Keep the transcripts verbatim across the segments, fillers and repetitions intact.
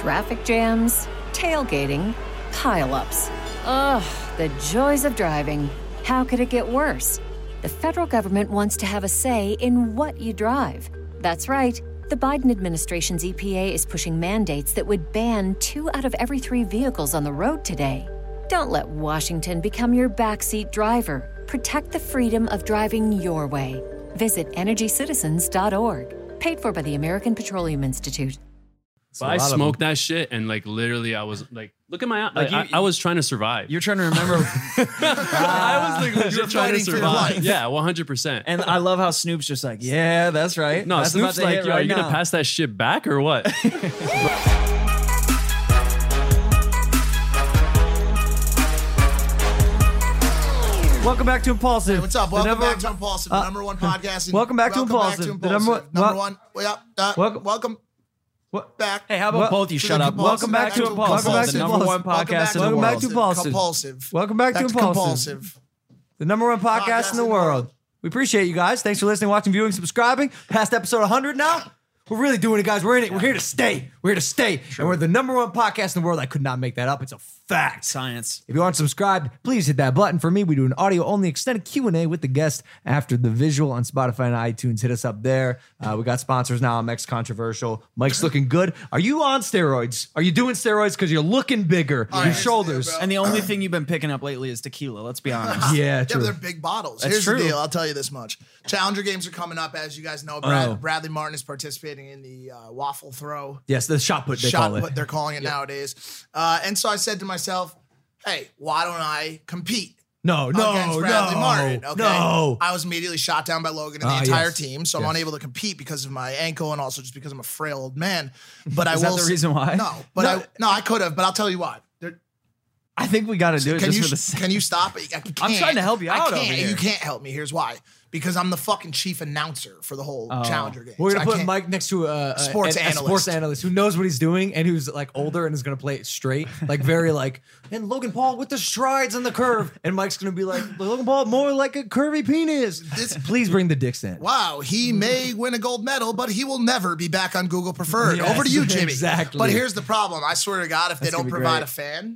Traffic jams, tailgating, pile-ups. Ugh, the joys of driving. How could it get worse? The federal government wants to have a say in what you drive. That's right. The Biden administration's E P A is pushing mandates that would ban two out of every three vehicles on the road today. Don't let Washington become your backseat driver. Protect the freedom of driving your way. Visit energy citizens dot org. Paid for by the American Petroleum Institute. But I smoked that shit and like literally I was like, look at my like I, you, I, I was trying to survive. You're trying to remember. I was like legit trying to survive. Yeah, one hundred percent. And I love how Snoop's just like, yeah, that's right. No, that's Snoop's like, yo, right are you going to pass that shit back or what? Welcome back to Impulsive. Hey, what's up? Welcome number, back to Impulsive, the uh, number one podcast. In, welcome back to welcome Impulsive. Back to the Impulsive. number, number well, one. Well, uh, welcome. welcome What? back. Hey, how about well, both you shut up? Welcome back to Impulsive. Welcome back to the number one podcast in the world. Welcome back to Impulsive. Compulsive. Welcome back, back to Impulsive. The number one podcast, podcast in the world. world. We appreciate you guys. Thanks for listening, watching, viewing, subscribing. Past episode one hundred now. We're really doing it, guys. We're in it. We're here to stay. We're here to stay. True. And we're the number one podcast in the world. I could not make that up. It's a fact. Science. If you aren't subscribed, please hit that button. For me, we do an audio-only extended Q and A with the guest after the visual on Spotify and iTunes. Hit us up there. Uh, we got sponsors now. I'm X Controversial. Mike's looking good. Are you on steroids? Are you doing steroids because you're looking bigger? Oh, your yeah, shoulders. yeah, and the only thing you've been picking up lately is tequila. Let's be honest. Yeah, Yeah, true. but they're big bottles. That's Here's true. the deal. I'll tell you this much. Challenger games are coming up, as you guys know. Brad, Oh. Bradley Martin is participating in the uh, waffle throw. Yes, the shot put, they shot call it. put, they're calling it nowadays. Uh, and so I said to myself, hey, why don't I compete? No, no, against Bradley no, Martin, okay? no. I was immediately shot down by Logan and the Ah, entire yes. team, so I'm Yes. unable to compete because of my ankle and also just because I'm a frail old man. But I Is will that the s- reason why? No, but No. I no, I could have, but I'll tell you why. There, I think we got to do it can just you for the sh- sake. can you stop it? I can't. I'm trying to help you I out can't. over here. You can't help me. Here's why. Because I'm the fucking chief announcer for the whole Oh. Challenger game. We're So gonna I put can't- Mike next to a, a, Sports a, a analyst. sports analyst who knows what he's doing and who's like older and is gonna play it straight, like very like. And Logan Paul with the strides and the curve, and Mike's gonna be like Logan Paul more like a curvy penis. This- Please bring the dick stand. Wow, he may win a gold medal, but he will never be back on Google Preferred. Yes, Over to you, Jimmy. exactly. But here's the problem. I swear to God, if they That's don't gonna be provide great. a fan,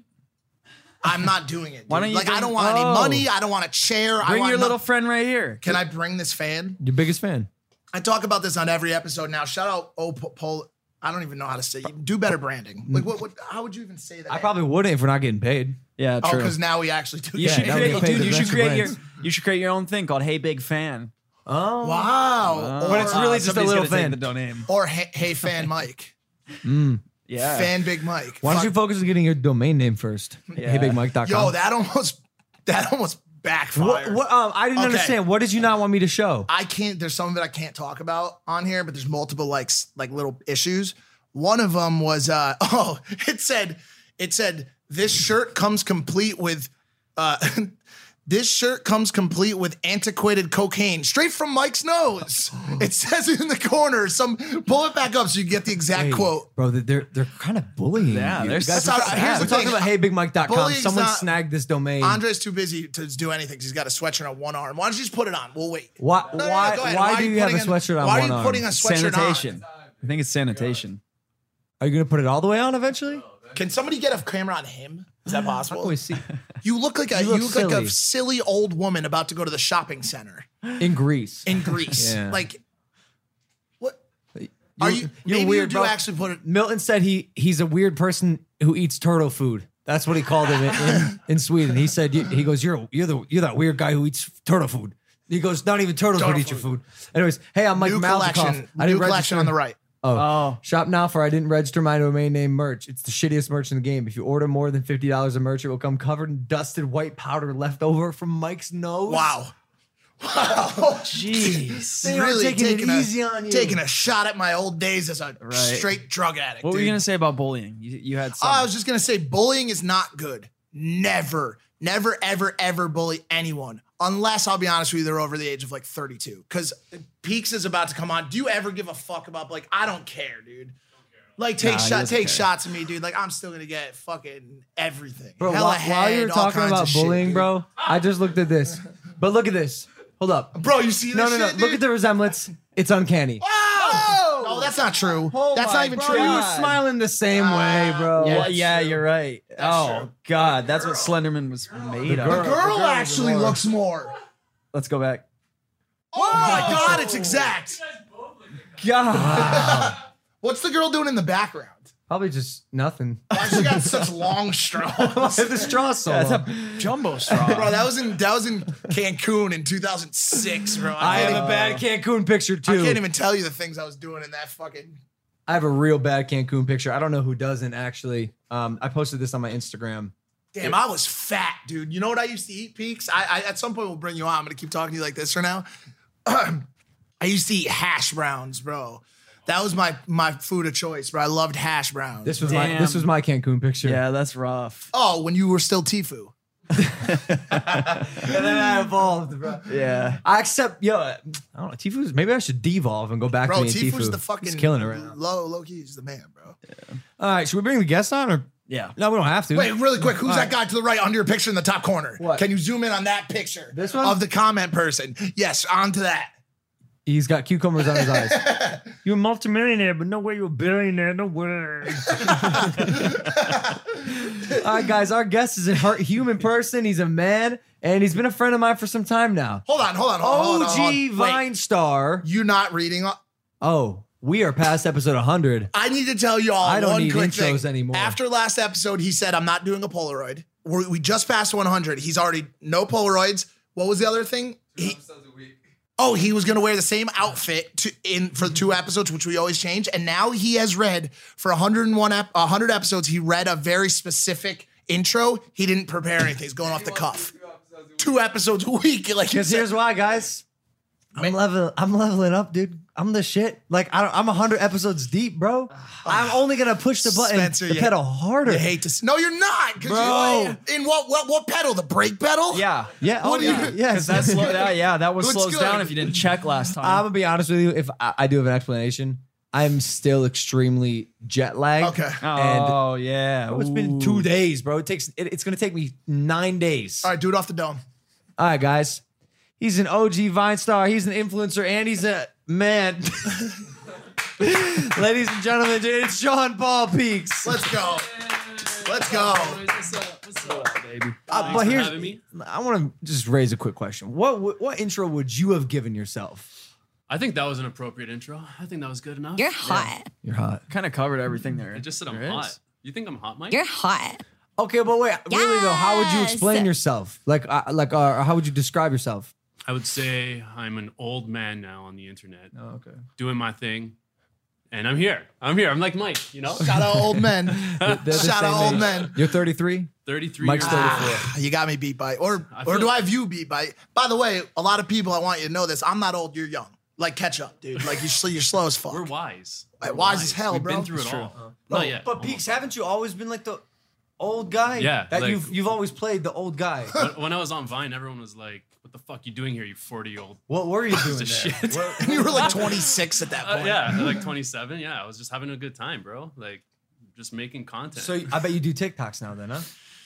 I'm not doing it. Dude. Why don't you like, I bring- don't want any Oh. money. I don't want a chair. I Bring want your no- little friend right here. Can I bring this fan? Your biggest fan. I talk about this on every episode now. Shout out Oh Pol. I don't even know how to say it. Do better branding. Like what? What? How would you even say that? I probably wouldn't if we're not getting paid. Yeah, Oh, true. because now we actually do. you that. should now we create, get paid dude. the You should best create your. brands. You should create your own thing called Hey Big Fan. Oh, Wow. But it's Or, really uh, just a Somebody's little gonna take fan. the domain. or hey, hey fan Mike. Yeah. Fan Big Mike. Why don't you Fuck. focus on getting your domain name first? Yeah. hey big mike dot com. Yo, that almost that almost backfired. What, what, um, I didn't Okay. understand. What did you not want me to show? I can't. There's some of it I can't talk about on here, but there's multiple like s- like little issues. One of them was uh oh, it said it said this shirt comes complete with uh this shirt comes complete with antiquated cocaine straight from Mike's nose. It says it in the corner. Some pull it back up so you get the exact Hey, quote. bro. They're they're kind of bullying. Yeah, you. they're You guys so are- sad. Here's we're the talking thing. about hey big mike dot com. Bullying's Someone not- snagged this domain. Andre's too busy to do anything. 'Cause he's got a sweatshirt on one arm. Why don't you just put it on? We'll wait. Why? No, no, no, why? go ahead. Why are do you have a putting sweatshirt on Why one are you arm? putting a sweatshirt Sanitation. on? I think it's sanitation. Are you gonna put it all the way on eventually? Can somebody get a camera on him? Is that possible? Always see You look like a You you look look, like silly. a silly old woman about to go to the shopping center in Greece. in Greece. Yeah. Like, what are you? You're maybe weird, you do bro. actually put it. Milton said he he's a weird person who eats turtle food. That's what he called him in, in, in Sweden. He said you- he goes you're you're the you're that weird guy who eats turtle food. He goes not even turtles Turtle would eat your food. food. Anyways, hey, I'm Mike New Malzikoff. collection. I New didn't collection register on the right. Oh. Oh. Shop now for I didn't register my domain name merch. It's the shittiest merch in the game. If you order more than fifty dollars of merch, it will come covered in dusted white powder left over from Mike's nose. Wow. Jeez. They are really taking, taking it a, easy on you. Taking a shot at my old days as a Right. straight drug addict. What were dude. you gonna say about bullying? You, you had Oh, some. I was just gonna say bullying is not good. Never, never, ever, ever bully anyone. Unless I'll be honest with you, they're over the age of like thirty-two. Because Peaks is about to come on. Do you ever give a fuck about like I don't care, dude? Like take Nah, he shot, doesn't take care. shots at me, dude. Like I'm still gonna get fucking everything. Bro, Hella while, while head, you're all talking kinds about of shit, bullying, dude. bro, I just looked at this. But look at this. Hold up. Bro, you see this No, no, no. shit, Look dude? at the resemblance. It's uncanny. Oh! No, that's not true. Oh that's my not even bro, true. you You were God. smiling the same Uh, way, bro. yeah. Well, that's yeah, true. you're right. oh true. God, that's what Slenderman was made of. The girl actually looks more. Let's go back. Oh my God, it's exact. God. What's the girl doing in the background? Probably just nothing. Why she got such long straws? the straw so That's long. a jumbo straw. Bro, that was in that was in Cancun in two thousand six, bro. I can't have a bad even- Cancun picture I too. can't even tell you the things I was doing in that fucking. I have a real bad Cancun picture. I don't know who doesn't actually. Um, I posted this on my Instagram. Damn, I was fat, dude. You know what I used to eat, Peaks? I, I at some point we'll bring you on. I'm gonna keep talking to you like this for now. I used to eat hash browns, bro. That was my my food of choice, bro. I loved hash browns. This was my Damn. this was my Cancun picture. Yeah, that's rough. Oh, when you were still Tfue. And then I evolved, bro. Yeah. I accept, yo, I don't know, Tifu's, maybe I should devolve and go back Bro, to being Tfue's Tifu. the fucking He's killing it right now. Low, low key, he's the man, bro. All right, should we bring the guest on or? Yeah. No, we don't have to. Wait, really quick, who's All that guy to the right under your picture in the top corner? What? Can you zoom in on that picture? This one? Of the comment person. Yes, on to that. He's got cucumbers on his eyes. You're a multimillionaire, but no way you're a billionaire. No way. All right, guys, our guest is a heart- human person. He's a man, and he's been a friend of mine for some time now. Hold on, hold on, hold on. hold on, O G hold on. Vine Wait, star. you not reading? Oh, we are past episode one hundred. I need to tell you all I don't one need quick intros thing. anymore. After last episode, he said, I'm not doing a Polaroid. We're, we just passed one hundred. He's already, no Polaroids. What was the other thing? He, oh, he was going to wear the same outfit to, in for two episodes, which we always change. And now he has read for one hundred one ep- one hundred episodes. He read a very specific intro. He didn't prepare anything. He's going off the cuff. Two episodes a week. Like you Because said. here's why, guys. I'm leveling. I'm leveling up, dude. I'm the shit. Like I don't, I'm one hundred episodes deep, bro. I'm only gonna push the button, Spencer, the you- pedal harder. You hate to see. No, you're not. 'Cause Bro. you- in what, what what pedal? The brake pedal? Yeah. Yeah. Oh, What do yeah. you- Yes. Because that's slow, that, yeah, that was Looks slows good. down if you didn't check last time. I'm gonna be honest with you. If I, I do have an explanation, I'm still extremely jet lagged. Okay. And oh yeah. bro, it's been two days, bro. It takes. It, it's gonna take me nine days. All right, do it off the dome. All right, guys. He's an O G Vine star. He's an influencer, and he's a man. Ladies and gentlemen, it's Sean Paul Peaks. Let's go. Let's go. What's up? What's up, baby? Uh, Thanks but for here's, having me. I want to just raise a quick question. What, what what intro would you have given yourself? I think that was an appropriate intro. I think that was good enough. You're hot. You're hot. Kind of covered everything there. I just said I'm There hot. is. You think I'm hot, Mike? You're hot. Okay, but wait, really though, how would you Yes. explain yourself? Like, uh, like, uh, how would you describe yourself? I would say I'm an old man now on the internet, Oh, okay. doing my thing, and I'm here. I'm here. I'm like Mike, you know, Shout out old men. They're the Shout out same old age. men. You're thirty-three. thirty-three Mike's years old. thirty-four. Ah, you got me beat by, or I or feel- do I view beat by? By the way, a lot of people, I want you to know this. I'm not old. You're young. Like catch up, dude. Like you're sl- you're slow as fuck. We're wise. Like, We're wise as hell, We've bro. been through It's it true. all. Not yet. But Peaks, haven't you always been like the old guy? Yeah, that like- you've you've always played the old guy. When, when I was on Vine, everyone was like, "What the fuck you doing here, you forty-year-old?" What were you doing Piece there? of shit. What- you were like twenty-six at that Uh, point. yeah, like twenty-seven. Yeah, I was just having a good time, bro. Like, just making content. so I bet you do TikToks now, then, huh?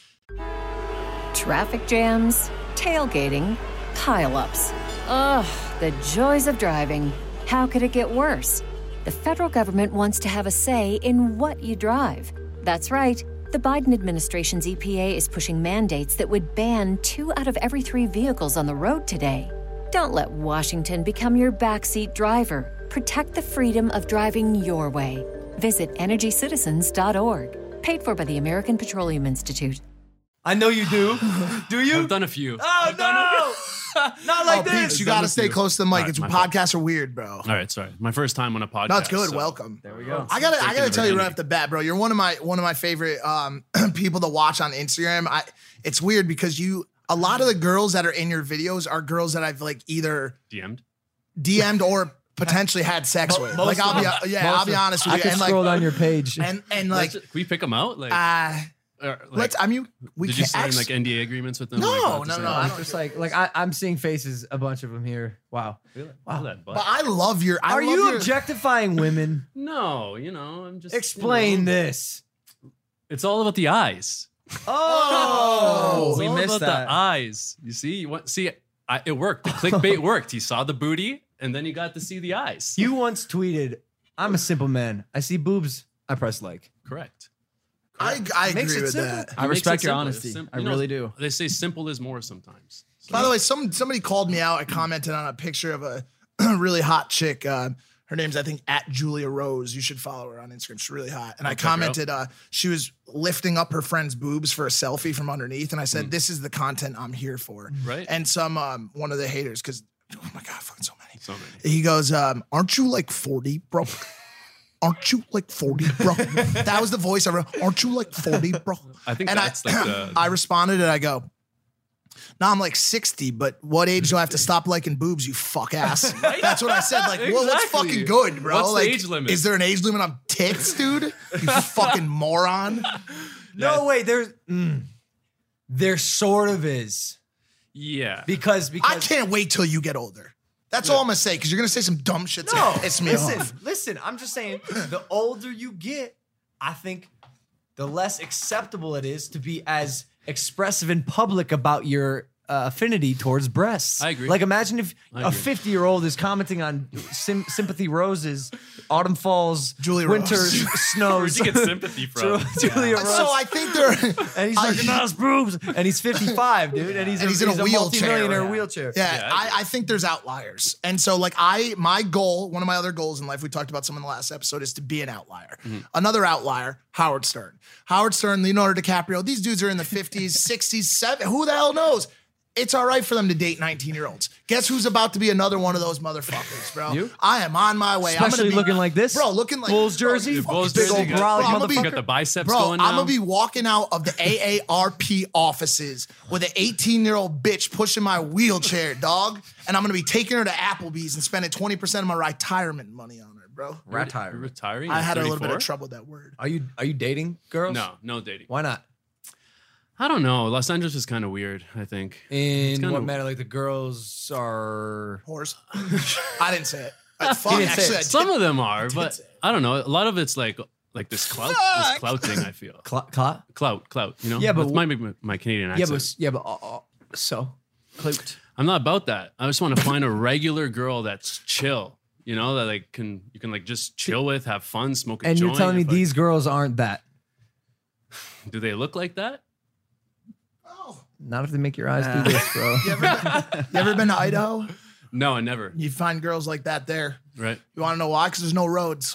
Traffic jams, tailgating, pileups. Ugh, the joys of driving. How could it get worse? The federal government wants to have a say in what you drive. That's right. The Biden administration's E P A is pushing mandates that would ban two out of every three vehicles on the road today. Don't let Washington become your backseat driver. Protect the freedom of driving your way. Visit energy citizens dot org. Paid for by the American Petroleum Institute. I know you do. Do you? I've done a few. Oh no! Not like Oh, this. Peeps, you got to stay close to the mic. All right, it's my fault. podcasts are weird, bro. All right, sorry. My first time on a podcast. No, it's good. so- Welcome. There we go. I gotta, I Taking gotta the tell you right virginity. off the bat, bro. You're one of my, one of my favorite um, people to watch on Instagram. I, it's weird because you, a lot of the girls that are in your videos are girls that I've like either D M'd. D M'd or potentially had sex with. Like I'll be, yeah, I'll be honest with I you. can And scroll like, down your page. and and like, Can we pick them out? Like, uh, or, like let's. I mean, we did can you sign act- like N D A agreements with them? No, Like, not to no, say no, that? I I'm don't just like, like I, I'm seeing faces, a bunch of them here. Wow. Feel it. Feel that butt. But I love your. I Are love you your, objectifying women? No, you know, I'm just Explain you know, this. It's all about the eyes. Oh, It's we all missed about that. the eyes. You see, you want see I, it worked. The clickbait worked. He saw the booty, and then he got to see the eyes. You once tweeted, I'm a simple man. I see boobs, I press like. Correct. I, I Makes agree it with simple. that. I It makes respect it your simple. honesty. It's sim- I you know, really do. They say simple is more sometimes. So By the way, some somebody called me out. I commented on a picture of a really hot chick. Uh, her name's, I think, at Julia Rose. You should follow her on Instagram. She's really hot. And I check her out. commented, uh, she was lifting up her friend's boobs for a selfie from underneath. And I said, Mm. this is the content I'm here for. Right. And some, um, one of the haters, because, oh my God, fucking so many. So many. He goes, um, aren't you like forty, bro? Aren't you like forty, bro? That was the voice I wrote. Aren't you like forty, bro? I think And that's I, like the. I responded and I go, no, I'm like sixty, but what age do I have to stop liking boobs, you fuck ass? That's what I said. Like, well, what's Exactly. fucking good, bro? What's the like, age limit? Is there an age limit on tits, dude? You fucking moron. No, wait, there's mm, there sort of is. yeah. Because because I can't wait till you get older. That's all I'm gonna say, because you're gonna say some dumb shit to No, piss me listen, off. listen. I'm just saying, the older you get, I think the less acceptable it is to be as expressive in public about your uh, affinity towards breasts. I agree. Like, imagine if I a agree. fifty-year-old is commenting on sim- Sympathy Roses, Autumn Falls, Julia Winter Rose. Snows. Where'd you get sympathy from? Julia Rose. So I think they're and he's I- like, "Nice boobs," and he's fifty-five, dude, and he's, And a, he's in a wheelchair. multi-millionaire Yeah. wheelchair. Yeah, Yeah, I I, I think there's outliers. And so, like, I, my goal, one of my other goals in life, we talked about some in the last episode, is to be an outlier. Another outlier, Howard Stern. Howard Stern, Leonardo DiCaprio, these dudes are in the fifties, sixties, seventies. Who the hell knows? It's all right for them to date nineteen year olds. Guess who's about to be another one of those motherfuckers, bro? You? I am on my way. I'm Especially gonna be, looking like this, bro, looking like Bulls bro, jersey, you Bulls fucking jersey, big you old got- brolic Bro, motherfucker. You got the biceps Bro, going I'm now. gonna be walking out of the A A R P offices with an eighteen year old bitch pushing my wheelchair, dog. And I'm gonna be taking her to Applebee's and spending twenty percent of my retirement money on her, bro. You're Retire. retiring. I at had a little bit of thirty-four? trouble with that word. Are you are you dating girls? No, no dating. Why not? I don't know. Los Angeles is kind of weird, I think. It's In kinda- what manner? Like the girls are. Whores. I didn't say it. I, fuck, didn't say actually, it. I Some did. of them are, but say it. I don't know. A lot of it's like like this clout, this clout thing. I feel Cl- cl- clout, clout. You know, Yeah, but That's my my, my Canadian yeah, accent. but yeah, but uh, uh, so. Clout. I'm not about that. I just want to find a regular girl that's chill. You know, that like can you can like just chill with, have fun, smoke a And joint. you're telling me if, like- these girls aren't that? do they look like that? Oh. Not if they make your eyes do this, bro. You ever, you ever been to Idaho? No, I never. You find girls like that there. Right? You want to know why? Because there's no roads.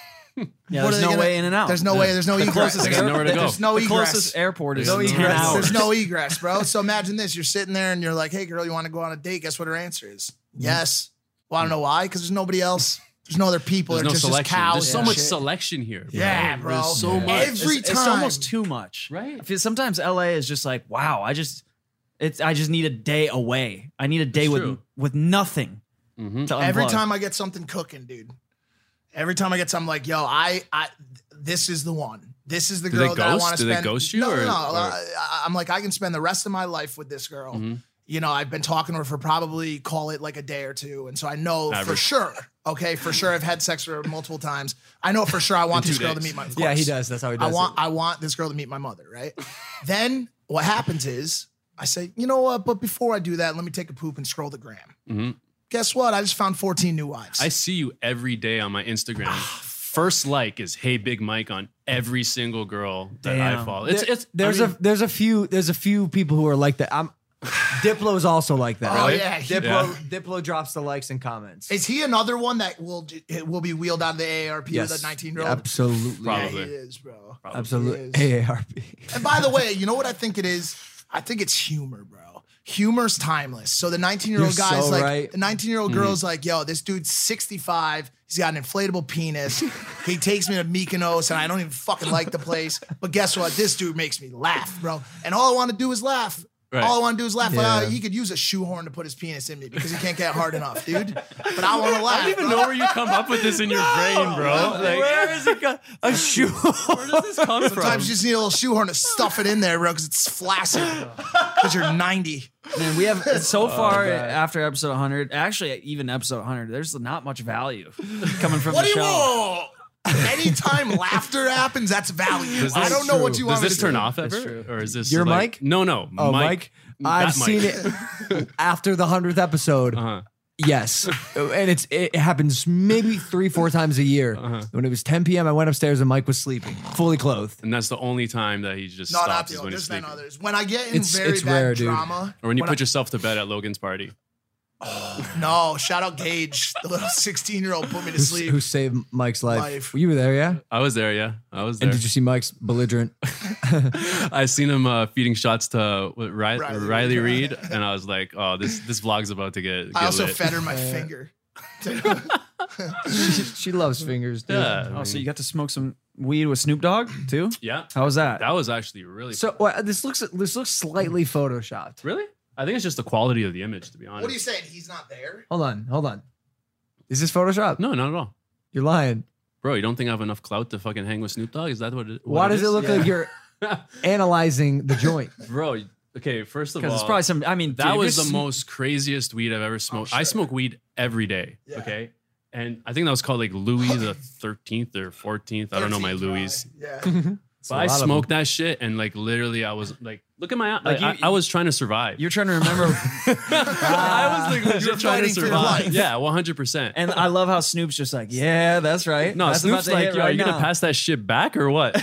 Yeah, What there's are they no gonna- way in and out. There's no way. There's no egress. closest There's air- nowhere to go. There's no the egress. closest airport is There's ten no hours. There's no egress, bro. So imagine this. You're sitting there and you're like, hey, girl, you want to go on a date? Guess what her answer is? Yes. Well, I don't know why. Because there's nobody else. There's no other people. There's There's no just, selection. cows. There's so and much shit. selection here. Bro. Yeah, bro. There's so Yeah. much. Every it's, time. it's almost too much. Right. I feel sometimes L A is just like, wow, I just it's I just need a day away. I need a day It's with true. with nothing. Mhm. To Every unplug. time I get something cooking, dude. Every time I get something like, yo, I, I, this is the one. This is the Do girl they that I ghost? want to Do they spend. ghost you, No, or- no, no. or- I, I'm like, I can spend the rest of my life with this girl. Mm-hmm. You know, I've been talking to her for probably call it like a day or two, and so I know for Average. sure. Okay, for sure, I've had sex with her multiple times. I know for sure I want In this two girl to days. meet my. of Yeah, he course. does. That's how he I does want it. I want this girl to meet my mother, right? Then what happens is I say, you know what? But before I do that, let me take a poop and scroll the gram. Mhm. Guess what? I just found fourteen new wives. I see you every day on my Instagram. First like is Hey Big Mike on every single girl that I Damn. follow. It's There- it's there's I mean, a there's a few there's a few people who are like that. I'm Diplo's also like that. Oh, Really? yeah, he- Diplo Yeah. Diplo drops the likes and comments. Is he another one that will it will be wheeled out of the A A R P with a nineteen year old? Absolutely. Probably. Yeah, he is, bro. Absolutely. He A A R P. And by the way, you know what I think it is? I think it's humor, bro. Humor's timeless. So the nineteen year old You're guy's so like, right. the nineteen year old girl's like, yo, this dude's sixty-five. He's got an inflatable penis. He takes me to Mykonos, and I don't even fucking like the place. But guess what? This dude makes me laugh, bro. And all I want to do is laugh. Right. All I want to do is laugh. Yeah. Like, oh, he could use a shoehorn to put his penis in me because he can't get hard enough, dude. But I want to laugh. I don't even bro. know where you come up with this in your brain, bro. Like, Where is it? Go- a shoe. where does this come from? Sometimes you just need a little shoehorn to stuff it in there, bro, because it's flaccid. Because you're ninety. Man, we have so far God. after episode one hundred, actually even episode one hundred, there's not much value coming from What the do you show. want? Anytime laughter happens, that's value. Does I this- don't know what you Does want me this to turn do. off ever, true. or is this Your like, mic? No, no. Oh, Mike. I've That seen mic. it after the hundredth episode. Uh-huh. Yes, and it's it happens maybe three, four times a year. Uh-huh. When it was ten p.m., I went upstairs and Mike was sleeping, fully clothed. And that's the only time that he just No, not stops the is only. when he's There's been sleeping. others. When I get in It's- very it's bad rare, dude. drama, Or when you when put yourself to bed at Logan's party. no, shout out Gage, the little sixteen year old put me to Who, sleep. who saved Mike's life? Life. You were there, yeah. I was there, yeah. I was there. And did you see Mike's belligerent? I seen him uh, feeding shots to what, Riley, Riley Riley, Reid. Reid, and I was like, "Oh, this this vlog's about to get." get I also lit. fed her my finger. she, she loves fingers, dude. Yeah. Oh, so you got to smoke some weed with Snoop Dogg too? Yeah. How was that? That was actually really. So well, this looks this looks slightly photoshopped. really? I think it's just the quality of the image, to be honest. What are you saying? He's not there? Hold on, hold on. Is this Photoshop? No, not at all, You're lying. bro. You don't think I have enough clout to fucking hang with Snoop Dogg? Is that what? It, what Why does it is? look like you're analyzing the joint? bro? Okay, first of all, Because it's probably some. I mean, that dude, was if the you're most craziest weed I've ever smoked. I sure. smoke weed every day. Yeah. Okay. And I think that was called like Louis the thirteenth or fourteenth. I don't know my thirteen, Louis. probably. Yeah. But a I lot of smoked that shit and like literally I was like, look at my eye. Like, you- I, I was trying to survive. You're trying to remember. I was like legit You're trying to fighting for your survive. life. Yeah, one hundred percent. And I love how Snoop's just like, yeah, that's right. No, that's Snoop's about to like, hit yo, are right you gonna now. pass that shit back or what?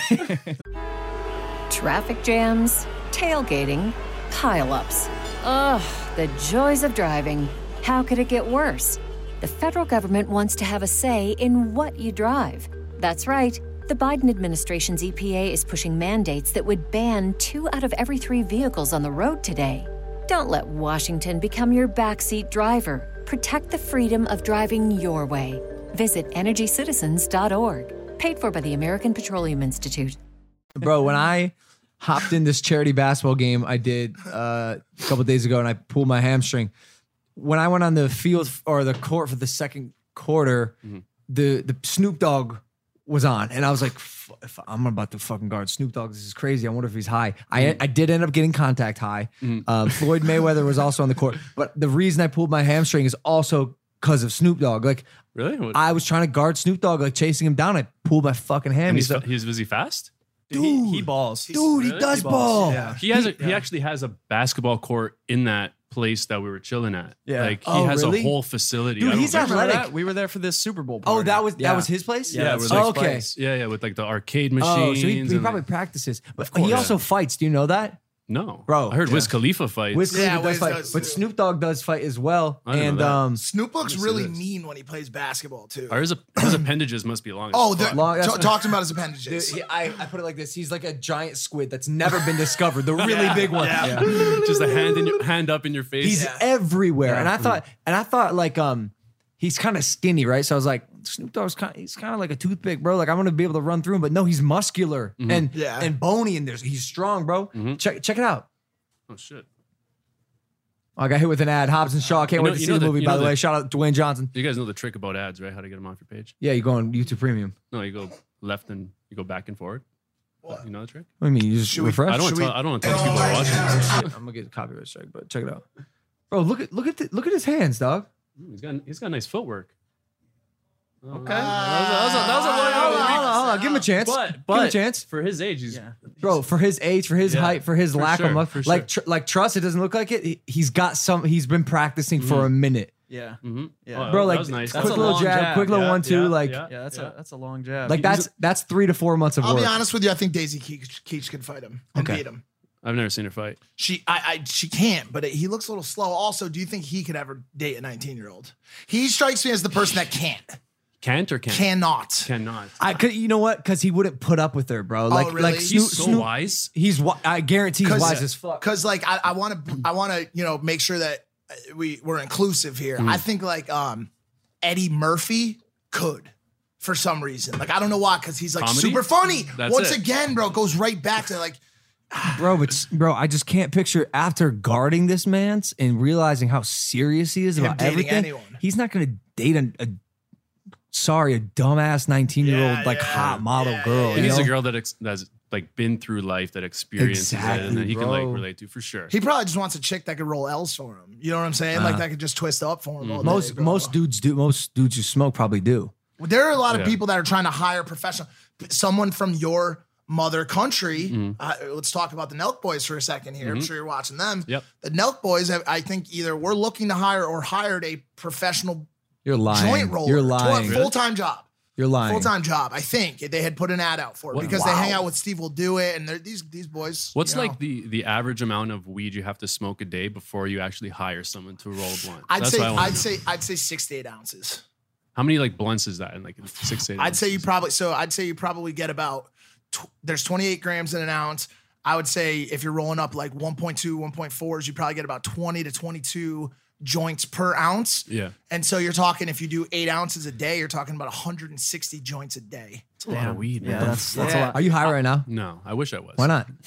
Traffic jams, tailgating, pileups. Ugh, the joys of driving. How could it get worse? The federal government wants to have a say in what you drive. That's right. The Biden administration's E P A is pushing mandates that would ban two out of every three vehicles on the road today. Don't let Washington become your backseat driver. Protect the freedom of driving your way. Visit energy citizens dot org. Paid for by the American Petroleum Institute. Bro, when I hopped in this charity basketball game I did uh, a couple days ago and I pulled my hamstring, when I went on the field or the court for the second quarter, Mm-hmm. the the Snoop Dogg was on, and I was like, F- if I'm about to fucking guard Snoop Dogg. This is crazy. I wonder if he's high. I Mm-hmm. I did end up getting contact high. Um, Floyd Mayweather was also on the court, but the reason I pulled my hamstring is also because of Snoop Dogg. Like Really? What- I was trying to guard Snoop Dogg, like chasing him down. I pulled my fucking ham. and He's he's, like, fa- he's was he fast? Dude, he, he balls. dude, he Really? does He ball. balls, yeah. He has a, he actually has a basketball court in that place that we were chilling at. Yeah. Like he Oh, has really? a whole facility. Dude, I don't he's know. Remember athletic. that? We were there for this Super Bowl Oh, party. that was Yeah. that was his place. Yeah, Yeah, that's we're Mike's like- okay. place. Yeah, yeah, with like the arcade machines. Oh, so he, he and, probably like- practices, but course. he also Yeah. fights. Do you know that? no, Bro, I heard yeah. Wiz Khalifa fights. Wiz Yeah, Khalifa does Wiz fight, does but too. Snoop Dogg does fight as well. I didn't know And that. um, Snoop looks Yes, it really is. mean when he plays basketball too. Or his, his appendages must be long. As Oh, fuck. the, Long- that's- t- talk to him about his dude, appendages. he- I, I put it like this: he's like a giant squid that's never been discovered. The really big one. Yeah. just a hand in your hand up in your face. He's Yeah. everywhere. And I thought, and I thought like um, he's kind of skinny, right? So I was like, Snoop Dogg's kind, he's kind of like a toothpick, bro. Like I'm gonna be able to run through him, but no, he's muscular and Yeah. and bony, and there's he's strong, bro. Check check it out. Oh shit! Oh, I got hit with an ad. Hobbs and Shaw. Can't You wait know- to you see know the the- movie. you By know the the- way, shout out Dwayne Johnson. You guys know the trick about ads, right? How to get them off your page? Yeah, you go on YouTube Premium. No, you go left and you go back and forward. You know the trick? What do you mean? You just we- refresh? I don't. Should Tell, we- I don't want to tell people are watching. I'm gonna get a copyright strike, but check it out, bro. Look at look at the, look at his hands, dog. He's got he's got nice footwork. Okay. that was a, that was a, Hold on, hold on, hold on. Give him a chance. But Give him but a chance, for his age, he's Yeah. bro. For his age, for his Yeah, height, for his for lack sure, of muscle, for sure. like tr- like trust. It doesn't look like it. He, he's got some. He's been practicing for a minute, Yeah. Mm-hmm. Yeah. bro. that like was nice. quick That's a little long jab, jab. quick little Yeah, one two. yeah, like yeah. Yeah, that's a that's a long jab. like that's that's three to four months of I'll work. be honest with you. I think Daisy Keach, Keach can fight him and Okay. beat him. I've never seen her fight. She, I, I, she can't. But it, he looks a little slow. Also, do you think he could ever date a nineteen year old? He strikes me as the person that can't, Can't or can't? cannot. Cannot. I could, you know what? Because he wouldn't put up with her, bro. Like really? like He's Snoop, He's so Snoop- wise. He's wi- I guarantee he's wise as fuck. Because like I, I want to, I want to, you know, make sure that uh, we we're inclusive here. Mm. I think like um Eddie Murphy could. For some reason, like I don't know why, because he's like Comedy? super funny. That's Once it. again, bro, it goes right back to like Bro, but bro, I just can't picture after guarding this man's and realizing how serious he is Him about dating everything. anyone. He's not gonna date a, a sorry, a dumbass nineteen year old Yeah, like yeah. hot model Yeah, girl. yeah, He you needs know? a girl that ex- that's like been through life, that experiences it, Exactly, and that he can bro. like relate to for sure. he probably just wants a chick that could roll L's for him. You know what I'm saying? like that could just twist up for him. All day, Uh-huh. Most bro. most dudes do. Most dudes who smoke probably do. There are a lot of Yeah. people that are trying to hire professional, someone from your mother country. Mm-hmm. Uh, let's talk about the Nelk Boys for a second here. I'm sure you're watching them. Yep. The Nelk Boys, have, I think either we're looking to hire or hired a professional You're lying. joint roller. You're lying. Full time job. You're lying. Full time job. I think they had put an ad out for it What- because they wow. hang out with Steve Will Do It, and they're these these boys. What's you know. like the the average amount of weed you have to smoke a day before you actually hire someone to roll a blunt? I'd That's say what I wanna I'd know. say I'd say six to eight ounces. How many like blunts is that in like six to eight? I'd say you ounces? probably so I'd say you probably get about tw- there's twenty-eight grams in an ounce. I would say if you're rolling up like one point two, one point fours, you probably get about twenty to twenty-two joints per ounce. Yeah. And so you're talking if you do eight ounces a day, you're talking about one hundred sixty joints a day. It's a lot of weed. Yeah, man. that's that's Yeah. a lot. Are you high right now? No, I wish I was. Why not?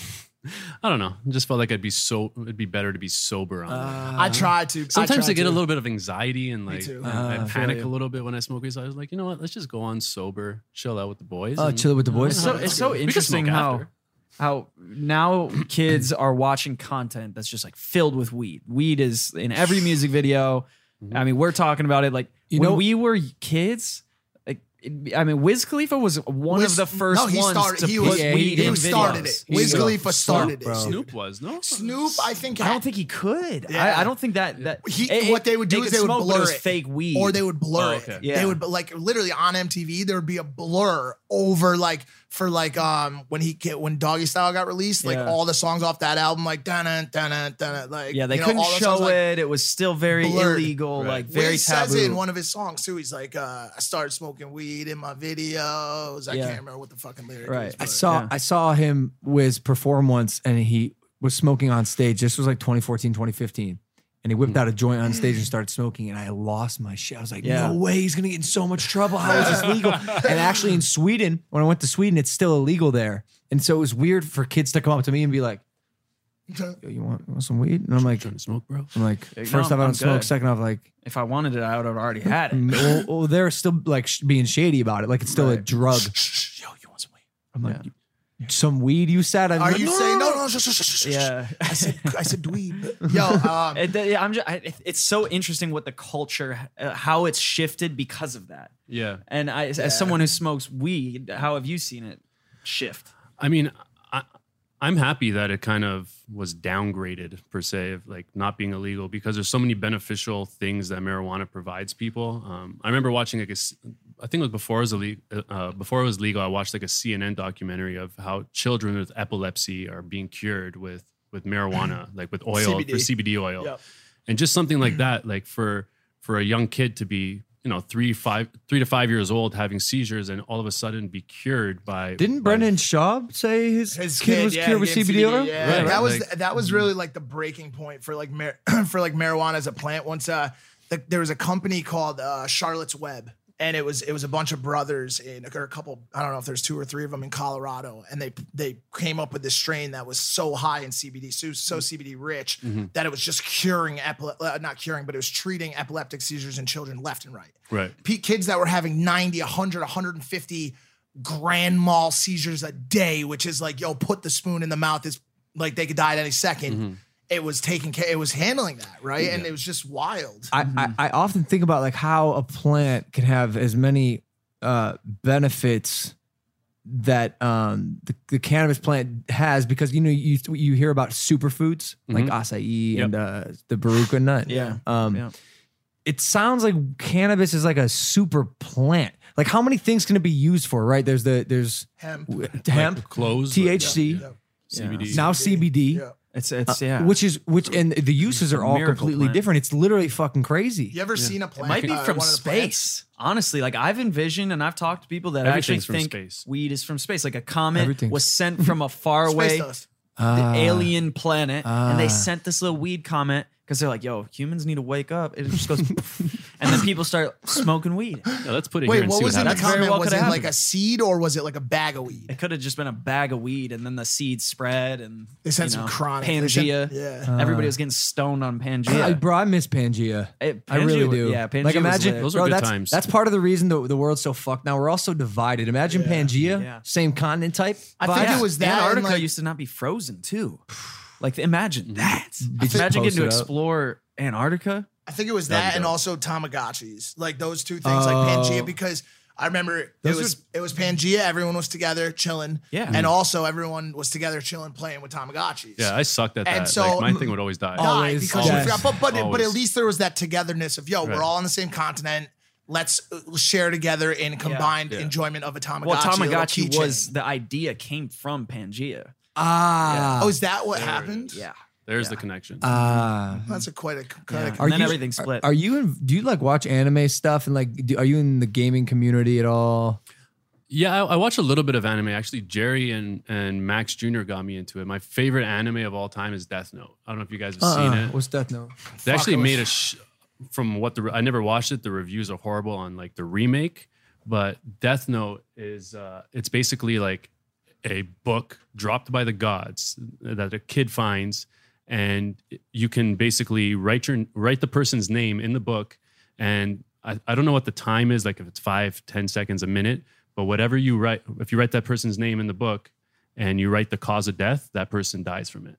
I don't know. I just felt like I'd be so. It'd be better to be sober on. Uh, it. I try to. Sometimes I, I get to. a little bit of anxiety and like too. I, I Uh, I feel panic you. a little bit when I smoke weed. So I was like, you know what? Let's just go on sober, chill out with the boys. Oh, and- chill with the boys. It's so it's so We can interesting smoke how after. how now kids are watching content that's just like filled with weed. Weed is in every music video. I mean, we're talking about it like You when know- we were kids. Like, it- I mean, Wiz Khalifa was one Wiz- of the first no, he ones started- to he put was- he- weed he in started videos. it. Wiz He's a Khalifa started fuck, it. bro. Snoop was no. Snoop, I think. I had- don't think he could. Yeah. I, I don't think that that He, it- what they would do they is could they would smoke, but it blur was it, fake weed, or they would blur Oh, it. okay. Yeah. They would like literally on M T V. There would be a blur over like for like um when he get when Doggy Style got released, like Yeah. all the songs off that album, like dun dun dun dun like yeah, they you know, couldn't all the show songs, like, it. It was still very blurred. illegal, Right. like very Wiz taboo. says it in one of his songs too. He's like, uh, I started smoking weed in my videos. I Yeah. can't remember what the fucking lyric Right. is. I but- saw Yeah. I saw him Wiz perform once, and he was smoking on stage. This was like twenty fourteen, twenty fifteen. And he whipped out a joint on stage and started smoking, and I lost my shit. I was like, Yeah. no way, he's gonna get in so much trouble. How is this legal? And actually in Sweden, when I went to Sweden, it's still illegal there. And so it was weird for kids to come up to me and be like, Yo, you want, you want some weed? And I'm like, Trying to smoke, bro. I'm like, No, first off, I I'm don't smoke. good. Second off, like, If I wanted it, I would have already had it. well, well, they're still like sh- being shady about it. Like it's still a Right. drug. Yo, you want some weed? I'm like, some weed you said? I'm Are like, you no, saying no, no, no. no, shush, shush, shush, shush, shush. Yeah. I said, I said dweeb. Yo, um, It, yeah, I'm just, I, it- it's so interesting what the culture, uh, how it's shifted because of that. Yeah. And I, as someone who smokes weed, how have you seen it shift? I mean, I, I'm happy that it kind of was downgraded per se, of like not being illegal, because there's so many beneficial things that marijuana provides people. Um, I remember watching like a, s- I think it was before it was illegal. Uh, before it was legal, I watched like a C N N documentary of how children with epilepsy are being cured with with marijuana, like with oil C B D. for C B D oil, Yep. and just something like that, like for for a young kid to be, you know, three five three to five years old having seizures and all of a sudden be cured by Didn't by- Brendan Shaw say his, His kid, was yeah, cured with he gave C B D oil? Yeah, Right, that was like- that was really like the breaking point for like mar- for like marijuana as a plant. Once uh, the, there was a company called uh, Charlotte's Web, and it was it was a bunch of brothers in or a couple. I don't know if there's two or three of them in Colorado, and they they came up with this strain that was so high in C B D, so, so C B D rich that it was just curing epile- uh, not curing, but it was treating epileptic seizures in children left and right. Right. P- kids that were having ninety, one hundred, one hundred fifty grand mal seizures a day, which is like, yo, put the spoon in the mouth. Is like they could die at any second. It was taking care, it was handling that, right? And it was just wild. I, I, I often think about like how a plant can have as many uh, benefits that um, the, the cannabis plant has, because you know you you hear about superfoods like acai Yep. and uh, the baruca nut. Yeah. Um, Yeah. It sounds like cannabis is like a super plant. Like how many things can it be used for? Right? There's the there's Hemp. hemp, Like clothes, T H C, Yeah. C B D. now C B D. Yeah. It's, it's, yeah. Which is which, and the uses are all miracle completely plant. different. It's literally fucking crazy. You ever seen a It plant? might be uh, from one of the plants? space. Honestly, like I've envisioned and I've talked to people that actually Everything's from think space. weed is from space. Like a comet Everything's- was sent from a far Space away dust. the Ah. alien planet, and they Ah. sent this little weed comet because they're like, "Yo, humans need to wake up." It just goes, and then people start smoking weed. Yeah, let's put it here Wait, and what see was what in the happens. That's very comment? well Was coulda it like happened. a seed or was it like a bag of weed? It could have just been a bag of weed, and then the seeds spread, and They sent you some know, chronic. They sent- Pangea. yeah. Everybody was getting stoned on Pangea. I, bro, I miss Pangea. It- I really Pangea- do. yeah, Pangea like was imagine lit. Those are bro, good that's, times. That's part of the reason the, the world's so fucked now. We're all so divided. Imagine Pangea, Yeah. same continent type. I think vibes. it was that and, Antarctica like- used to not be frozen too. Like imagine that. just Imagine getting to post it up. explore Antarctica. I think it was That'd that be and dope. also Tamagotchis. Like those two things, like Oh. Pangea, because I remember it Those was it was Pangea. Everyone was together chilling. Yeah. and also everyone was together chilling playing with Tamagotchis. Yeah, I sucked at And that. so- like, my thing would always die. died Always, because yes. we forgot. But but, but at Always. least there was that togetherness of yo, Right. we're all on the same continent. Let's uh, share together in combined Yeah. enjoyment of a Tamagotchi. Well, a little Tamagotchi keychain. was the idea came from Pangea. Ah. Oh, is that what happened? Yeah. There's the connection. Ah. That's a quite a quite Yeah. a And Are then you- everything split. Are you in, do you like watch anime stuff and like do, are you in the gaming community at all? Yeah, I, I watch a little bit of anime. Actually, Jerry and, and Max Junior got me into it. My favorite anime of all time is Death Note. I don't know if you guys have seen Uh-uh. it. What's Death Note? They actually I was- made a sh- from what the I never watched it. The reviews are horrible on like the remake, but Death Note is uh, it's basically like a book dropped by the gods that a kid finds, and you can basically write your write the person's name in the book, and I, I don't know what the time is, like if it's five, ten seconds, a minute, but whatever you write, if you write that person's name in the book, and you write the cause of death, that person dies from it,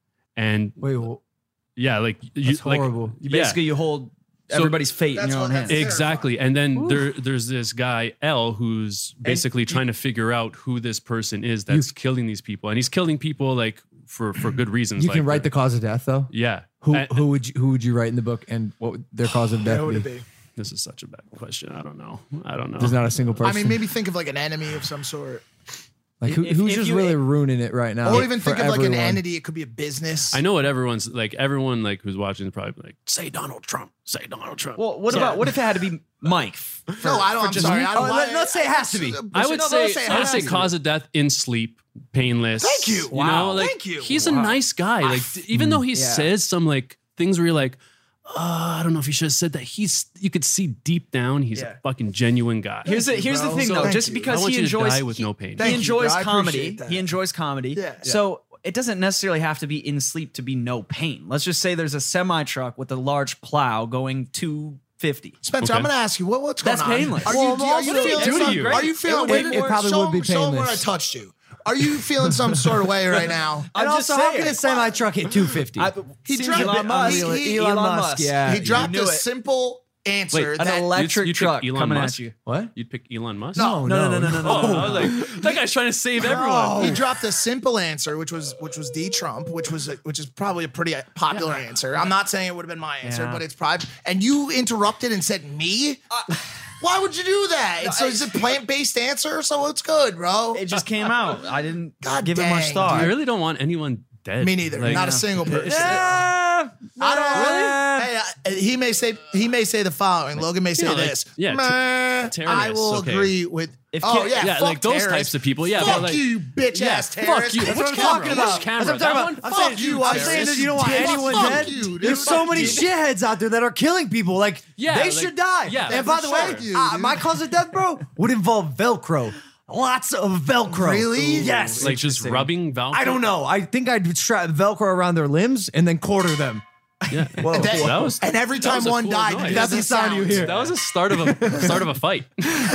and Wait, well, yeah, like you, that's like, horrible. You yeah. basically you hold So everybody's fate in that's your what- own that's hands. it. Exactly. And then there, there's this guy, L, who's basically you- trying to figure out who this person is that's killing these people. And he's killing people like for, for good reasons. You like, can write the cause of death though. Yeah. Who And- who would you, who would you write in the book and what would their cause of death What would be? it be? This is such a bad question. I don't know. I don't know. There's not a single person. I mean, maybe think of like an enemy of some sort, like who, if- who's if just you- really ruining it right now. or even for think of like an everyone? entity. It could be a business. I know what everyone's like. Everyone like who's watching is probably like, say Donald Trump. Say Donald Trump. Well, what Yeah. about what if it had to be Mike? For- No, I don't. for I'm just- sorry. I don't. Oh, let- let's say it has to be. I would No, say, let's it I would has say to be. cause of death in sleep, painless. Thank you. You Wow. know, like Thank you. he's a Wow. nice guy. Like d- even though he Yeah. says some like things where you're like, oh, I don't know if he should have said that. He's you could see deep down he's Yeah. a fucking genuine guy. Here's the Thank you, here's the bro. thing So though, thank just you. because I want he you to enjoys die with he, no pain. he Thank you, enjoys bro. I comedy. appreciate that. He enjoys comedy. Yeah. So it doesn't necessarily have to be in sleep to be no pain. Let's just say there's a semi truck with a large plow going two fifty. Spencer, Okay. I'm going to ask you what, what's going That's on. painless. Are you, Well, do- are you also- feeling do to some, you? Are you feeling? It- wait, it wait, probably show, would be show 'em where I painless. touched you. Are you feeling some sort of way right now? And I'm just also, how saying. can a semi truck hit two fifty? He Seems dropped a bit Elon Musk. unreal- He- Elon, Elon Musk, Musk. yeah. He dropped knew a it. simple answer Wait, An that electric you'd pick truck Elon coming Musk? at you. What? You'd pick Elon Musk? No, No, no, no, no, no, Oh, no. I was like, that guy's trying to save everyone. he dropped a simple answer, which was which was D Trump, which was a, which is probably a pretty popular answer. I'm not saying it would have been my answer, Yeah. but it's probably. And you interrupted and said me. Why would you do that? It's, so it's a plant based answer, so it's good, bro. It just came out. I didn't God give it much dang, thought. I really don't want anyone dead. Me neither. Like, not a single person. Yeah, I don't really? Hey, uh, he may say he may say the following. Logan may say Yeah, like- this. yeah, Meh, ter- I terrorists, will okay. agree with. If oh kid- yeah, yeah, fuck like those terrorists. types of people. Yeah, fuck but like, you, bitch yeah, ass fuck terrorists. you. That's Which what I'm camera? talking about. Which camera? That's what I'm That talking one? about. I'm Fuck saying, you, I'm terrorist. saying that you don't want Fuck anyone fuck dead. you, dude. There's so Fuck many you. shitheads out there that are killing people. Like Yeah, they like- should die. yeah, and by for the sure. way, Dude, uh, dude. my cause of death, bro, would involve Velcro. Lots of Velcro. Really? Yes. Like just rubbing Valkyrie? I don't know. I think I'd strap Velcro around their limbs and then quarter them. Yeah. Whoa. And, then- That was- and every that was time a one cool died, noise. you That's hear the sound you sounds. hear. That was a start of a start of a fight.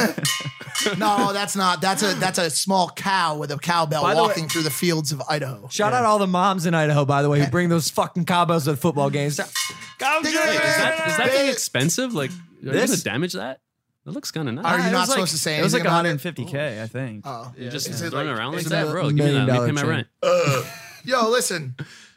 No, that's not. That's a that's a small cow with a cowbell By the way- walking through the fields of Idaho. Shout out all the moms in Idaho, by the way, who bring those fucking cowbells to the football games. Dig Wait, is that, is that thing expensive? Like, are you This? gonna damage that? It looks kind of nice. Are you It not was like- supposed to say It was like anything about it? one hundred fifty K, I think. Oh, You just Is it throwing like- it around like is it that, a bro? Give me that. million Let me dollar pay my chain? rent. Yo, listen.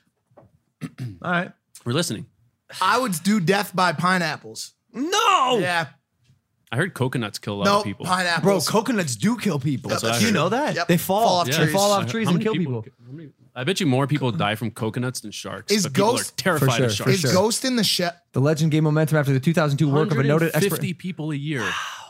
All right. We're listening. I would do death by pineapples. No. Yeah. I heard coconuts kill a lot No of people. Bro, pineapples. coconnuts do kill people. That's Do what you I know heard. that? Yep. They fall. Fall off They trees. fall So off trees how and many kill people. how many- I bet you more people die from coconuts than sharks. Is but people Ghost- are terrified For of sure, sharks. for Is sure. Ghost in the Shell? The legend gained momentum after the two thousand two work of a noted expert. fifty people a year.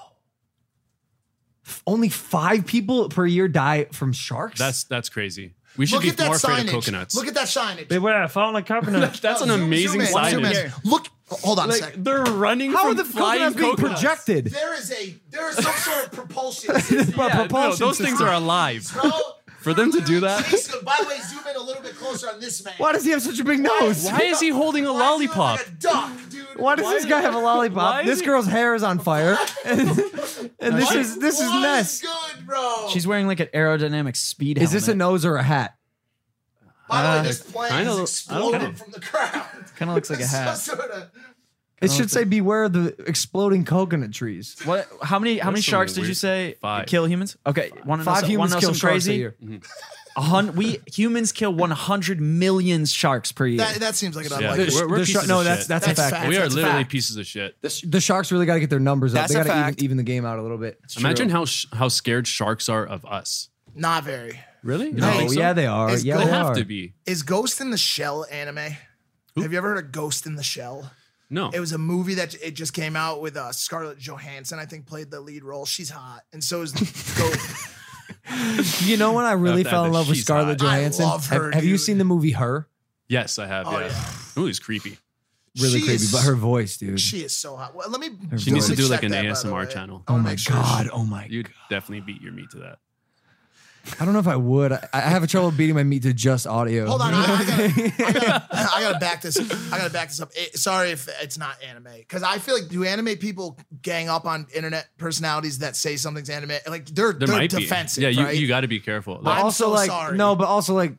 Only five people per year die from sharks. That's that's crazy. We should Look be at that more afraid of signage. coconuts. Look at that signage. were falling coconuts. That's an Zoom- amazing zoom in, zoom in. signage. Look, hold on a Like second. they're running How are from the flying coconuts being coconuts. projected? There is a there is some sort of propulsion system. But Yeah, no, propulsion those things system. are alive. Bro, For them to do that? Jason, by the way, zoom in a little bit closer on this man. Why does he have such a big nose? Why is he holding a Why is he looking lollipop? like a duck, dude? Why does this guy have a why lollipop? is This he- girl's hair is on fire, and, and this is this is Why Ness. good, bro. She's wearing like an aerodynamic speed Is this a helmet. nose or a hat? By the way, Uh, this plane kinda- has I don't exploded know. from the ground. Kinda looks like a It's hat. some sort of- It should say beware of the exploding coconut trees. What? How many? How many That's some sharks did you weird- say Five. kill humans? Okay, one Five humans kill sharks a year. A hun- we humans kill one hundred million sharks per year. That, that seems like an Yeah. unlikely. The, We're- we're the shark- pieces no, of that's shit. that's, That's a fact. fact. we are That's a literally fact. pieces of shit. The, the sharks really got to get their numbers That's up. a They got to fact. even, even the game out a little bit. Imagine how sh- how scared sharks are of us. Not very. Really? You No, don't think so? yeah, they are. It's Yeah, good. They they have are. to be. Is Ghost in the Shell anime? Have you ever heard of Ghost in the Shell? No. It was a movie that it just came out with uh, Scarlett Johansson, I think, played the lead role. She's hot. And so is Ghost. You know when I really About fell that, in love with she's Scarlett hot. I Johansson? love her, have, have you dude. seen the movie Her? Yes, I have. Oh, yeah. yeah. Ooh, it's creepy. Really She creepy, is- but her voice, dude. She is so hot. Well, let me. She let needs to me do like check an that, by A the S M R way. channel. I oh wanna my make sure god! she- Oh my! You'd definitely beat your meat to that. I don't know if I would. I, I have a trouble beating my meat to just audio. Hold on, I, I, gotta, I, gotta, I gotta back this. I gotta back this up. It- sorry if it's not anime, because I feel like do anime people gang up on internet personalities that say something's anime? Like they're There they're might defensive. be. Yeah, you, right? you got to be careful. But Like, I'm also so like sorry. no, but also like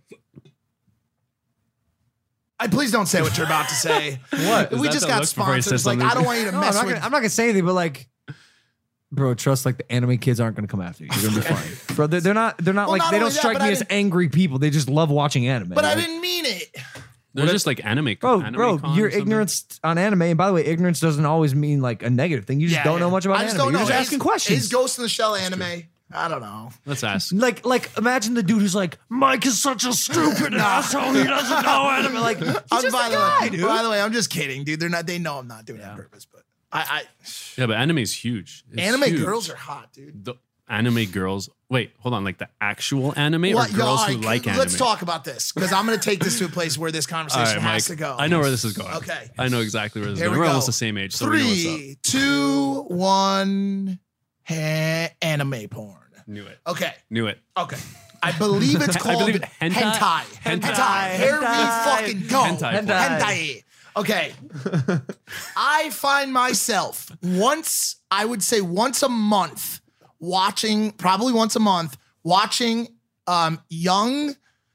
I, please don't say what you're about to say. What? Is We that just the got look before he sponsors. says Like something? I don't want you to no, I'm mess not, with. gonna, I'm not gonna say anything, but like, bro, trust like the anime kids aren't gonna come after you. You're gonna be fine, bro. They're, they're not. They're not Well, like not they don't only that, strike but me I as didn't- angry people. They just love watching anime. but I Like, didn't mean it. They're just like anime. Bro, anime bro, con your or something. ignorance on anime, and by the way, ignorance doesn't always mean like a negative thing. You just Yeah, don't know yeah. much about I just anime. don't You're know. just Is- asking questions. Is Ghost in the Shell anime? I don't know. Let's ask. Like, like, imagine the dude who's like, Mike is such a stupid asshole. He doesn't know anime. Like, he's I'm, just by, a the guy, way, dude. by the way, I'm just kidding, dude. They're not. They know I'm not doing it on purpose, but I. I Yeah, but anime is huge. It's anime huge. girls are hot, dude. The anime girls. Wait, hold on. Like the actual anime What, or girls y'all, who like anime? Let's talk about this because I'm going to take this to a place where this All conversation right, has Mike. to go. I know where this is going. Okay. I know exactly where this is Here going. we We're go. almost the same age, so we know what's up. Three, two, one. Ha- anime porn. Knew it. Okay. Knew it. Okay. I believe it's I called believe it- hentai? hentai. Hentai. Hentai. Here we fucking go. Hentai. Hentai. Okay. I find myself once, I would say once a month, watching, probably once a month, watching um, young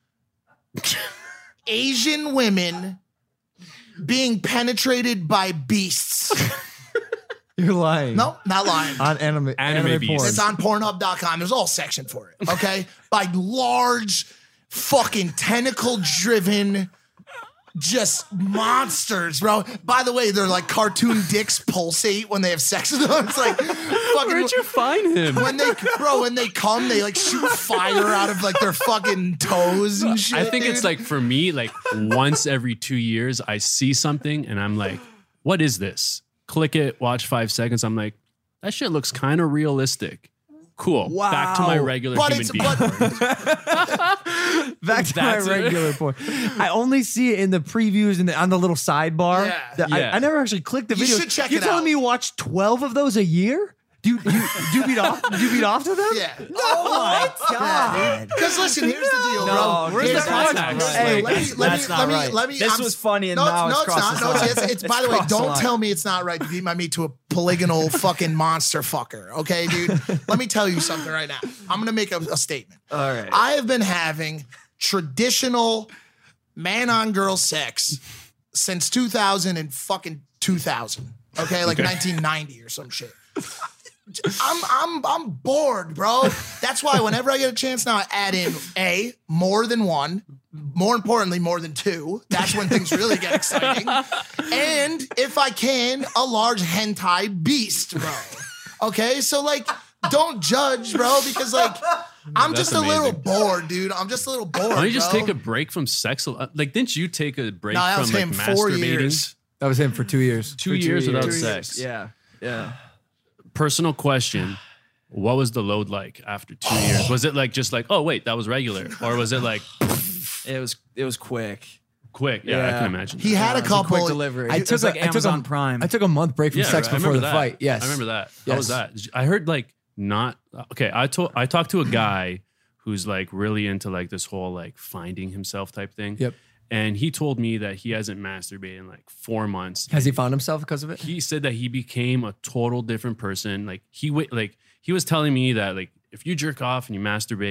Asian women being penetrated by beasts. You're lying. No, not lying. on anime, Anime anime, beast. porn. It's on pornhub dot com. There's a whole section for it. Okay. By large, fucking tentacle driven, just monsters, bro. By the way, they're like cartoon dicks pulsate when they have sex with them. It's like fucking. Where'd you find him? when they, bro, when they come, they like shoot fire out of like their fucking toes and shit. I think dude. it's like for me, like once every two years, I see something and I'm like, what is this? Click it, watch five seconds. I'm like, that shit looks kind of realistic. Cool. Back to my Wow. regular But human it's being. but Back to my That's it. regular porn. I only see it in the previews and on the little sidebar. Yeah. The- I, Yeah. I never actually clicked the You video. should check You're it telling out. me you watch twelve of those a year? Do you, do you, do you beat off? Do you beat off to them? yeah. Oh my god! Because listen, here's the deal, No, bro. where's Here's the the- context? Hey, Like, let me, that's- let that's me, not let me, right. let me. This I'm- was funny and no, now no, it's it's crossed not. the No, it's, line. it's, it's by It's the way, crossed the don't line. tell me it's not right to beat my meat to a polygonal fucking monster fucker. Okay, dude. Let me tell you something right now. I'm gonna make a, a statement. All right. I have been having traditional man on girl sex since two thousand and fucking two thousand. Okay, like nineteen ninety or some shit. I'm I'm I'm bored, bro. That's why whenever I get a chance now, I add in a more than one, more importantly, more than two. That's when things really get exciting. And if I can, a large hentai beast, bro. Okay, so like, don't judge, bro, because like, I'm That's just a little amazing. bored, dude. I'm just a little bored. Why don't you just bro. take a break from sex? a lot? Like, didn't you take a break No, that from was like him four masturbating? years. That was him for two years. Two For years without Two sex. Yeah. Yeah. Personal question. What was the load like after two years? Was it like just like, oh wait, that was regular? Or was it like It was it was quick. quick? Yeah, I Yeah. can imagine. He had a It's a quick couple. delivery. I It took was like a- I took Amazon a- Prime. I took a month break from Yeah, sex I before remember the that. fight. Yes, I remember that. How Yes. was that? Did you- I heard like not okay. I told I talked to a guy who's like really into like this whole like finding himself type thing. Yep. And he told me that he hasn't masturbated in like four months. Has he found himself because of it? He said that he became a total different person. Like he wa- like he was telling me that like if you jerk off and you masturbate,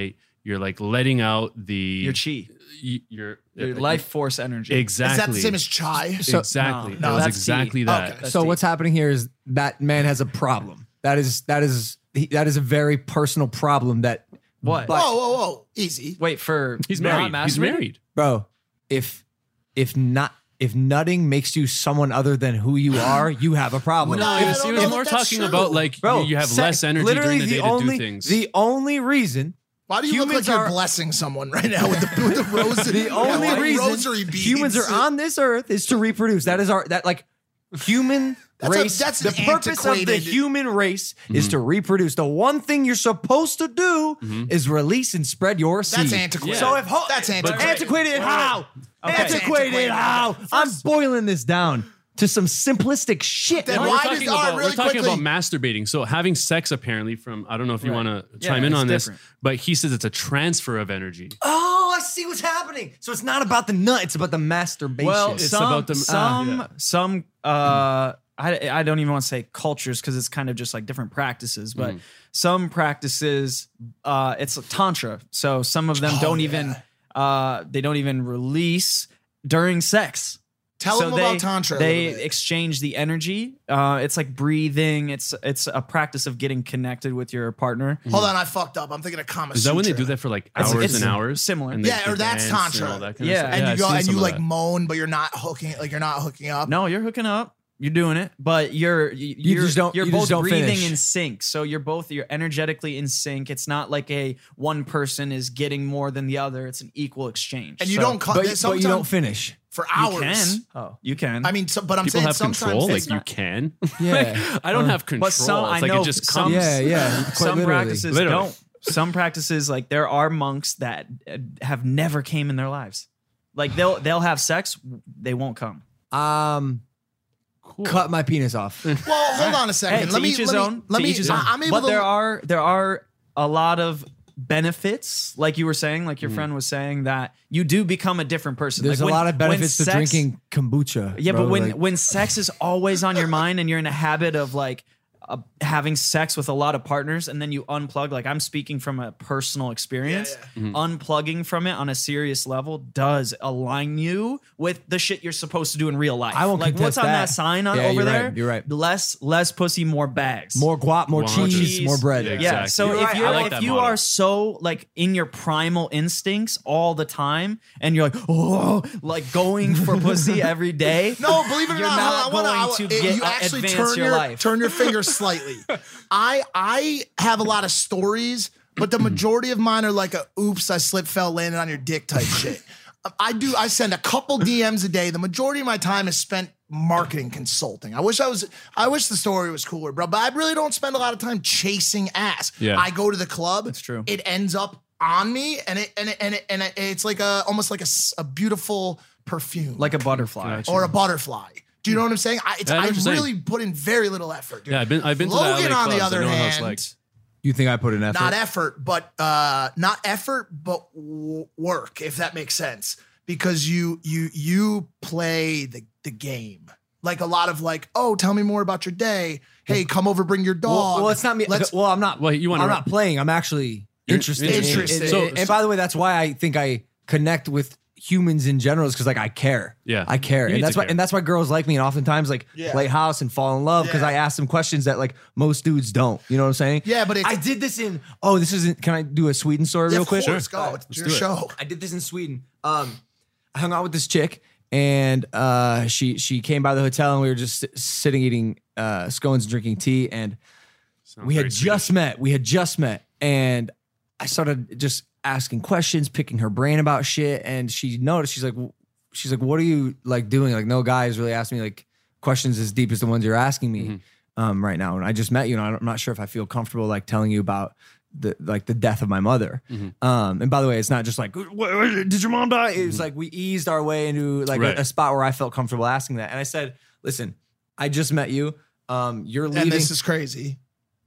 you're like letting out the Your chi, y- your, your uh, life force energy. Exactly. Is that the same as chai? So- exactly. No, that no, was that's exactly tea. that. Okay. So deep. what's happening here is that man has a problem. That is that is he- that is a very personal problem. That What? but- Whoa, whoa, whoa! Easy. Wait for He's not married. He's masturbating? married. bro. If if not if nutting makes you someone other than who you are, you have a problem. No, He I was, don't he know was that more that's talking true. about like Bro, you, you have sex- less energy literally during the day to only, do things. The only reason Why do you look Humans like you're are- blessing someone right now with the, with the rose? the only like reason rosary beads. humans are on this earth is to reproduce. That is our that like human That's a- race. that's the an purpose of the antiquated- human race is to reproduce. The one thing you're supposed to do is release and spread your seed. That's antiquated. So if ho- That's but antiquated. antiquated how? Okay. Antiquated Antiquated. how? I'm boiling this down to some simplistic shit. Then No, bro. we're why talking, does- all right, about, really we're talking quickly- about masturbating. So having sex, apparently, from I don't know if you Right. want to Yeah, chime in it's on this, different. but he says it's a transfer of energy. Oh, I see what's happening. So it's not about the nut; it's about the masturbation. Well, It's some, about the- some, Ah, yeah. some. Uh, I I don't even want to say cultures because it's kind of just like different practices, but Mm. some practices, uh, it's tantra. So some of them Oh, don't yeah. even, uh, they don't even release during sex. Tell So them they, about tantra. a They little bit. exchange the energy. Uh, it's like breathing. It's it's a practice of getting connected with your partner. Hold on, I fucked up. I'm thinking of Kama Is that when they Sutra. do that for like It's- hours it's and hours? similar. And they- Yeah, or they that's dance and tantra. all that kind Yeah. of stuff. And I've you go seen and some you of like that. moan, but you're not hooking. Like you're not hooking up. No, you're hooking up. You're doing it, but you're you you're, just don't- you're you both just don't breathing finish. in sync. So you're both you're energetically in sync. It's not like a one person is getting more than the other. It's an equal exchange. And you So don't. Call, but, but sometimes you don't finish. for you hours. can. Oh. You can. I mean, so, but I'm People saying have sometimes control, it's like you not- can. Yeah. Like, I don't have control. But some it's I like know it just some, comes. Yeah, yeah. Quite some literally. practices Literally. don't. Some practices like there are monks that uh, have never came in their lives. Like they'll they'll have sex, they won't come. Um, Cool. cut my penis off. Well, hold on a second. Hey, let to me each his let me, own. let to me. each his I- own. I'm able but to. there are there are a lot of benefits, like you were saying, like Mm. your friend was saying, that you do become a different person. There's Like a when- lot of when benefits to sex- drinking kombucha. Yeah, bro, but when like- when sex is always on your mind and you're in a habit of like uh, having sex with a lot of partners and then you unplug, like I'm speaking from a personal experience, Yeah, Mm-hmm. unplugging from it on a serious level does align you with the shit you're supposed to do in real life. I won't like what's contest on that, that. sign on Yeah, over you're there? right, you're right. Less less pussy, more bags. more guap, more one hundred. cheese, more bread. Yeah, Yeah. Exactly. So You're if right, you're I like if that you model. are so like in your primal instincts all the time and you're like, oh, like going for pussy every day. No, believe it or You're not, not I wanna, I, going to it- get- you actually advance turn your your life. turn your finger slightly. I I have a lot of stories, but the majority of mine are like a oops, I slipped, fell, landed on your dick type shit. I do. I send a couple D Ms a day. The majority of my time is spent marketing consulting. I wish I was. I wish the story was cooler, bro. But I really don't spend a lot of time chasing ass. Yeah. I go to the club. That's true. It ends up on me, and it and it and it, and it, it's like a almost like a, s- a beautiful perfume, Like a butterfly. or a butterfly. Do you know what I'm saying? I, it's, Yeah, I know I what you're saying. really put in very little effort. Dude. Yeah, I've been I've been to Logan, the L A on the clubs. I other know how it's hand, like. You think I put in effort? not effort, but uh, not effort, but w- work, if that makes sense. Because you you you play the the game. Like a lot of like, oh, tell me more about your day. Hey, come over, bring your Well, dog. well, it's not me. Let's, well, I'm not. Well, you wanna- I'm not playing. I'm actually You're interested. interested. And- and- So- and by the way, that's why I think I connect with humans in general, is because like I care. Yeah. I care, You and need that's to why care. and that's why girls like me, and oftentimes like Yeah. play house and fall in love because Yeah. I ask them questions that like most dudes don't. You know what I'm saying? Yeah, but it's- I did this in. Oh, this isn't. Can I do a Sweden story yeah, real of quick? course, go. It's Let's your do it. show. I did this in Sweden. Um, I hung out with this chick, and uh, she she came by the hotel, and we were just sit- sitting eating uh, scones and drinking tea, and Sounds we had very just met. We had just met, and I started just asking questions, picking her brain about shit, and she noticed. She's like, she's like, what are you like doing? Like, no guy has really asked me like questions as deep as the ones you're asking me Mm-hmm. um, right now, and I just met you, and I'm not sure if I feel comfortable like telling you about the like the death of my mother. Mm-hmm. Um, and by the way, it's not just like, "What- what- did your mom die? It's like we eased our way into like Right. a, a spot where I felt comfortable asking that, and I said, listen, I just met you. Um, you're leaving, And this is crazy.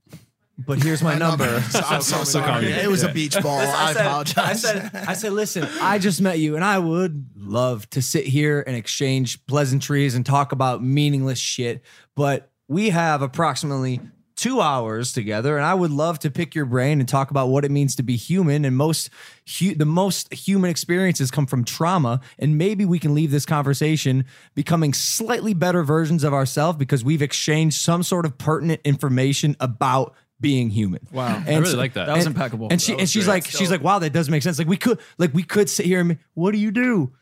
but here's my number. I'm so sorry. comedy. It was a beach ball. I, said, apologize. I said, I said, listen, I just met you, and I would love to sit here and exchange pleasantries and talk about meaningless shit, but we have approximately two hours together, and I would love to pick your brain and talk about what it means to be human. And most hu- the most human experiences come from trauma, and maybe we can leave this conversation becoming slightly better versions of ourselves because we've exchanged some sort of pertinent information about being human. Wow. And I really so- like that. That was and- impeccable. And she That and was she's great. like she's like, wow, that does make sense. Like we could like we could sit here and what do you do?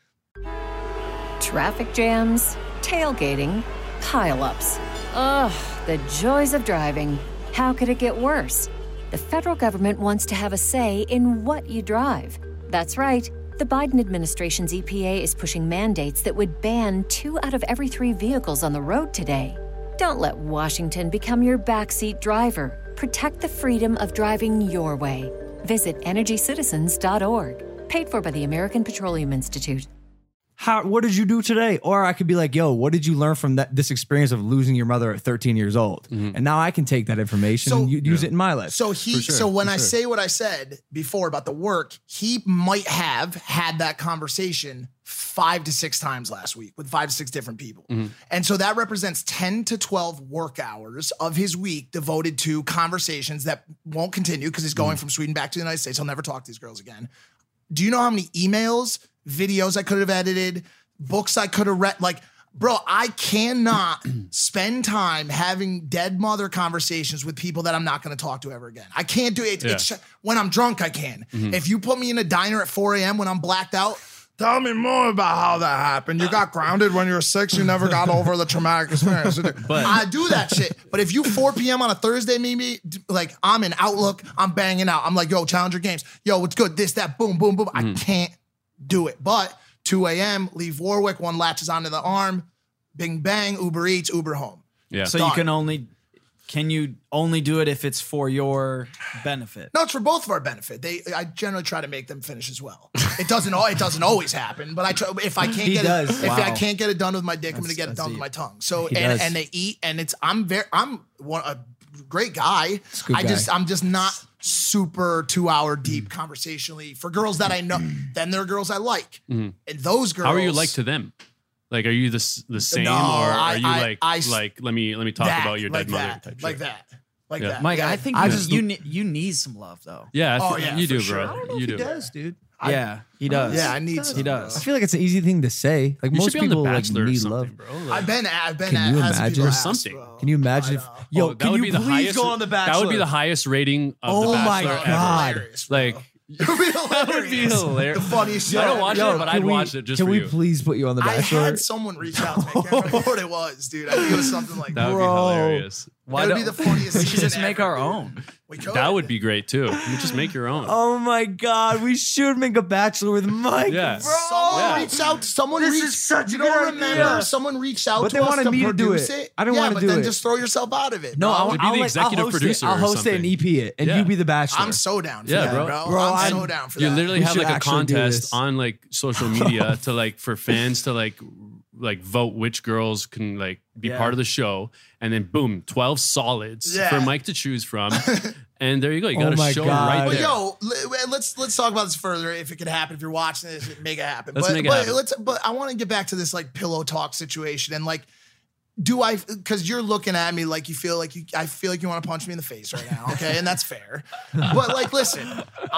Traffic jams, tailgating, pileups. Ugh, the joys of driving. How could it get worse? The federal government wants to have a say in what you drive. That's right. The Biden administration's E P A is pushing mandates that would ban two out of every three vehicles on the road today. Don't let Washington become your backseat driver. Protect the freedom of driving your way. Visit energy citizens dot org. Paid for by the American Petroleum Institute. How what did you do today? Or I could be like, yo, what did you learn from that this experience of losing your mother at thirteen years old? And now I can take that information So- and u- use it in my life. So he, sure, so when for I sure. say what I said before about the work, he might have had that conversation five to six times last week with five to six different people. And so that represents ten to twelve work hours of his week devoted to conversations that won't continue because he's going from Sweden back to the United States. He'll never talk to these girls again. Do you know how many emails, videos I could have edited, books I could have read? Like, bro, I cannot spend time having dead mother conversations with people that I'm not going to talk to ever again. I can't do it. Yeah. It's when I'm drunk, I can. If you put me in a diner at four a.m. when I'm blacked out, tell me more about how that happened. You got grounded when you were six. You never got over the traumatic experience. But- I do that shit. But if you four p.m. on a Thursday, maybe like I'm in Outlook, I'm banging out. I'm like, yo, Challenger Games. Yo, what's good? This, that, boom, boom, boom. I can't do it. But two a.m., leave Warwick, one latches onto the arm, bing, bang, Uber Eats, Uber home. Yeah. So Done. you can only can you only do it if it's for your benefit? No, it's for both of our benefit. They, I generally try to make them finish as well. It doesn't, al- it doesn't always happen, but I try, if I can't He get does. it, if I Wow. can't get it done with my dick, I'm That's- gonna get it that's done with deep. my tongue. So He and, does. and they eat, and it's I'm very I'm one a great guy. a good I guy. just I'm just not super two hour deep conversationally for girls that I know. Then there are girls I like, and those girls. How are you like to them? Like, are you the s- the same, No, or I- are you I- like I s- like let me let me talk that, about your like dead mother that, type like shit? that, like Yeah. that. Mike, Yeah. I think I you, just- you, ne- you need some love though. Yeah, I Oh, feel- yeah, you for do, sure. bro. I don't know You he do. does, dude. yeah, he does. Yeah, I need some. He bro. does. I feel like it's an easy thing to say. Like You most should be on people The like Bachelor or need something, love. bro. I've Like, been I've been Can you had some imagine? people Or ask, something. bro. Can you imagine I if know. yo, oh, that can would you be the please highest, go on the Bachelor? That would be the highest rating of Oh the my Bachelor God. ever. Hilarious, bro. Like, It would be hilarious. that would be hilarious. The funniest I shit. don't watch Yo, it, but can I'd we- watch it just Can for we you. please put you on the I Bachelor? had someone reach out to me. I can't remember what it was, dude. I think it was something like That that. would Bro. be hilarious. Why It would don't- be the funniest We should season just make ever, our dude. own. We could. That would be great too. You just make your own. Oh my God, we should make a Bachelor with Mike. Yeah. Bro. Someone Yeah. reached out. Someone This reached. is such a you good don't idea. remember? Someone reached out But to they us wanted to me to do produce it. it. I didn't yeah, wanna but do then it. just throw yourself out of it. No, bro. I'll, You'd be I'll, the like, executive I'll host producer it. I'll or host it and something. E P it, and Yeah. you be the Bachelor. I'm so down for Yeah, that, bro. bro. Bro, I'm I- so down for You that. literally We have should like a actually do contest this. on like social media to like for fans to like like vote which girls can like be Yeah. part of the show, and then boom, twelve solids Yeah. for Mike to choose from, and there you go. You Oh got a my show God. right But there. yo, li- let's let's talk about this further. If it could happen, if you're watching this, make it happen. Let's but make it but happen. let's. But I want to get back to this like pillow talk situation and like, do I? Because you're looking at me like you feel like you. I feel like you want to punch me in the face right now. Okay, and that's fair. But like, listen,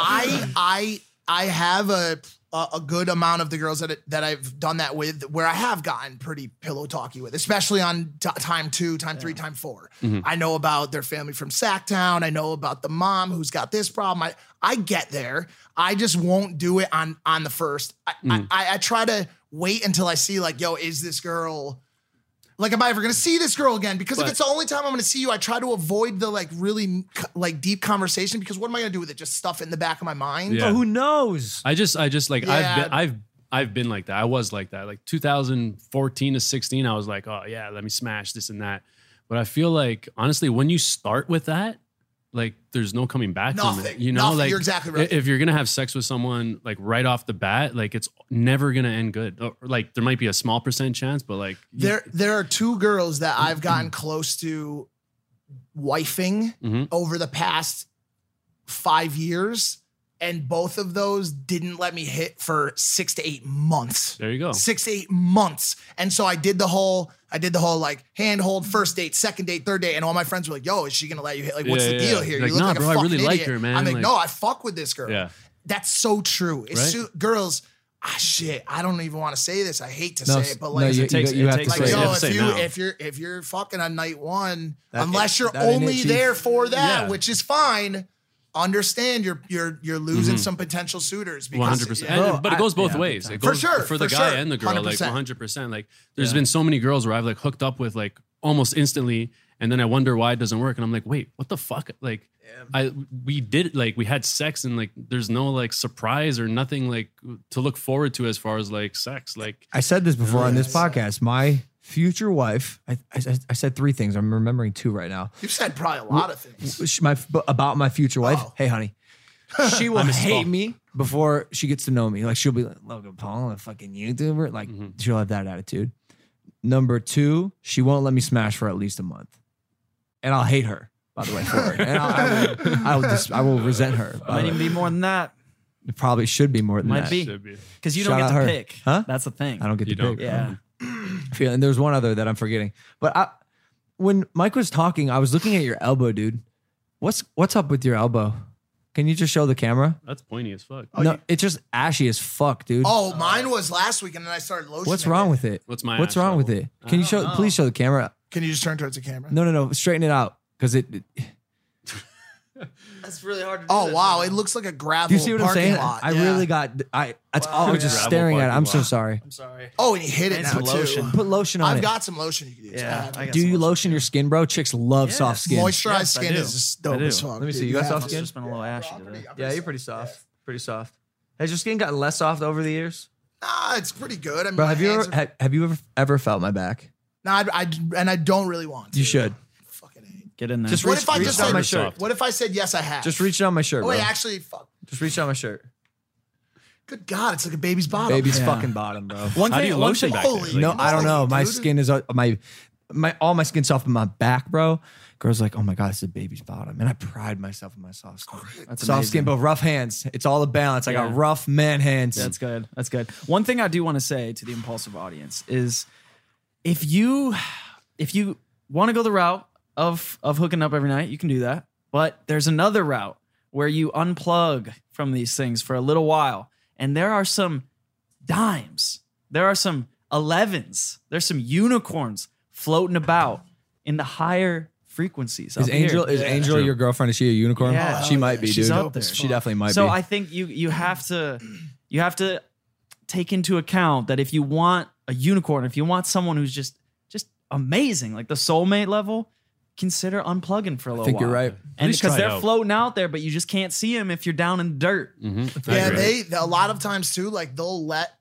I I I have a. A, a good amount of the girls that it, that I've done that with, where I have gotten pretty pillow talky with, especially on t- time two, time three, time four. I know about their family from Sacktown. I know about the mom who's got this problem. I I get there. I just won't do it on on the first. I, I, I I try to wait until I see like, yo, is this girl? Like, am I ever gonna see this girl again? Because if But- it's the only time I'm gonna see you, I try to avoid the like really like deep conversation. Because what am I gonna do with it? Just stuff it in the back of my mind. Yeah. But who knows? I just, I just like Yeah. I've been, I've, I've been like that. I was like that. Like two thousand fourteen to sixteen, I was like, oh yeah, let me smash this and that. But I feel like honestly, when you start with that, like there's no coming back from it. Nothing. You know, Nothing. like You're exactly right. i- if you're gonna have sex with someone like right off the bat, like it's never gonna end good. Or, like there might be a small percent chance, but like you- There, there are two girls that I've gotten close to wifing Mhm. over the past five years. and both of those didn't let me hit for six to eight months. There you go. Six to eight months. And so I did the whole, I did the whole like handhold, first date, second date, third date. And all my friends were like, yo, is she going to let you hit? Like, what's Yeah, the yeah, deal yeah. here? Like, you look nah, like a bro, I fucking really like idiot. her, man. I'm like, Like- no, I fuck with this girl. Yeah. That's so true. It's Right. so, girls, ah, shit, I don't even want to say this. I hate to No, say it, but no, like, you, it takes- you, you it have takes to like, say you yo, have it. to if say you no. if you're if you're fucking on night one, That- unless you're that ain't only it, Chief. there for that, Yeah. which is fine. Understand you're you're you're losing some potential suitors because One hundred percent. yeah. Bro, But it goes both yeah, ways. big It For goes sure, for the for guy sure. and the girl. one hundred Like percent. one hundred percent. Like there's been so many girls where I've like hooked up with like almost instantly, and then I wonder why it doesn't work, and I'm like, wait, what the fuck? Like, I we did like we had sex, and like there's no like surprise or nothing like to look forward to as far as like sex. Like I said this before on this podcast. My future wife, I, I, I said three things. I'm remembering two right now. You've said probably a lot of things. She- My, about my future wife. Oh. Hey, honey. She will misspoke. hate me before she gets to know me. Like she'll be like, Logan Paul, a fucking YouTuber. Like she'll have that attitude. Number two, she won't let me smash for at least a month, and I'll hate her. By the way, for it, and I'll, I will, I will just, I will resent her. by Might the even way. be more than that. It probably should be more than Might that. be. should be. Because you Shout don't out get to her. pick. Huh? That's the thing. I don't get You to don't. pick. Yeah. Feel- and there's one other that I'm forgetting. But I, when Mike was talking, I was looking at your elbow, dude. What's what's up with your elbow? Can you just show the camera? That's pointy as fuck. no, it's just ashy as fuck, dude. Oh, mine was last week, and then I started lotioning. What's wrong with it? What's my What's ash wrong with level? it? Can you show? Please show the camera. Can you just turn towards the camera? No, no, no. Straighten it out because it. it- That's really hard to Oh wow, it looks like a gravel do you see what I'm parking saying? lot. I Yeah. really got. I. That's all. I was just Gravel staring at it. parking I'm so lot. sorry. I'm sorry. Oh, and you hit it And now some too. lotion. Put lotion on I've it. got some lotion you can use. Yeah. I got Do some you lotion. lotion your skin, bro? Chicks love soft Yes. skin. Moisturized Yes, I skin do. is just I dope do. as fuck. Let me dude. see, you got soft have It's skin? just been a little ashy I'm pretty- today. I'm Yeah, you're pretty soft. Pretty soft. Has your skin gotten less soft over the years? Nah, it's pretty good. I mean, Bro, my have you hands ever are- have, have you ever ever felt my back? Nah, I, I and I don't really want to. You should. Fucking hate. Get in there. Just What reach, if I reach just down said my Super shirt. soft. What if I said yes? I have. Just reach down my shirt, Oh bro. wait, actually, fuck. Just reach down my shirt. Good God, it's like a baby's bottom. Baby's Yeah. fucking bottom, bro. One How do thing, you one lotion thing- back there? Holy Like, No, I don't know. moly, My dude. skin is uh, my my all my skin soft on my back, bro. Girls like, oh my god, it's a baby's bottom, and I pride myself in my soft skin. That's soft amazing. skin, but rough hands. It's all a balance. I got Yeah. rough man hands. That's good. That's good. One thing I do want to say to the impulsive audience is if you if you want to go the route of of hooking up every night, you can do that. But there's another route where you unplug from these things for a little while. And there are some dimes. There are some elevens. There's some unicorns floating about in the higher frequencies. Is up Angel here. is Angel your girlfriend? Is she a unicorn? Yeah. she Oh, might yeah. be, She's dude. up there. She definitely might so be. I think you you have to you have to take into account that if you want a unicorn, if you want someone who's just just amazing, like the soulmate level, consider unplugging for a little think while. you're right. And least because try it they're out. floating out there, but you just can't see them if you're down in the dirt. Mm-hmm. I Yeah, agree. they a lot of times too. Like they'll let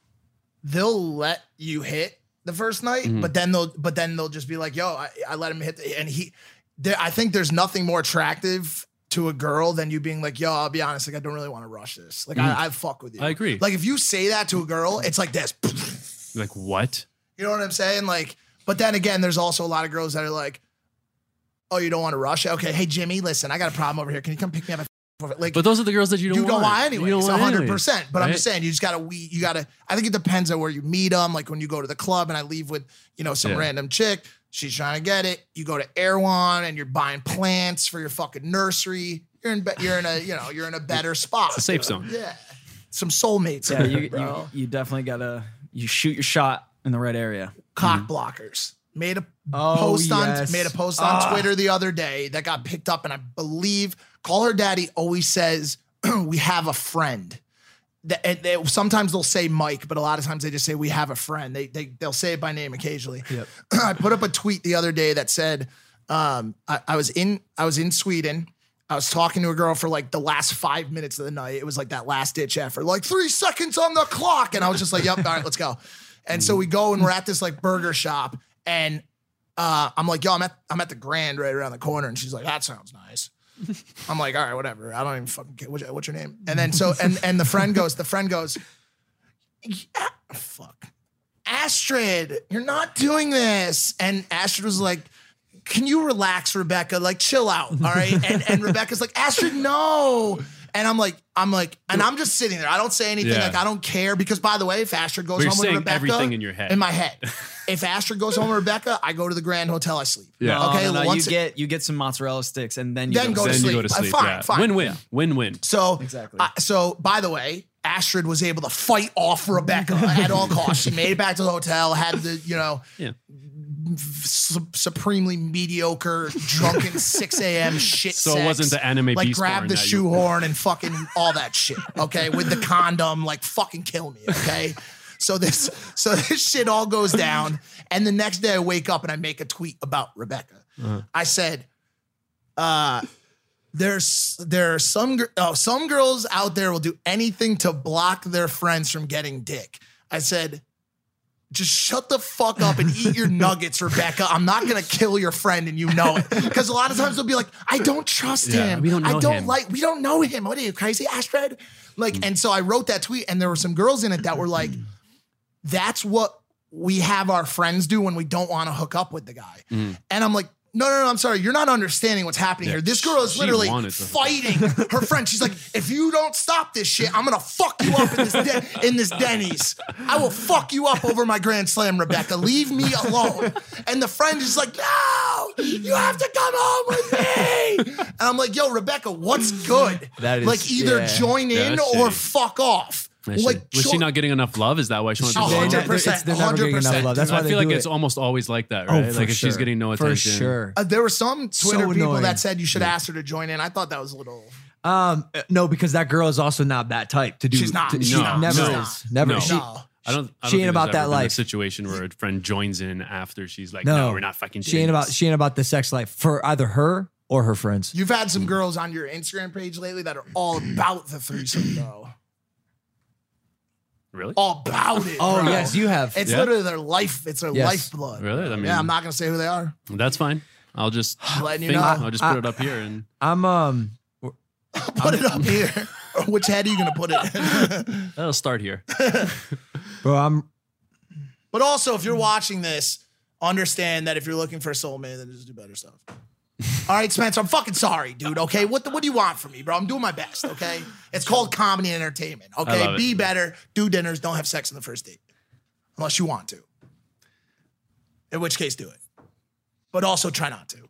they'll let you hit the first night, Mm-hmm. but then they'll but then they'll just be like, "Yo, I, I let him hit," the, and he. There, I think there's nothing more attractive to a girl than you being like, "Yo, I'll be honest, like I don't really want to rush this. Like I, I fuck with you." Mm. I agree. Like if you say that to a girl, it's like this. Like what? You know what I'm saying? Like, but then again, there's also a lot of girls that are like, "Oh, you don't want to rush it? Okay, hey Jimmy, listen, I got a problem over here. Can you come pick me up?" at Like, But those are the girls that you don't you want. don't want anyways, You don't want one hundred anyways, percent. But I'm right? just saying, you just gotta we you gotta. I think it depends on where you meet them. Like when you go to the club and I leave with you know some Yeah. random chick, she's trying to get it. You go to Erewhon and you're buying plants for your fucking nursery. You're in be- you're in a you know you're in a better spot. It's a safe zone. Yeah, some soulmates. Yeah, in you, there, bro. you you definitely gotta you shoot your shot in the right area. Cock blockers. Made a Oh, post on yes. made a post on Twitter the other day that got picked up, and I believe Call Her Daddy always says we have a friend. That and they, sometimes they'll say Mike, but a lot of times they just say we have a friend. They they they'll say it by name occasionally. Yep. I put up a tweet the other day that said um, I, I was in I was in Sweden. I was talking to a girl for like the last five minutes of the night. It was like that last ditch effort, like three seconds on the clock. And I was just like, yep, all right, let's go. And so we go and we're at this like burger shop. And uh, I'm like, yo, I'm at, I'm at the Grand right around the corner. And she's like, that sounds nice. I'm like, all right, whatever. I don't even fucking care. What's, what's your name? And then so, and, and the friend goes, the friend goes, yeah, fuck. Astrid, you're not doing this. And Astrid was like, can you relax, Rebecca? Like, chill out, all right? And and Rebecca's like, Astrid, no. And I'm like, I'm like, and I'm just sitting there. I don't say anything. Yeah. Like, I don't care because, by the way, if Astrid goes But you're home with saying Rebecca, everything in your head. in my head. If Astrid goes home with Rebecca, I go to the Grand Hotel. I sleep. Yeah. No, Okay. no, no, you once it- get you get some mozzarella sticks and then you Then go, go to to then sleep. you go to sleep. Uh, sleep. fine, yeah. fine. Win-win. Win-win. So, Exactly. I- so by the way, Astrid was able to fight off Rebecca at all costs. She made it back to the hotel, had the, you know, Yeah. su- supremely mediocre, drunken six a.m. shit So it sex. wasn't the anime like beast grab porn the that you- shoehorn and fucking all that shit. Okay, with the condom, like fucking kill me. Okay, so this so this shit all goes down, and the next day I wake up and I make a tweet about Rebecca. Uh-huh. I said, uh. There's there are some gir- oh, some girls out there will do anything to block their friends from getting dick. I said, just shut the fuck up and eat your nuggets, Rebecca. I'm not gonna kill your friend and you know it. Because a lot of times they'll be like, I don't trust Yeah, him. we don't I know don't him." like we don't know him. What are you, crazy, Astrid? Like, Mm. and so I wrote that tweet, and there were some girls in it that were like, that's what we have our friends do when we don't want to hook up with the guy. Mm. And I'm like, no, no, no, I'm sorry. You're not understanding what's happening Yeah, here. This girl is she literally wanted to- fighting her friend. She's like, if you don't stop this shit, I'm going to fuck you up in this, de- in this Denny's. I will fuck you up over my Grand Slam, Rebecca. Leave me alone. And the friend is like, no, you have to come home with me. And I'm like, yo, Rebecca, what's good? That is- like either yeah. join Yeah, in that's or shitty. fuck off. Was, Like, she, was she jo- not getting enough love? Is that why she wanted to Oh, go one hundred home? percent. It's- they're never getting enough one hundred percent. love. That's why I they feel like do it's it. almost always like that, Oh, right? for like if she's sure. getting no For attention. sure. Uh, there were some So Twitter people annoying. that said you should ask her to join in. I thought that was a little. Um, no, because that girl is also not that type to do. She's not. to- She's she not. never She's is. not. Never. No. She, No. I don't. I She don't ain't think about there's that ever been life. A situation where a friend joins in after she's like, no, no, we're not fucking. She ain't doing about. this." She ain't about the sex life for either her or her friends. You've had some girls on your Instagram page lately that are all about the threesome, though. Really? All about it. Oh bro. yes, you have. It's Yeah? literally their life. It's their Yes. lifeblood. Really? I mean- yeah, I'm not gonna say who they are. That's fine. I'll just Letting you think, know. I'll just put I- it up here and I'm um. Put it up here. Which head are you gonna put it in? that'll start here. Bro, I'm. But also, if you're watching this, understand that if you're looking for a soulmate, then just do better stuff. All right, Spencer, I'm fucking sorry, dude. Okay, what the, what do you want from me, bro? I'm doing my best. Okay, it's called comedy and entertainment. I Okay, love it. be better, do dinners, don't have sex on the first date, unless you want to. In which case, do it. But also try not to.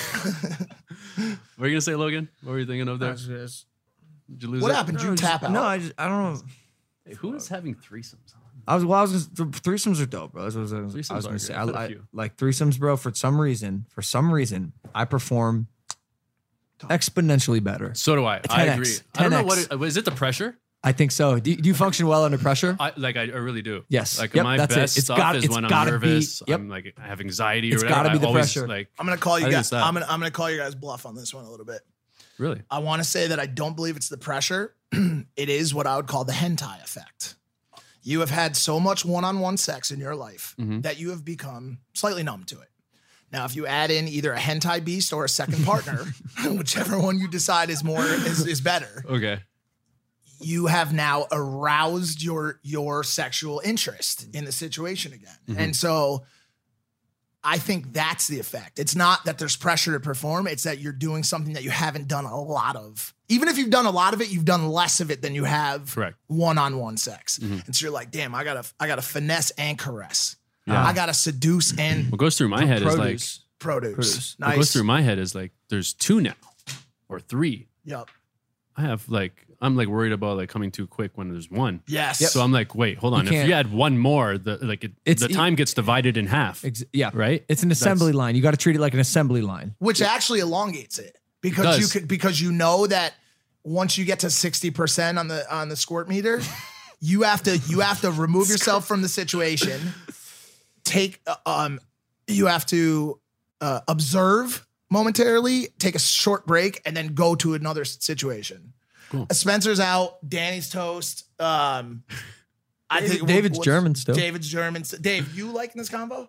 What were you gonna say, Logan? What were you thinking of there? Did you lose What it? happened? Did you tap out? No, I just. I don't know. Hey, who is having threesomes? I was. Well, I was. Gonna, threesomes are dope, bro. That's what I was, I was Threesomes gonna are say. good. I, Quite a I- few. like threesomes, bro. For some reason, for some reason, I perform exponentially better. So do I. I ten X, agree. I don't know ten what X. it, is it. The pressure? I think so. Do, do you function well under pressure? I like. I, I really do. Yes. Like Yep, my that's it. best It's stuff gotta- is it's when I'm gotta be- nervous. yep. I'm like I have anxiety It's or whatever. gotta be I the always, pressure. Like I'm gonna call you I think guys. it's that. I'm gonna I'm gonna call you guys bluff on this one a little bit. really. I want to say that I don't believe it's the pressure. It is what I would call the hentai effect. You have had so much one-on-one sex in your life Mm-hmm. that you have become slightly numb to it. Now, if you add in either a hentai beast or a second partner, whichever one you decide is more is, is better, Okay. you have now aroused your your sexual interest in the situation again. Mm-hmm. And so I think that's the effect. It's not that there's pressure to perform, it's that you're doing something that you haven't done a lot of. Even if you've done a lot of it, you've done less of it than you have Correct. one-on-one sex. Mm-hmm. And so you're like, damn, I gotta I gotta finesse and caress. Yeah. I gotta seduce and What goes through my head is like Produce. produce. Produce. what goes Nice. through my head is like there's two now or three. Yep. I have like I'm like worried about like coming too quick when there's one. Yes. So I'm like, wait, hold on. You If can't- you add one more, the like it, It's- the time gets divided in half. Ex- yeah. Right? It's an assembly line. You got to treat it like an assembly line. Which actually elongates it because It you does. could because you know that once you get to sixty percent on the on the squirt meter, you have to you have to remove yourself from the situation. Take uh, um you have to uh, observe momentarily, take a short break, and then go to another s- situation. Cool. Uh, Spencer's out, Danny's toast. Um I David- think David's what's- German still. David's German. Dave, you liking this combo?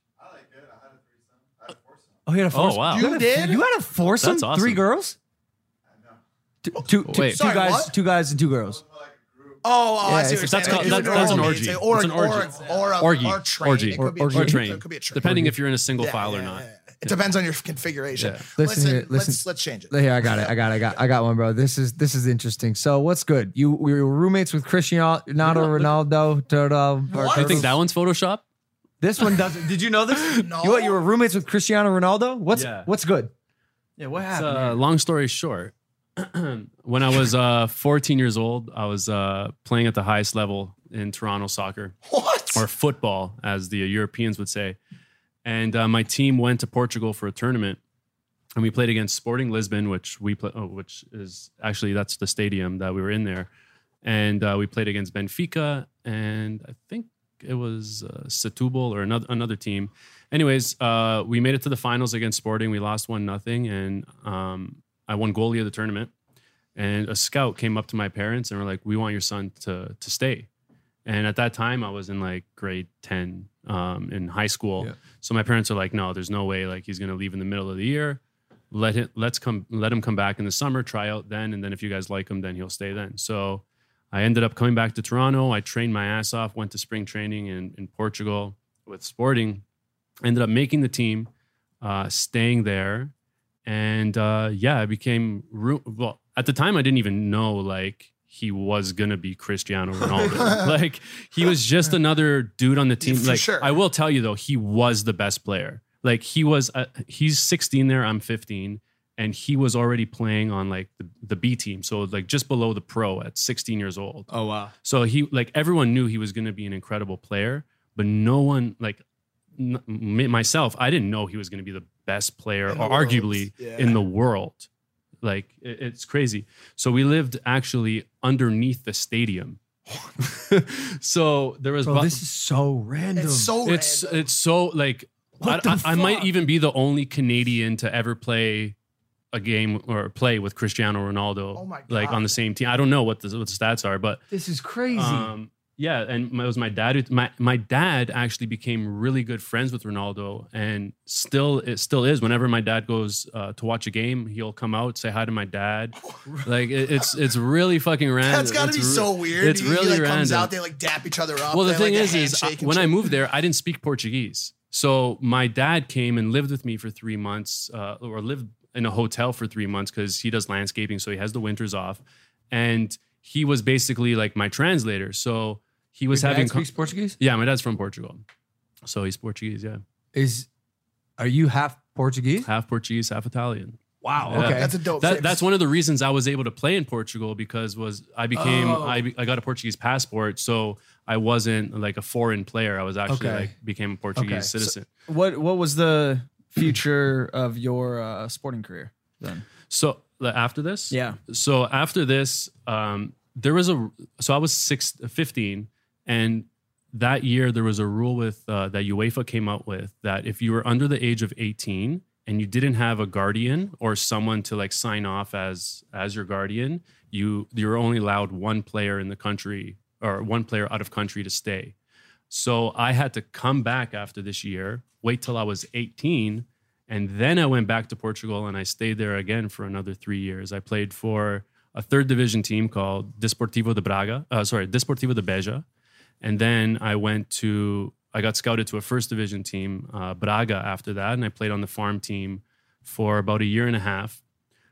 Oh, you had a Oh, foursome. wow. You You had a, did? You had a foursome. That's awesome. Three girls. Two, two, two, Wait. two Sorry, guys. what? Two guys and two girls. Oh, oh, I Yeah, see it's- what you're that's saying. called- It's that- an that's an orgy. orgy. It's a- Or, It's an orgy. Or, or, a, Orgy. or a train. Orgy. It could be Or- a or train. train. It could be a train. Depending if you're in a single Yeah, file yeah, or not. yeah, yeah. It depends on your configuration. Yeah. Listen here, let's listen. let's change it. Here, I got it. I got it. I got I got one, bro. This is this is interesting. So what's good? You we were roommates with Cristiano Ronaldo. Turtle, What? I think that one's Photoshop. This one doesn't. Did you know this? No. You what? You were roommates with Cristiano Ronaldo? What's Yeah. what's good? Yeah, what It's, happened? uh, long story short, when I was uh, fourteen years old, I was uh, playing at the highest level in Toronto soccer, What? or football, as the Europeans would say. And uh, my team went to Portugal for a tournament, and we played against Sporting Lisbon, which we play, oh, which is actually that's the stadium that we were in there. And uh, we played against Benfica, and I think it was uh, Setúbal or another another team. Anyways, uh, we made it to the finals against Sporting. We lost one nothing, and um, I won goalie of the tournament. And a scout came up to my parents and were like, "We want your son to to stay." And at that time, I was in like grade ten um, in high school. Yeah. So my parents are like, "No, there's no way. Like he's going to leave in the middle of the year. Let him let's come let him come back in the summer, try out then, and then if you guys like him, then he'll stay then." So I ended up coming back to Toronto. I trained my ass off, went to spring training in, in Portugal with Sporting. Ended up making the team, uh, staying there. And uh, yeah, I became, ro- well, at the time, I didn't even know like he was going to be Cristiano Ronaldo. Like he was just another dude on the team. For like sure. I will tell you though, he was the best player. Like he was, uh, he's sixteen there, I'm fifteen. And he was already playing on like the, the B team. So like just below the pro at sixteen years old. Oh wow. So he, like everyone knew he was going to be an incredible player, but no one, like n- me- myself, I didn't know he was going to be the best player In the or world. arguably Yeah. in the world. Like it- it's crazy. So we lived actually underneath the stadium. So there was, Bro, bu- this is so random. It's so it's, random. it's so like, I, What the I, I might fuck? even be the only Canadian to ever play a game or play with Cristiano Ronaldo, Oh my like God. on the same team. I don't know what the, what the stats are, but This is crazy. um, yeah, and my, it was my dad. Who, my my dad actually became really good friends with Ronaldo, and still it still is. Whenever my dad goes uh, to watch a game, he'll come out, say hi to my dad. Like it, it's it's really fucking random. That's got to It's be re- so weird. It's he, really he like random. comes out, they like dap each other up. Well, the they thing like is, a is I, handshake and when I shit. moved there, I didn't speak Portuguese. So my dad came and lived with me for three months, uh, or lived in a hotel for three months because he does landscaping, so he has the winters off, and he was basically like my translator. So he was Your dad having. co- speaks Portuguese? yeah, my dad's from Portugal, so he's Portuguese. Yeah, Is are you half Portuguese? half Portuguese, half Italian. Wow. Yeah. Okay. That's a dope. That, fix. that's one of the reasons I was able to play in Portugal because was I became Oh. I, be- I got a Portuguese passport, so I wasn't like a foreign player. I was actually Okay. like became a Portuguese Okay. citizen. What What was the future of your uh, sporting career then? So like, after this, Yeah. So after this, um, there was a so I was six, fifteen, and that year there was a rule with uh, that UEFA came out with that if you were under the age of eighteen and you didn't have a guardian or someone to like sign off as as your guardian, you you're only allowed one player in the country or one player out of country to stay. So I had to come back after this year, wait till I was eighteen, and then I went back to Portugal and I stayed there again for another three years. I played for a third division team called Desportivo de Braga, uh, sorry, Desportivo de Beja. And then I went to, I got scouted to a first division team, uh, Braga, after that. And I played on the farm team for about a year and a half.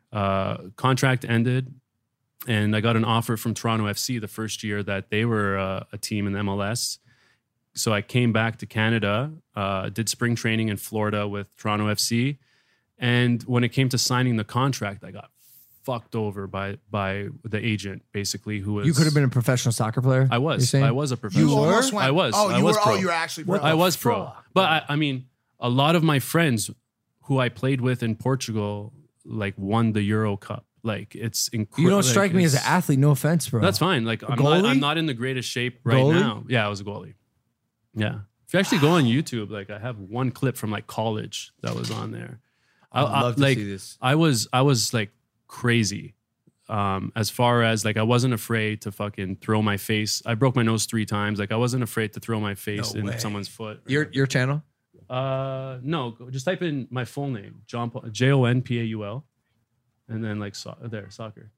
Uh, contract ended, and I got an offer from Toronto F C the first year that they were uh, a team in the M L S. So I came back to Canada, uh, did spring training in Florida with Toronto F C. And when it came to signing the contract, I got fucked over by by the agent, basically, who was... You could have been a professional soccer player. I you're was. saying? I was a You professional. almost went. I was. Oh, I you was were. pro. Oh, you were actually. Pro. I was pro. fuck, But I, I mean, a lot of my friends who I played with in Portugal like won the Euro Cup. Like it's incredible. You don't strike me as an athlete. No offense, bro. That's fine. Like I'm goalie? not, I'm not in the greatest shape right Goalie? now. Yeah, I was a goalie. Yeah. If you actually go on YouTube, like I have one clip from like college that was on there. I, I'd love to like, see this. I was I was like crazy. Um, as far as like I wasn't afraid to fucking throw my face. I broke my nose three times. Like I wasn't afraid to throw my face No in way. someone's foot. Your your channel? Uh, no, go- just type in my full name, John Paul, J O N P A U L, and then like so, there soccer.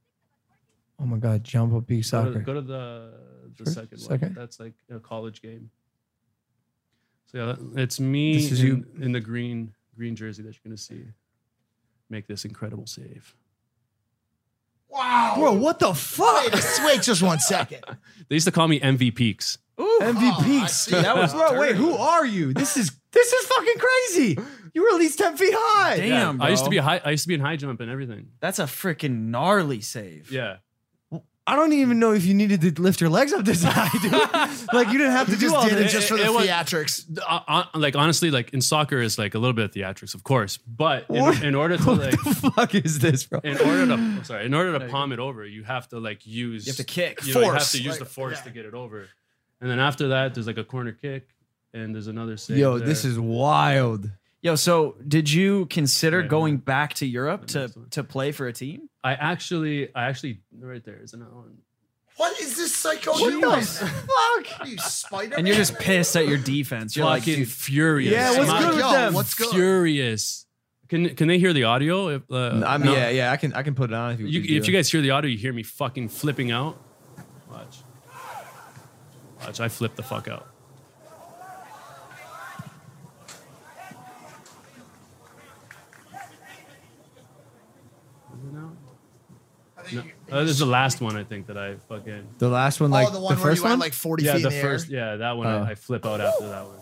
Oh my God, jump up, big Go soccer. to, go to the the Sure, second, second. one. That's like a college game. So yeah, that- it's me This is in, you. in the green green jersey that you're gonna see make this incredible save. Wow. Bro, what the fuck? Wait, wait just one second. They used to call me M V Peaks. M V P. I see. That was bro. Wait, dirty. who are you? This is this is fucking crazy. You were at least ten feet high. Damn, bro. I used to be a high. I used to be in high jump and everything. That's a freaking gnarly save. Yeah. I don't even know if you needed to lift your legs up this high, dude. Like you didn't have to You do just all did it this. just for the It was- theatrics. Uh, uh, like honestly, like in soccer is like a little bit of theatrics, of course. But What? in, in order to What like, the fuck is this, bro? in order to, I'm sorry, in order to palm it over, you have to like use. You have to kick. You, know, you have Force. to use Like, the force yeah. to get it over, and then after that, there's like a corner kick, and there's another save. Yo, there. this is wild. Yo, so did you consider Right, going right. back to Europe That to makes sense. to play for a team? I actually, I actually, right there is another one. What is this psycho What doing? the fuck? Are you Spider-Man? And you're just pissed at your defense. You're like, Fucking dude, furious. Yeah, what's My- good with Yo, them? what's good? Furious. Can can they hear the audio? If, uh, I mean, no. yeah, yeah, I can I can put it on if you, You, if you guys hear the audio, you hear me fucking flipping out. Watch. Watch, I flip the fuck out. Is it now? I think No. you- Uh, this is the last one I think that I fucking. the last one, like oh, the one the where first you one. went like forty Yeah, feet the in the first. air. Yeah, that one Oh. I, I flip out after that one.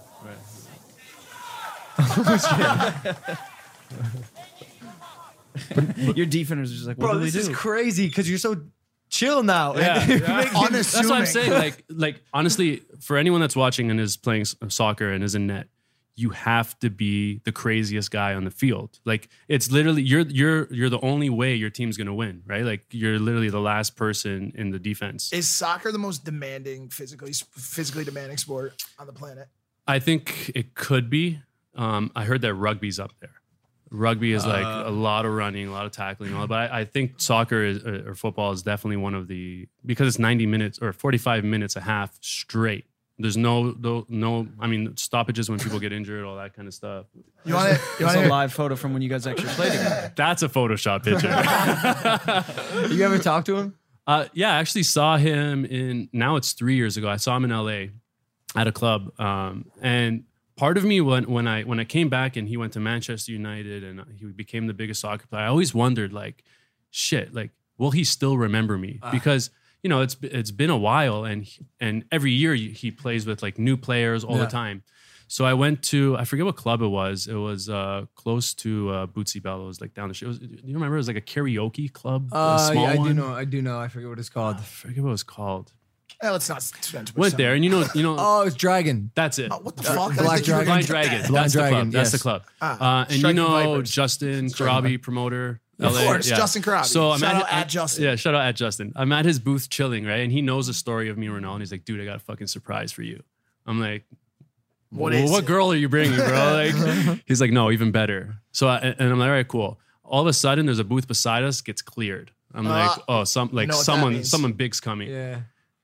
Right. your defenders are just like, what Bro, do we this do? is crazy because you're so chill now. Yeah, And- yeah. Unassuming. That's what I'm saying. Like, like honestly, for anyone that's watching and is playing s- soccer and is in net, you have to be the craziest guy on the field. Like, it's literally you're you're you're the only way your team's gonna win, right? Like, you're literally the last person in the defense. Is soccer the most demanding, physically physically demanding sport on the planet? I think it could be. Um, I heard that rugby's up there. Rugby is like a lot of running, a lot of tackling, all that. But I, I think soccer is, or football is definitely one of the, because it's ninety minutes or forty-five minutes a half straight. There's no, no, no I mean, stoppages when people get injured, all that kind of stuff. You want to? You It's want a to? live photo from when you guys actually played together. That's a Photoshop picture. You ever talk to him? uh, yeah, I actually saw him in, now it's three years ago. I saw him in L A at a club. Um, and part of me, when, when I when I came back and he went to Manchester United and he became the biggest soccer player, I always wondered, like, shit, like, will he still remember me? Because, you know, it's it's been a while, and he- and every year he plays with like new players all Yeah. the time. So I went to, I forget what club it was. It was uh, close to uh, Bootsy Bell. It was like down the street. It was, do you remember? It was like a karaoke club, a Uh, small yeah, I one. do know. I do know. I forget what it's called. I forget what it was called. Eh, let's not spend too much Went time. there, and you know, you know, Oh, it's Dragon. that's it. Oh, what the fuck? I Black think you were Dragon. gonna Blind get Dragon. that. Blind That's the Dragon, club. That's yes. the club. Ah, uh, and you Striking know Vipers. Justin Karabi, promoter, Of L A. course, yeah. Justin Karabi. So I'm Shout at, out at Justin. Yeah, shout out at Justin. I'm at his booth chilling, right? And he knows the story of me and Ronaldo. And he's like, dude, I got a fucking surprise for you. I'm like, What well, is what it? girl are you bringing, bro? Like, he's like, no, even better. So I, and I'm like, all right, cool. All of a sudden, there's a booth beside us, gets cleared. I'm like, Uh, oh, some like know what that someone, means. someone big's coming, Yeah.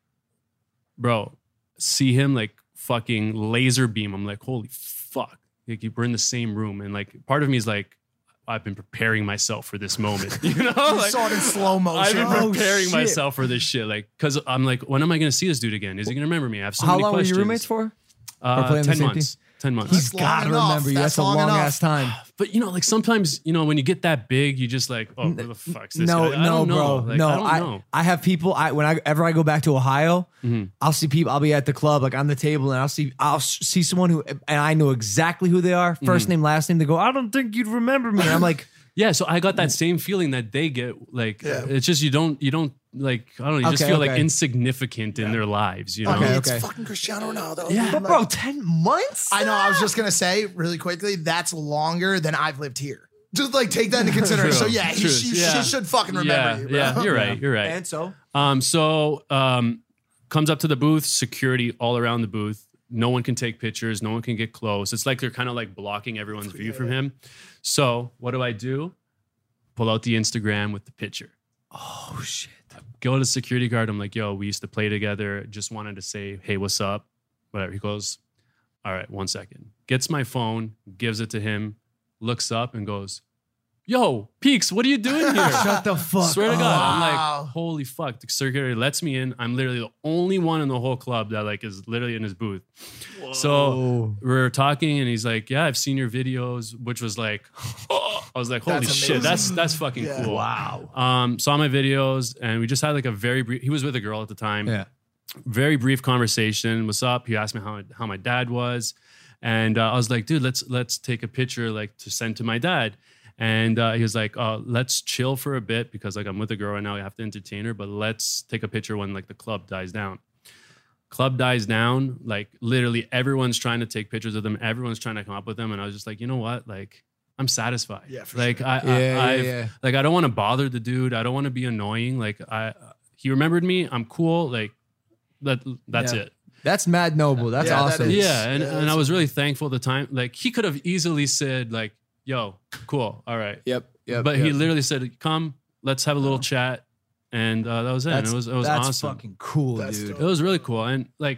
bro. See him like fucking laser beam. I'm like, holy fuck! Like, we're in the same room, and like part of me is like, I've been preparing myself for this moment, you know? You Like, saw it in slow I've motion. been Oh, preparing shit. myself for this shit, like, because I'm like, when am I gonna see this dude again? Is he gonna remember me? I have so How many long questions. were you roommates for? Uh, playing the ten same months. Ten months. He's That's long got to enough. remember you. That's That's, a long long enough. ass time. But you know, like sometimes, you know, when you get that big, you just like, oh, who the fuck's this No, guy? I no, don't know. bro. Like, no, I don't I, know. I have people. I whenever I go back to Ohio, Mhm. I'll see people. I'll be at the club, like on the table, and I'll see. I'll s- see someone who, and I know exactly who they are, Mm-hmm. first name, last name. They go, I don't think you'd remember me. And I'm like, Yeah, so I got that same feeling that they get. Like, Yeah. it's just you don't, you don't like. I don't know. You just Okay, feel like okay. insignificant in their lives. You know. I mean, Okay, it's okay. fucking Cristiano Ronaldo. Yeah. but bro, ten months. I know. I was just gonna say really quickly. That's longer than I've lived here. Just like take that into consideration. So True, yeah, he, true. she, Yeah. she should fucking remember yeah, you, bro. yeah, you're right. You're right. And so, Um, so um, comes up to the booth, security all around the booth. No one can take pictures. No one can get close. It's like they're kind of like blocking everyone's view from him. So what do I do? Pull out the Instagram with the picture. oh shit. Go to the security guard. I'm like, yo, we used to play together. Just wanted to say, hey, what's up? Whatever. He goes, all right, one second. Gets my phone, gives it to him, looks up and goes, yo, Peaks, what are you doing here? Shut the fuck Swear to up. God, I'm Wow. like, holy fuck. The security lets me in. I'm literally the only one in the whole club that like is literally in his booth. So we're talking and he's like, yeah, I've seen your videos, which was like, I was like, holy That's shit, amazing. that's that's fucking Yeah. cool. Wow. Um, saw my videos and we just had like a very brief, he was with a girl at the time. Yeah. Very brief conversation. What's up? He asked me how how my dad was. And uh, I was like, dude, let's let's take a picture like to send to my dad. And uh, he was like, uh, let's chill for a bit because like I'm with a girl right now. I have to entertain her, but let's take a picture when like the club dies down. Club dies down. Like literally everyone's trying to take pictures of them. Everyone's trying to come up with them. And I was just like, you know what? Like I'm satisfied. Yeah, for like sure. I, Yeah, I yeah, I've, yeah. like I don't want to bother the dude. I don't want to be annoying. Like I, he remembered me. I'm cool. Like that. That's Yeah. it. That's mad noble. That's Yeah, that awesome. is. Yeah, and, Yeah, and I that's- was really thankful at the time. Like he could have easily said like, "Yo, cool, all right," Yep. Yep. but he yep. literally said, "Come, let's have a little chat," and uh, that was it. And That's, it was it was that's awesome. fucking cool, That's dude. dope. It was really cool, and like,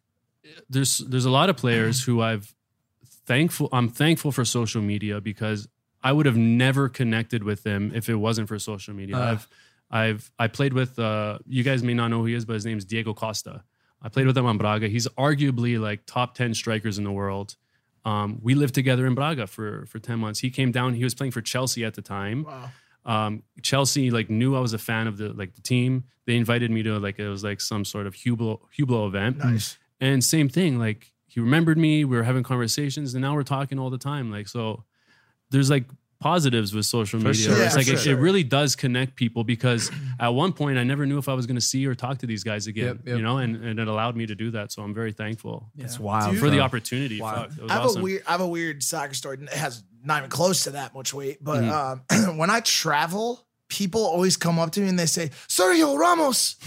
there's there's a lot of players who I've thankful. I'm thankful for social media because I would have never connected with them if it wasn't for social media. Uh. I've I've I played with uh, you guys may not know who he is, but his name's Diego Costa. I played with him on Braga. He's arguably like top ten strikers in the world. Um, we lived together in Braga for for ten months. He came down. He was playing for Chelsea at the time. Wow. Um, Chelsea like knew I was a fan of the like the team. They invited me to like it was like some sort of Hublot Hublot event. Nice. And same thing. Like he remembered me. We were having conversations, and now we're talking all the time. Like so, there's like positives with social media. sure, It's for like it, sure. it really does connect people because at one point I never knew if I was going to see or talk to these guys again. Yep, yep. You know, and, and it allowed me to do that. So I'm very thankful It's wild. Dude. for the bro. opportunity. Wow. Fuck, it was I have awesome. a weird, I have a weird soccer story. It has not even close to that much weight, but Mm-hmm. um, when I travel, people always come up to me and they say, "Sergio Ramos."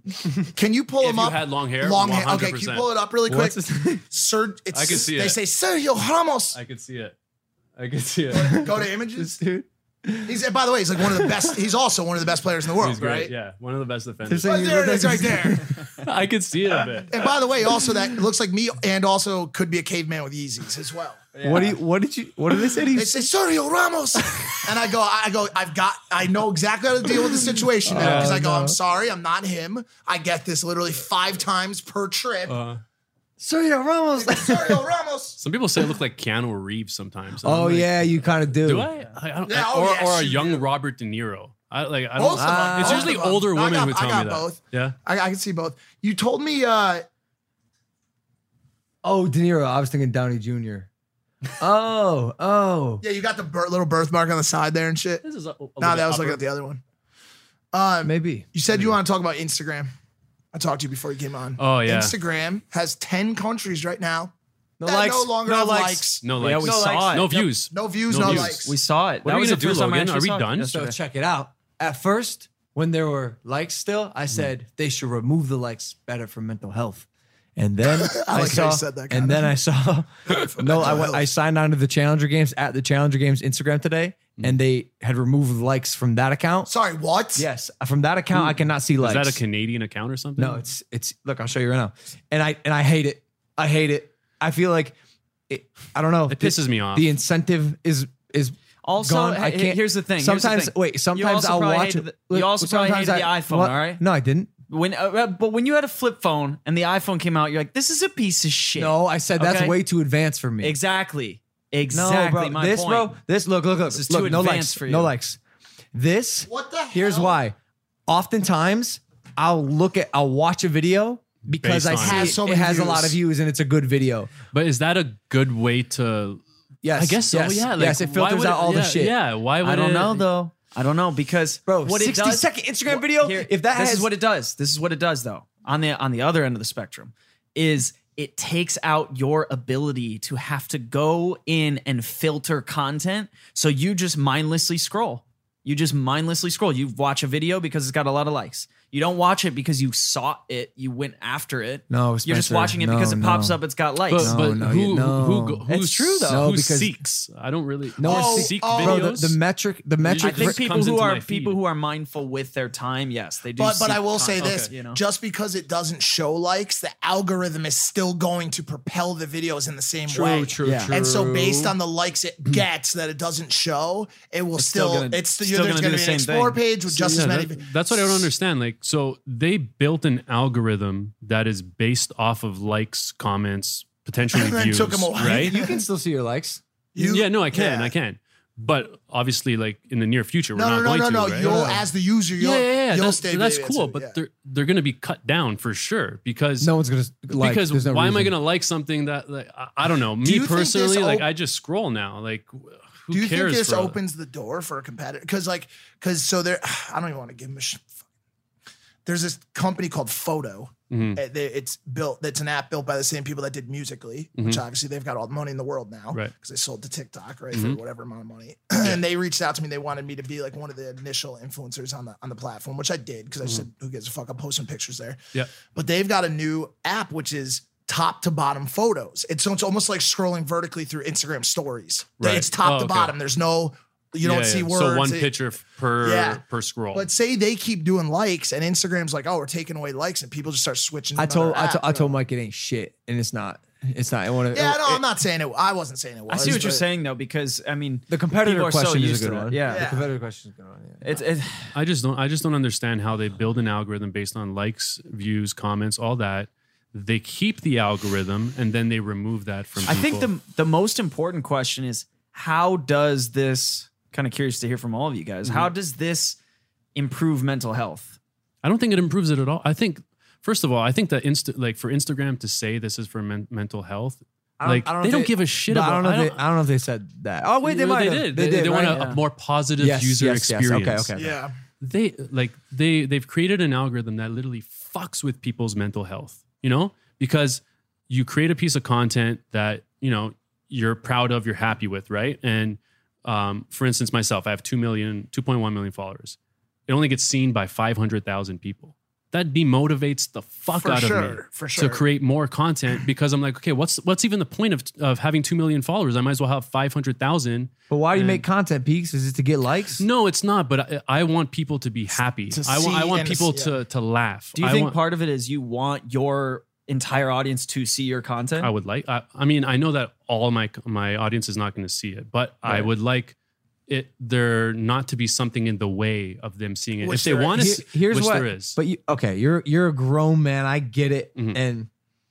Can you pull If him you up? had long hair, long hair. one Okay, hundred can you percent. pull it up really quick? What's his Sir, it's, I can see they it. say Sergio Ramos. I could see it. I could see it. Go to images. dude? He's and by the way, he's like one of the best. He's also one of the best players in the world, He's great. right? Yeah, one of the best defenders. They're Oh, saying there it you is, look right like- there. I could see it a bit. And by the way, also that looks like me, and also could be a caveman with Yeezys as well. What do you? What did you? What did they say to you? They say Sergio Ramos, and I go, I go, I've got, I know exactly how to deal with the situation now because I go, I'm sorry, I'm not him. I get this literally five times per trip. Uh, Sergio Ramos. Sergio Ramos. some people say I look like Keanu Reeves sometimes. And I'm Oh like, yeah, you kind of do. Do I? I, I don't, Yeah, oh, or yes, or a you young do. Robert De Niro. I like. I Both don't. of them. It's both usually of them. older No, I women got- who tell I got me that. both. Yeah. I, I can see both. You told me, uh, Oh, De Niro. I was thinking Downey Junior Oh, oh. yeah, you got the bir- little birthmark on the side there and shit. This is a, a No, little that was upper. looking at the other one. Um, Maybe. you said you want to talk about Instagram. I talked to you before you came on. Oh, yeah. Instagram has ten countries right now. No that likes. no longer no have likes. likes. No Yeah, likes. we no, saw likes. it. no Yep. views. No views, No no, views. likes. We saw it. What that are we was gonna the do, first time I Logan? actually Are we saw it done? So yesterday. check it out. At first, when there were likes still, I said they should remove the likes better for mental health. And then I, like how you saw, said that, and kinda. then I saw, no, I went, health. I signed on to the Challenger Games at the Challenger Games Instagram today, and they had removed the likes from that account. Sorry, what? Yes, from that account, I cannot see Is likes. that a Canadian account or something? No, it's it's. Look, I'll show you right now, and I and I hate it. I hate it. I feel like it. I don't know. It pisses me off. The incentive is is Also, gone. I he- can't. here's the thing, here's the Sometimes thing. wait. You Sometimes also I'll probably watch hated it. the- you also probably sometimes hated the I- iPhone, what? all right? No, I didn't. When, uh, but when you had a flip phone and the iPhone came out, you're like, "This is a piece of shit." No, I said that's Okay? way too advanced for me. exactly, No, exactly. bro. my This, point. bro. This. Look, look, look. This is look, too no advanced likes. for you. No likes. This. What the Here's hell? why. Oftentimes, I'll look at. I'll watch a video because Based I on see it. it, Has so it many has a views. lot of views and it's a good video. But is that a good way to? Yes, I guess so. Yes, yeah. Like, yes, it why filters would out all yeah, the shit. Yeah. Why would I don't it- know though. I don't know because Bro, what it sixty does, second Instagram Wh- video. here- if that this has is what it does. This is what it does though. On the on the other end of the spectrum, is it takes out your ability to have to go in and filter content. So you just mindlessly scroll. You just mindlessly scroll. You watch a video because it's got a lot of likes. You don't watch it because you sought it. You went after it. No, You're just Spencer, watching it no, because it pops no. up. It's got likes. But, but no, who, you- no. who, go- who, It's true, though. Who No, because- seeks? I don't really. No I one seek oh, Bro, videos. the, the metric, the I metric. think just people comes who into are my feed. people who are mindful with their time, yes, they do. But but seek I will say content, this: you know? just because it doesn't show likes, the algorithm is still going to propel the videos in the same True, way. true, Yeah. true. And so, based on the likes it gets that it doesn't show, it will still still. gonna- it's still there's gonna going do to the be an same explore thing. page with just Yeah, as many. that- that's what I don't understand. Like, so they built an algorithm that is based off of likes, comments, potentially And then views, took 'em away. right? You can still see your likes. You- yeah, no, I can, yeah. I can. But obviously, like in the near future, we're No, not no, no, going no, to. no. right? You'll as the user, you'll yeah, yeah, yeah. you'll That's, stay. that's video cool, into it, but yeah. they're they're going to be cut down for sure because No one's gonna like. because there's no why am I reason. going to like something that like I, I don't know. you Me think this personally, like op- I just scroll now. Like, who Do you cares? think this for a- opens the door for a competitor? Because like, because so there, I don't even want to give them a. Sh- There's this company called Photo. Mhm. Uh, they- It's built. It's an app built by the same people that did Musically, which obviously they've got all the money in the world now, Right. Because they sold to TikTok, right, for whatever amount of money. And they reached out to me. They wanted me to be like one of the initial influencers on the on the platform, which I did because I said, "Who gives a fuck? I'm posting pictures there." Yeah. But they've got a new app which is top to bottom photos. It's so it's almost like scrolling vertically through Instagram stories. Right. It's top Oh, to okay. bottom. There's no you don't Yeah, see yeah. words. So one It- picture per Yeah. per scroll. But say they keep doing likes and Instagram's like, oh, we're taking away likes, and people just start switching. To I told another I, to, app. I told Mike it ain't shit, and it's not. It's not. I want to. Yeah, no, I'm not saying it. I wasn't saying it was. I see what you're but- saying though, because I mean, The competitor people are so question is used a to good that. one. Yeah. The Yeah. competitor question is a good one. Yeah. It's it, I just don't I just don't understand how they build an algorithm based on likes, views, comments, all that. They keep the algorithm and then they remove that from I people. think the the most important question is how does this? Kind of curious to hear from all of you guys. How does this improve mental health? I don't think it improves it at all. I think first of all, I think that insta- like for Instagram to say this is for men- mental health, don't- like I don't know they if don't they- give a shit But about. I don't know. I If they, don't- I don't know if they said that. Oh wait, they No, might. they have. did. They, They, did. they right? want a, Yeah. a more positive Yes, user yes, yes. Okay, experience. okay. Yeah. They like they they've created an algorithm that literally fucks with people's mental health, you know, because you create a piece of content that you know you're proud of, you're happy with, right? And um, for instance, myself, I have two million, two point one million followers. It only gets seen by five hundred thousand people. That demotivates the fuck For out of me sure, for sure. to create more content because I'm like, okay, what's what's even the point of of having two million followers? I might as well have five hundred thousand. But why do you And- make content, Peaks? Is it to get likes? No, it's not. But I, I want people to be happy. To I want I see want and to people see, to to laugh. Do you I think want, part of it is you want your entire audience to see your content? I would like. I, I mean, I know that all my my audience is not going to see it, but I Right. would like it there not to be something in the way of them seeing it. Which if they there want to, Here- here's which what. there is. But you, okay, you're you're a grown man. I get it, Mhm. and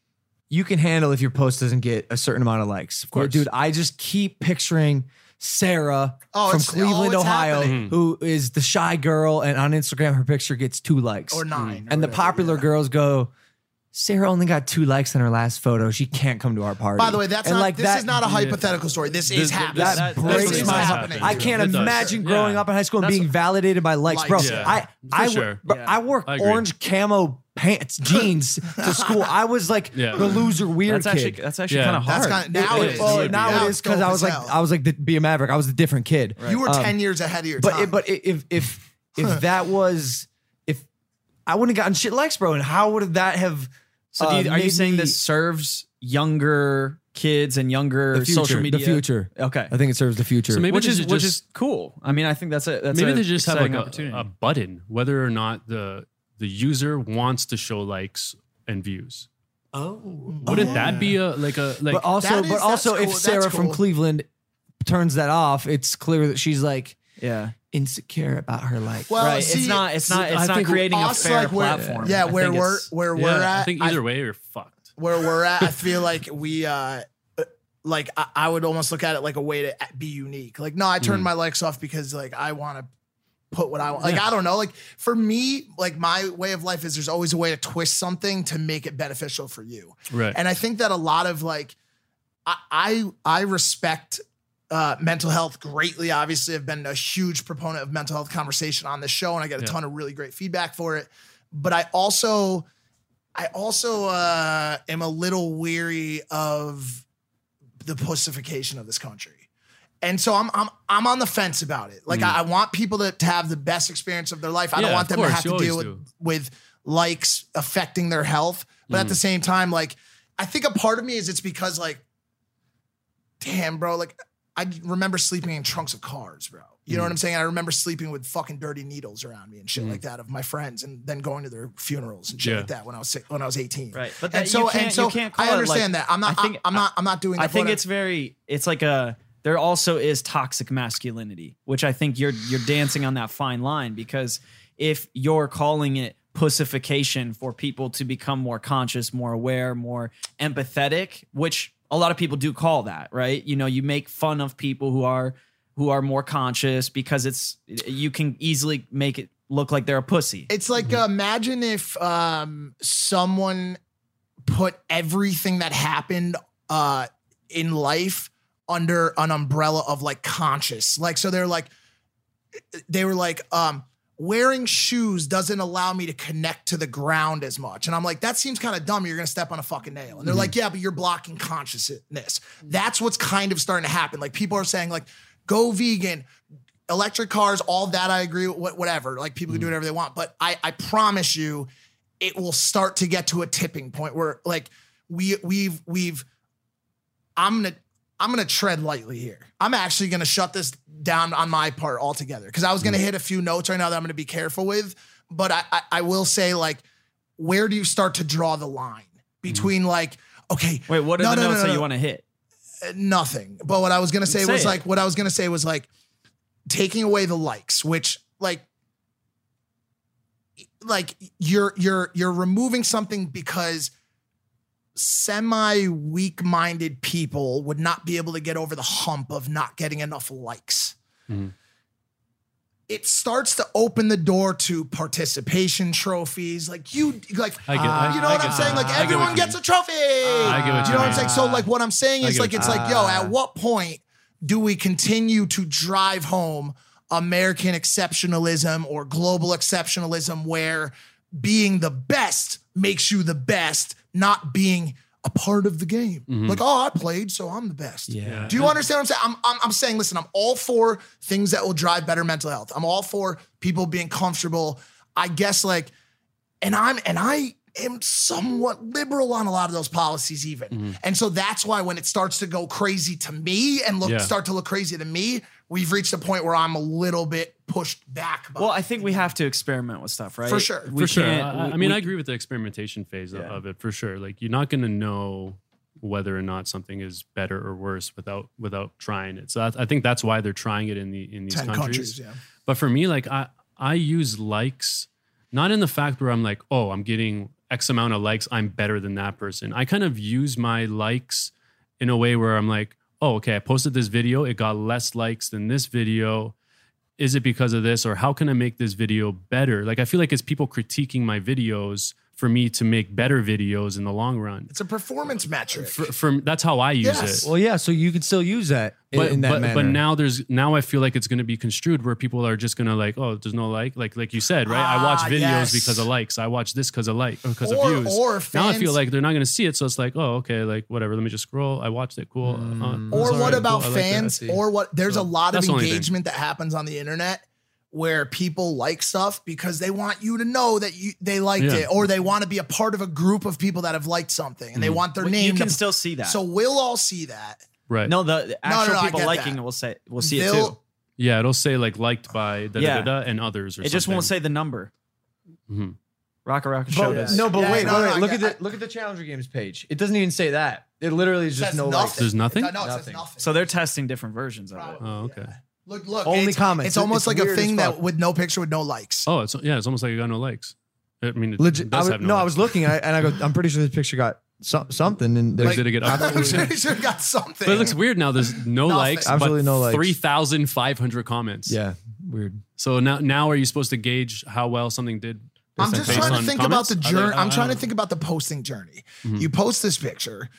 you can handle if your post doesn't get a certain amount of likes. Of course. dude. I just keep picturing Sarah Oh, from it's- Cleveland, oh, it's Ohio, happening. who is the shy girl, and on Instagram her picture gets two likes, Or nine. or and the whatever, popular yeah. girls go. Sarah only got two likes on her last photo. She can't come to our party. By the way, that's And not. like this that, is not a hypothetical story. This, This- is happening. this- that That- breaks this is my heart. happening. I can't It does. imagine growing Yeah. up in high school and That's- being validated by likes, bro. Likes, yeah. I For I, sure. bro, Yeah. I wore I agree. orange camo pants, jeans to school. I was like Yeah. the loser weird that's kid. actually that's actually Yeah. kind of hard. That's kind of now it is. Well, would now be. it Now is it's because dope I as was like hell. I was like the be a maverick. I was a different kid. You were Um, ten years ahead of your But time. it, but if if if that was if I wouldn't have gotten shit likes, bro, and how would that have? So do you, uh, are you made saying me- this serves younger kids and younger the future, social media? The future. Okay. I think it serves the future. So maybe which they is should which just- is cool. I mean, I think that's a that's Maybe a they just have like exciting a, opportunity. a button, whether or not the the user wants to show likes and views. oh, Wouldn't that be a like a like? but also, That is- but also, that's if cool, Sarah that's from cool. Cleveland turns that off, it's clear that she's like yeah. insecure about her likes. Well, right. see, it's not it's not see, it's I not think creating a us, fair like, where- platform. Yeah, I where think we're it's- where yeah, we're I at. think either way you're fucked. where we're at, I feel like we uh like I, I would almost look at it like a way to be unique. Like, no, I turned my likes off because like I want to put what I want. Like, I don't know. Like for me, like my way of life is there's always a way to twist something to make it beneficial for you. Right. And I think that a lot of like I I, I respect uh, mental health greatly. Obviously, I've been a huge proponent of mental health conversation on this show, and I get a Yeah. ton of really great feedback for it. But I also, I also uh, am a little weary of the pussification of this country. And so I'm I'm I'm on the fence about it. Like Mm. I, I want people to, to have the best experience of their life. I don't Yeah, want of them to course, have to you deal always with, do. with likes affecting their health. But at the same time, like I think a part of me is it's because like, damn, bro, like I remember sleeping in trunks of cars, bro. You know what I'm saying? I remember sleeping with fucking dirty needles around me and shit like that of my friends, and then going to their funerals and shit Yeah. like that when I was si- when I was eighteen. Right, but and that- so you can't- and so you can't call I it, understand like- that. I'm not. I think- I'm, I'm not. I'm not doing. I that, think but it's very. It's like a. There also is toxic masculinity, which I think you're you're dancing on that fine line, because if you're calling it pussification for people to become more conscious, more aware, more empathetic, which a lot of people do call that, right? You know, you make fun of people who are who are more conscious because it's you can easily make it look like they're a pussy. It's like uh, imagine if um, someone put everything that happened uh, in life under an umbrella of like conscious. Like, so they're like, they were like, um, wearing shoes doesn't allow me to connect to the ground as much. And I'm like, that seems kind of dumb. You're going to step on a fucking nail. And they're like, yeah, but you're blocking consciousness. That's what's kind of starting to happen. Like people are saying like, go vegan, electric cars, all that I agree with, whatever. Like people can do whatever they want. But I, I promise you, it will start to get to a tipping point where like we, we've, we've, I'm going to, I'm going to tread lightly here. I'm actually going to shut this down on my part altogether because I was going to hit a few notes right now that I'm going to be careful with. But I, I, I will say, like, where do you start to draw the line between, like, okay. Wait, what are no, the no, no, notes no, that no. you want to hit? Uh, Nothing. But what I was going to say, Say was it. like, what I was going to say was like taking away the likes, which like, like you're, you're, you're removing something because semi weak-minded people would not be able to get over the hump of not getting enough likes. Mhm. It starts to open the door to participation trophies. Like you, like, I get- I- you know I what get I'm that. saying? Like I get what everyone you gets mean. a trophy. I get what you you know what I'm mean. saying? So like what I'm saying I is get like, what it's you like, yo, at what point do we continue to drive home American exceptionalism or global exceptionalism where being the best makes you the best, not being a part of the game. Like, oh, I played, so I'm the best. Yeah. Do you understand what I'm saying? I'm, I'm, I'm saying, listen, I'm all for things that will drive better mental health. I'm all for people being comfortable. I guess like, and I'm, and I am somewhat liberal on a lot of those policies even. And so that's why when it starts to go crazy to me and look, Yeah. start to look crazy to me, we've reached a point where I'm a little bit pushed back. by Well, I it. think we have to experiment with stuff, right? For sure. We for sure. can't- I, I we- mean, we- I agree with the experimentation phase of- Yeah. of it for sure. Like you're not going to know whether or not something is better or worse without without trying it. So that's, I think that's why they're trying it in the in these ten countries. countries, yeah. But for me, like I I use likes not in the fact where I'm like, oh, I'm getting X amount of likes, I'm better than that person. I kind of use my likes in a way where I'm like, oh, okay, I posted this video, it got less likes than this video. Is it because of this, or how can I make this video better? Like I feel like it's people critiquing my videos for me to make better videos in the long run. It's a performance metric. For, for that's how I use Yes. it. Well, yeah, so you can still use that in, But in that but, manner. but now there's now I feel like it's going to be construed where people are just going to like, oh, there's no like like like you said, right? I watch Ah, videos yes. because of likes. I watch this because of like because Or- of views. or now I fans- feel like they're not going to see it, so it's like, oh, okay, like whatever. Let me just scroll. I watched it. Cool. Uh, Or sorry, what cool, about I like that. fans? see. Or what? There's So a lot of that's the only thing. engagement that happens on the internet where people like stuff because they want you to know that you they liked Yeah. it, or they want to be a part of a group of people that have liked something and they want their Well, name. you can to- still see that. So we'll all see that. Right. no, the, the No, no, actual no, I people get liking that. it will say we'll see it They'll- too. Yeah, it'll say like liked by da da Yeah. da da and others or It something. just won't say the number. Mhm. Rocka Rocka showed But, us. no, but Yeah, wait, no, wait, no, wait. I Look get- at the look at the Challenger Games page. It doesn't even say that. It literally is It just says no nothing. likes. There's nothing? No, it says Nothing. nothing. So they're testing different versions of it. Oh, okay. Look, look. Only it's, comments. It's almost It's like a weird as thing fuck. that with no picture with no likes. Oh, it's yeah, it's almost like it got no likes. I mean, it Legit. I does was, have no, no, I likes. was looking, I, and I go, I'm pretty sure this picture got so, something. And there's, Like, did it get I up? thought it I'm was- pretty sure it got something. But it looks weird now. There's no Nothing. likes, Absolutely but no likes. three thousand five hundred comments. yeah, weird. So now, now are you supposed to gauge how well something did? I'm based just on trying to think about comments? the Are journey. they- I'm I trying to don't- think about the posting journey. Mhm. You post this picture.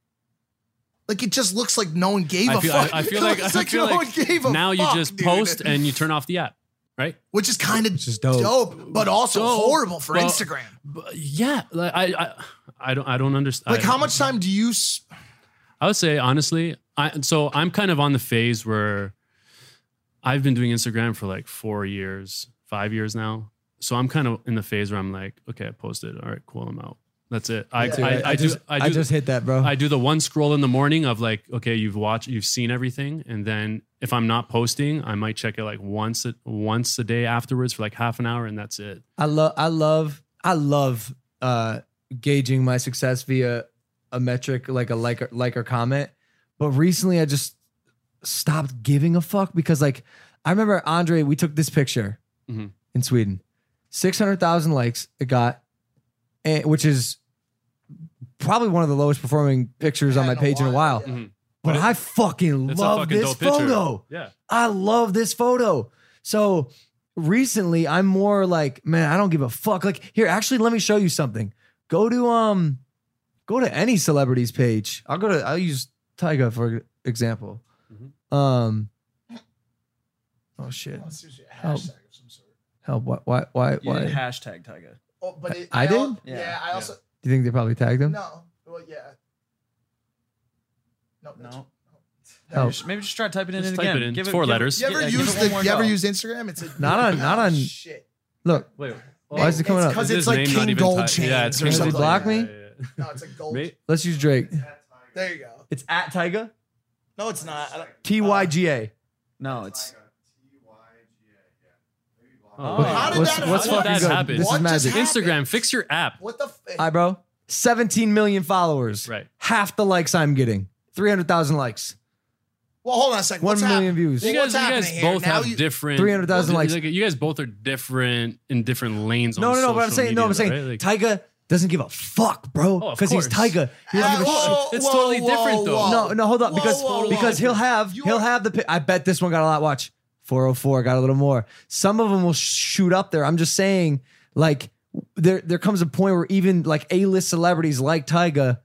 Like it just looks like no one gave I a feel, fuck. I, I feel It like looks I feel no like one gave a now you fuck, just dude. post and you turn off the app, right? which is kind of is dope. but also Dope. horrible for Well, Instagram. But yeah, like I, I, I don't, I don't understand. Like how much time do you? s- I would say honestly, I so I'm kind of on the phase where I've been doing Instagram for like four years, five years now. So I'm kind of in the phase where I'm like, okay, I posted. All right, cool, I'm out. That's it. I, Dude, I, I, I do, just, I do. I just hit that, bro. I do the one scroll in the morning of like, okay, you've watched, you've seen everything, and then if I'm not posting, I might check it like once, a, once a day afterwards for like half an hour, and that's it. I love, I love, I love uh, gauging my success via a metric like a like or, like or comment. But recently, I just stopped giving a fuck because, like, I remember Andre, we took this picture Mm-hmm. in Sweden, six hundred thousand likes it got, and, which is probably one of the lowest performing pictures on my page in a while. Mm-hmm. But I fucking It's a love fucking this dope picture. photo. Yeah. I love this photo. So recently I'm more like, man, I don't give a fuck. Like, here, actually, let me show you something. Go to um go to any celebrity's page. I'll go to I'll use Tyga for example. Mhm. Um oh shit. Help. Help. Why why why You why did do hashtag Tyga. Oh, but it, I did? al- Yeah, Yeah. I also you think they probably tagged him? no. Well, yeah. No, No. Help. Maybe just, maybe just try typing it Just in type again. it in. Give It's four give letters. You ever yeah, give use it one the? more You ever go. use Instagram? It's a Not on- not on- shit. Look, Wait. why is it coming up? Because Is it's his like name King not even Gold Ty- Chains Yeah, it's or King Does he Gold something. block Chains. me? Yeah, yeah, No, it's a gold. yeah. let's use Drake. There you go. It's at Tyga. No, it's not. I don't- T Y G A. No, it's Oh, How did What's, that what's happen? fucking That good? happened? This What is just magic. happened? Instagram, fix your app. What the? F- Hi, bro. seventeen million followers. Right. Half the likes I'm getting. three hundred thousand likes. well, hold on a second. One What's million hap- views. You Well, guys, what's you guys happening here? both Now have you- different three hundred thousand likes. Like, you guys both are different in different lanes. No, on no, no. But I'm social saying, no, I'm media, saying, right? Like, Tyga doesn't give a fuck, bro. Oh, of Because he's course. Tyga. He doesn't give a Whoa, shit. It's whoa, totally whoa, different, though. whoa. No, no, hold up. Whoa, Because whoa, whoa. because he'll have You he'll are- have the. pi- I bet this one got a lot. Watch four oh four got a little more. Some of them will shoot up there. I'm just saying, like there there comes a point where even like A-list celebrities like Tyga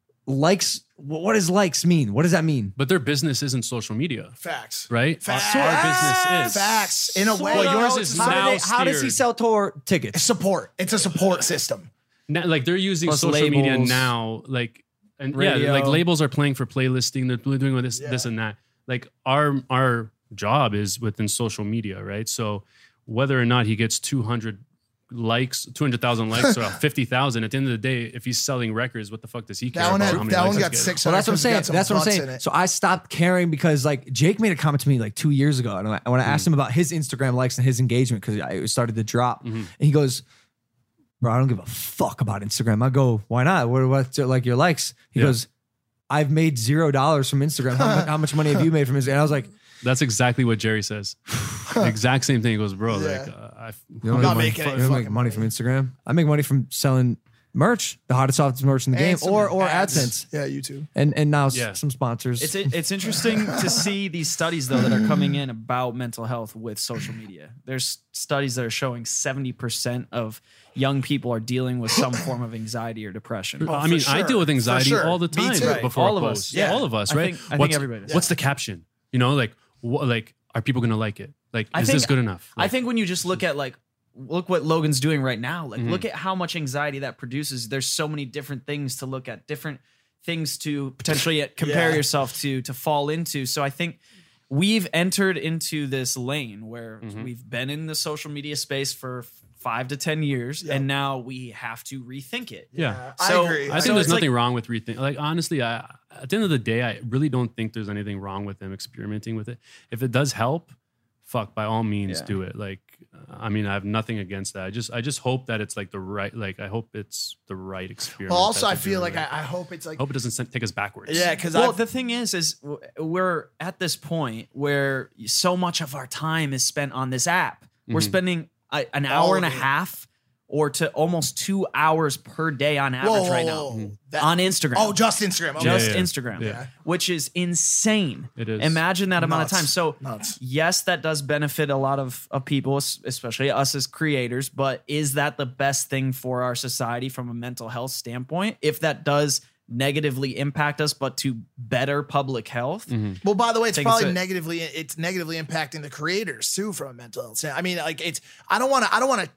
likes. wh- What does likes mean? What does that mean? but their business isn't social media, Facts. right? Facts. Our, our business is. Facts. In a way, Well, yours no, is it's How, not- now do they- how does he steered. sell tour tickets? support. It's a support system. Now, like they're using Plus social media labels. now, like and Radio. yeah, like labels are playing for playlisting. They're doing this, Yeah. this, and that. Like our our job is within social media, right? So whether or not he gets two hundred likes, two hundred thousand likes, or fifty thousand, at the end of the day, if he's selling records, what the fuck does he care That one, about? had, how many that likes one he's got getting? six Well, hundred. that's what I'm saying. That's what I'm saying. So I stopped caring because like Jake made a comment to me like two years ago, and when I, when I asked him about his Instagram likes and his engagement because it started to drop, Mhm. and he goes, "Bro, I don't give a fuck about Instagram." I go, "Why not? What what's like your likes?" He Yeah. goes, "I've made zero dollars from Instagram. How, mu- how much money have you made from Instagram?" And I was like, That's exactly what Jerry says. the exact same thing. He goes, bro, Yeah. like uh, I, "You don't I'm make not money, making you any don't make fucking money from Instagram. I make money from selling merch, the hottest, softest merch in the game, or or AdSense, Yeah, you too. and and now s- Yeah. some sponsors." It's it's interesting to see these studies though that are coming in about mental health with social media. There's studies that are showing seventy percent of young people are dealing with some form of anxiety or depression. I for mean, I sure. deal with For anxiety sure. all the Me time too. Right. before All a of post. us. Yeah. All of us, I right? think- I think what's, everybody does. What's the caption? You know, like what, like are people gonna like it? Like, I is think- this good enough? I Like, think when you just look at like look what Logan's doing right now, like Mhm. look at how much anxiety that produces. There's so many different things to look at, different things to potentially compare Yeah. yourself to, to fall into. So I think we've entered into this lane where Mhm. we've been in the social media space for five to ten years, Yeah. and now we have to rethink it. yeah. So, I agree. I think So there's it's like- nothing wrong with rethink. Like honestly, I at the end of the day, I really don't think there's anything wrong with them experimenting with it. If it does help, fuck, by all means Yeah. do it. Like, uh, I mean, I have nothing against that. I just, I just hope that it's like the right, like, I hope it's the right experience. Well, also, that I they're feel doing. like I, I hope it's like hope it doesn't send, take us backwards. yeah, because Well, I've the thing is, is w- we're at this point where so much of our time is spent on this app. We're Mhm. spending a, an All hour of and a it. half or to almost two hours per day on average whoa, whoa, right whoa. now That- on Instagram. Oh, just Instagram. Okay. just Yeah, yeah. Instagram, Yeah. which is insane. It is. Imagine that amount of Nuts. time. So, Nuts. yes, that does benefit a lot of, of people, es- especially us as creators. But is that the best thing for our society from a mental health standpoint? If that does negatively impact us, but to better public health, Mhm. Well, by the way, it's think probably it's a- negatively it's negatively impacting the creators too from a mental health standpoint. I mean, like it's I don't want to I don't want to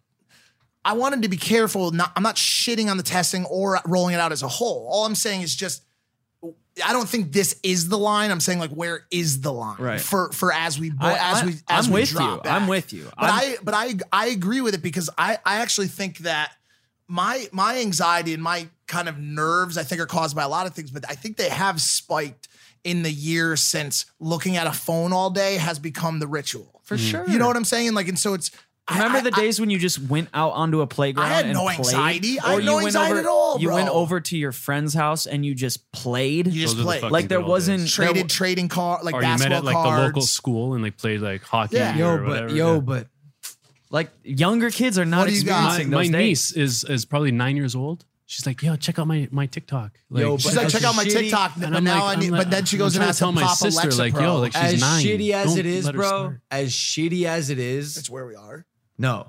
I wanted to be careful. Not I'm not shitting on the testing or rolling it out as a whole. All I'm saying is just I don't think this is the line. I'm saying like, where is the line Right. for for as we bo- I- as I- we as I'm we with drop you. back. I'm with you. But I'm- I but I I agree with it because I I actually think that my my anxiety and my kind of nerves I think are caused by a lot of things, but I think they have spiked in the years since looking at a phone all day has become the ritual. For sure. You know what I'm saying? Like, and so it's. Remember I- the I- days when you just went out onto a playground? I had and no played? anxiety. I Or had you no went anxiety over- at all, You bro. went over to your friend's house and you just played. You just Those are the played. fucking Like there good old wasn't days. traded there- trading card like Or you met basketball at like cards. the local school and like played like hockey. Yeah. Yo, or but whatever. yo, Yeah. but like younger kids are not What do you got? my, experiencing my those niece days. is is probably nine years old. She's like, yo, check out my my TikTok. Like, Yo, She's but like, as check out my shitty- TikTok, but and I'm now like- I need. I'm but like- then she I'm goes and trying to asks tell to my pop sister, Alexa like, Pro. yo, like, she's as nine. shitty as Don't it is, let her bro. start. As shitty as it is, That's where we are. no.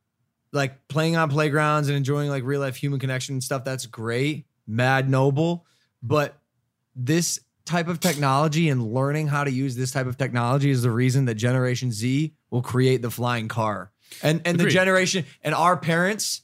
Like playing on playgrounds and enjoying like real life human connection and stuff, that's great, mad noble. But this type of technology and learning how to use this type of technology is the reason that Generation Z will create the flying car. And and the Agreed. generation and our parents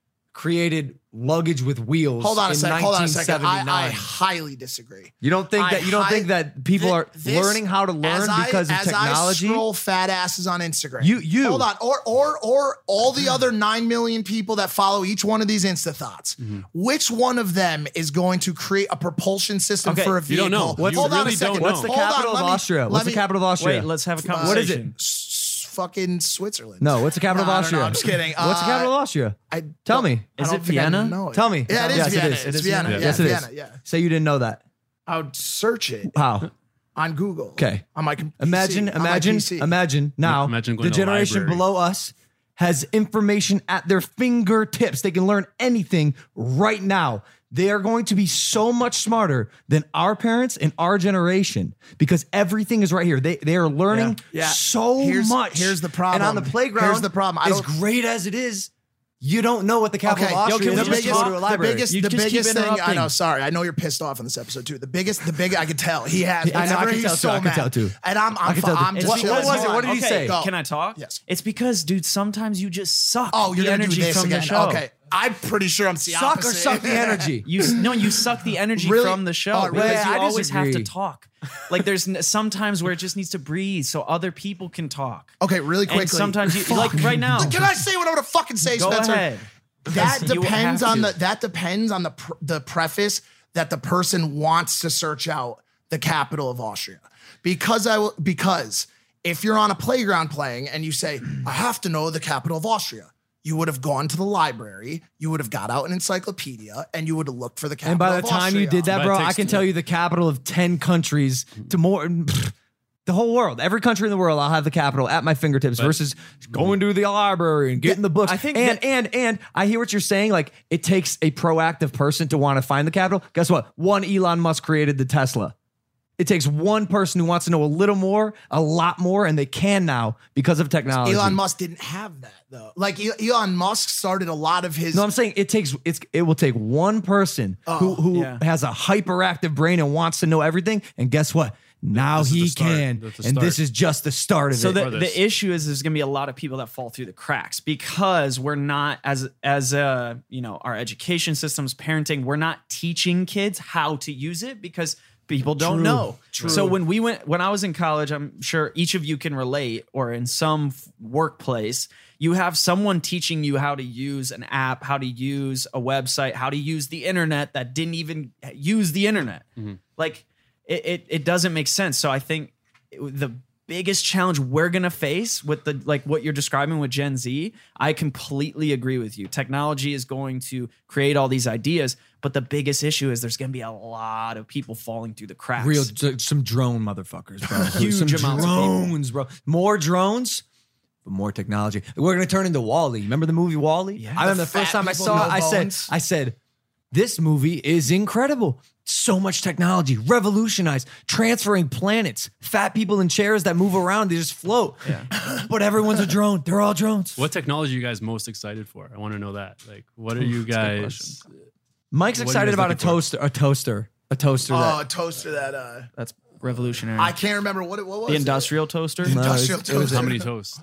created luggage with wheels. Hold on a in second. Hold on a second. I, I nineteen seventy-nine. highly disagree. You don't think I that you don't hi- think that people thi- are this- learning how to learn as I- because of as technology? I scroll fat asses on Instagram. You- you. hold on, or or or all the other nine million people that follow each one of these Insta thoughts. Mm-hmm. Which one of them is going to create a propulsion system Okay, for a you vehicle? don't know. What's- hold you on really a second. don't What's the know. Hold on, capital let of me- Austria? let What's the me- capital of Austria? Wait, let's have a Uh, conversation. What is it? S- fucking Switzerland. No, what's the capital No, of I don't know. Austria? I'm just kidding. What's the Uh, capital of Austria? I Tell don't- me. I Is don't it think I Vienna? know it. Tell me. Yeah, it is Yes, it Vienna. is. It It's is Vienna. Vienna. Yeah, Yes, it is. Vienna. Yeah. Say you didn't know that. I would search it How? on Google. Okay. On my com- Imagine, P C, on my imagine, P C. imagine now Imagine going the to a generation library. below us has information at their fingertips. They can learn anything right now. They are going to be so much smarter than our parents and our generation because everything is right here. They they are learning Yeah. Yeah. so Here's- much. here's the problem. And on the playground, Here's the problem. I as don't- great as it is, you don't know what the capital Okay, of Austria can we is. the just unless you biggest, go to a the library. biggest, You the just keep biggest thing. I interrupting. know. Sorry, I know you're pissed off on this episode too. The biggest, the big. I could tell he has. I know, I whenever can he's tell too, so I can mad. tell too. And I'm, I'm, can fi- tell too. I'm It's just because- chilling. what was it? Hold What on. did he okay, say? Go. Can I talk? Yes. It's because, dude, sometimes you just suck Oh, you're the gonna do energy this from again. the show. Okay, I'm pretty sure I'm the Suck opposite. or suck the energy. You no, you suck the energy Really? from the show Oh, really? because you I always have to disagree. talk. Like there's n- sometimes where it just needs to breathe so other people can talk. Okay, really quickly. And sometimes you like right now. Can I say what I'm gonna fucking say, Go Spencer? ahead. That You depends have on to. the that depends on the pr- the preface that the person wants to search out the capital of Austria. Because I will because if you're on a playground playing and you say, I have to know the capital of Austria, you would have gone to the library, you would have got out an encyclopedia, and you would have looked for the capital And by the of time you Austria. did that, But bro, it I takes can two. tell you the capital of ten countries to more. The whole world, every country in the world, I'll have the capital at my fingertips versus going to the library and getting the books. I think and that- and and I hear what you're saying. Like it takes a proactive person to want to find the capital. Guess what? One Elon Musk created the Tesla. It takes one person who wants to know a little more, a lot more, and they can now because of technology. Elon Musk didn't have that though. Like E- Elon Musk started a lot of his No, I'm saying it takes it's it will take one person who who yeah. has a hyperactive brain and wants to know everything. And guess what? Now This is he the start. can, That's the and this start. is just the start of So it. the, Or this. the issue is there's going to be a lot of people that fall through the cracks because we're not as as uh you know our education systems, parenting, we're not teaching kids how to use it because people don't True. know. True. So when we went when I was in college, I'm sure each of you can relate, or in some f- workplace, you have someone teaching you how to use an app, how to use a website, how to use the internet that didn't even use the internet. Like it, it it doesn't make sense. So I think the biggest challenge we're gonna face with the like what you're describing with Gen Z, I completely agree with you. Technology is going to create all these ideas, but the biggest issue is there's gonna be a lot of people falling through the cracks. Real some drone motherfuckers, bro. Huge some amounts of people. drones, bro. More drones, but more technology. We're gonna turn into Wall-E. Remember the movie Wall-E? Yeah. I remember the, The first fat time I people, saw no it, I said, bones. I said, this movie is incredible. So much technology, revolutionized, transferring planets, fat people in chairs that move around, they just float. But everyone's a drone. They're all drones. What technology are you guys most excited for? I want to know that. Like, what are you guys? Mike's What are you excited guys about a looking for? toaster, a toaster, a toaster. oh, that, a toaster that uh That's revolutionary. I can't remember what it what was. the it? industrial toaster. The industrial it was- it was toaster. How many toasts? Like,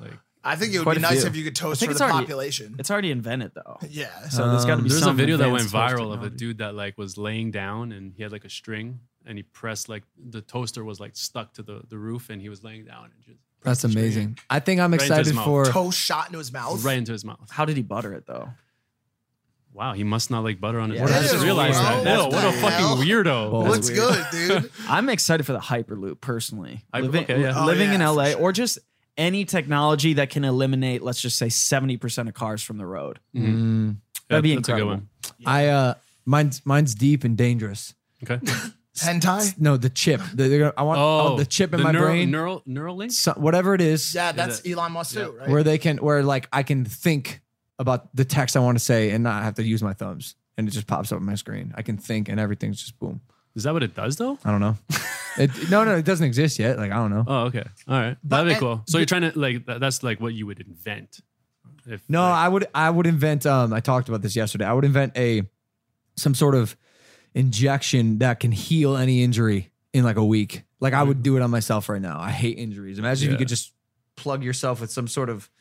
I think it would Quite be a nice few. if you could toast think for it's the already- population. It's already invented though. Yeah. So there's got to be There's a some video that went advanced toast viral of a technology. dude that like was laying down and he had like a string and he pressed like the toaster was like stuck to the, the roof and he was laying down and just That's amazing. I think I'm Right into his excited mouth. for. Toast shot into his mouth. right into his mouth. How did he butter it though? Wow, he must not like butter on his Yeah, toast. I that's just realized weird. that. What Ew, what a the fucking hell? weirdo. Well, Looks weird. good, dude. I'm excited for the Hyperloop personally. Hyper- living okay, yeah. Oh, living yeah, in L A for sure. or just any technology that can eliminate, let's just say, seventy percent of cars from the road. Mm, That'd be that's a good incredible. one. I uh, mine's mine's deep and dangerous. Okay. Hentai? No, the chip. The, they're gonna- I want oh, the chip in the my neural, brain. Neural, neural link? So, whatever it is, Yeah, that's that- Elon Musk too, right? where they can, where like I can think about the text I want to say and not have to use my thumbs, and it just pops up on my screen. I can think, and everything's just boom. Is that what it does though? I don't know. it, no, no, it doesn't exist yet. Like I don't know. Oh, okay. All right. But- That'd be and- cool. So you're trying to like, that, that's like what you would invent. If, No, like, I would I would invent um I talked about this yesterday. I would invent a some sort of injection that can heal any injury in like a week. Like I would do it on myself right now. I hate injuries. Imagine if you Yeah. could just plug yourself with some sort of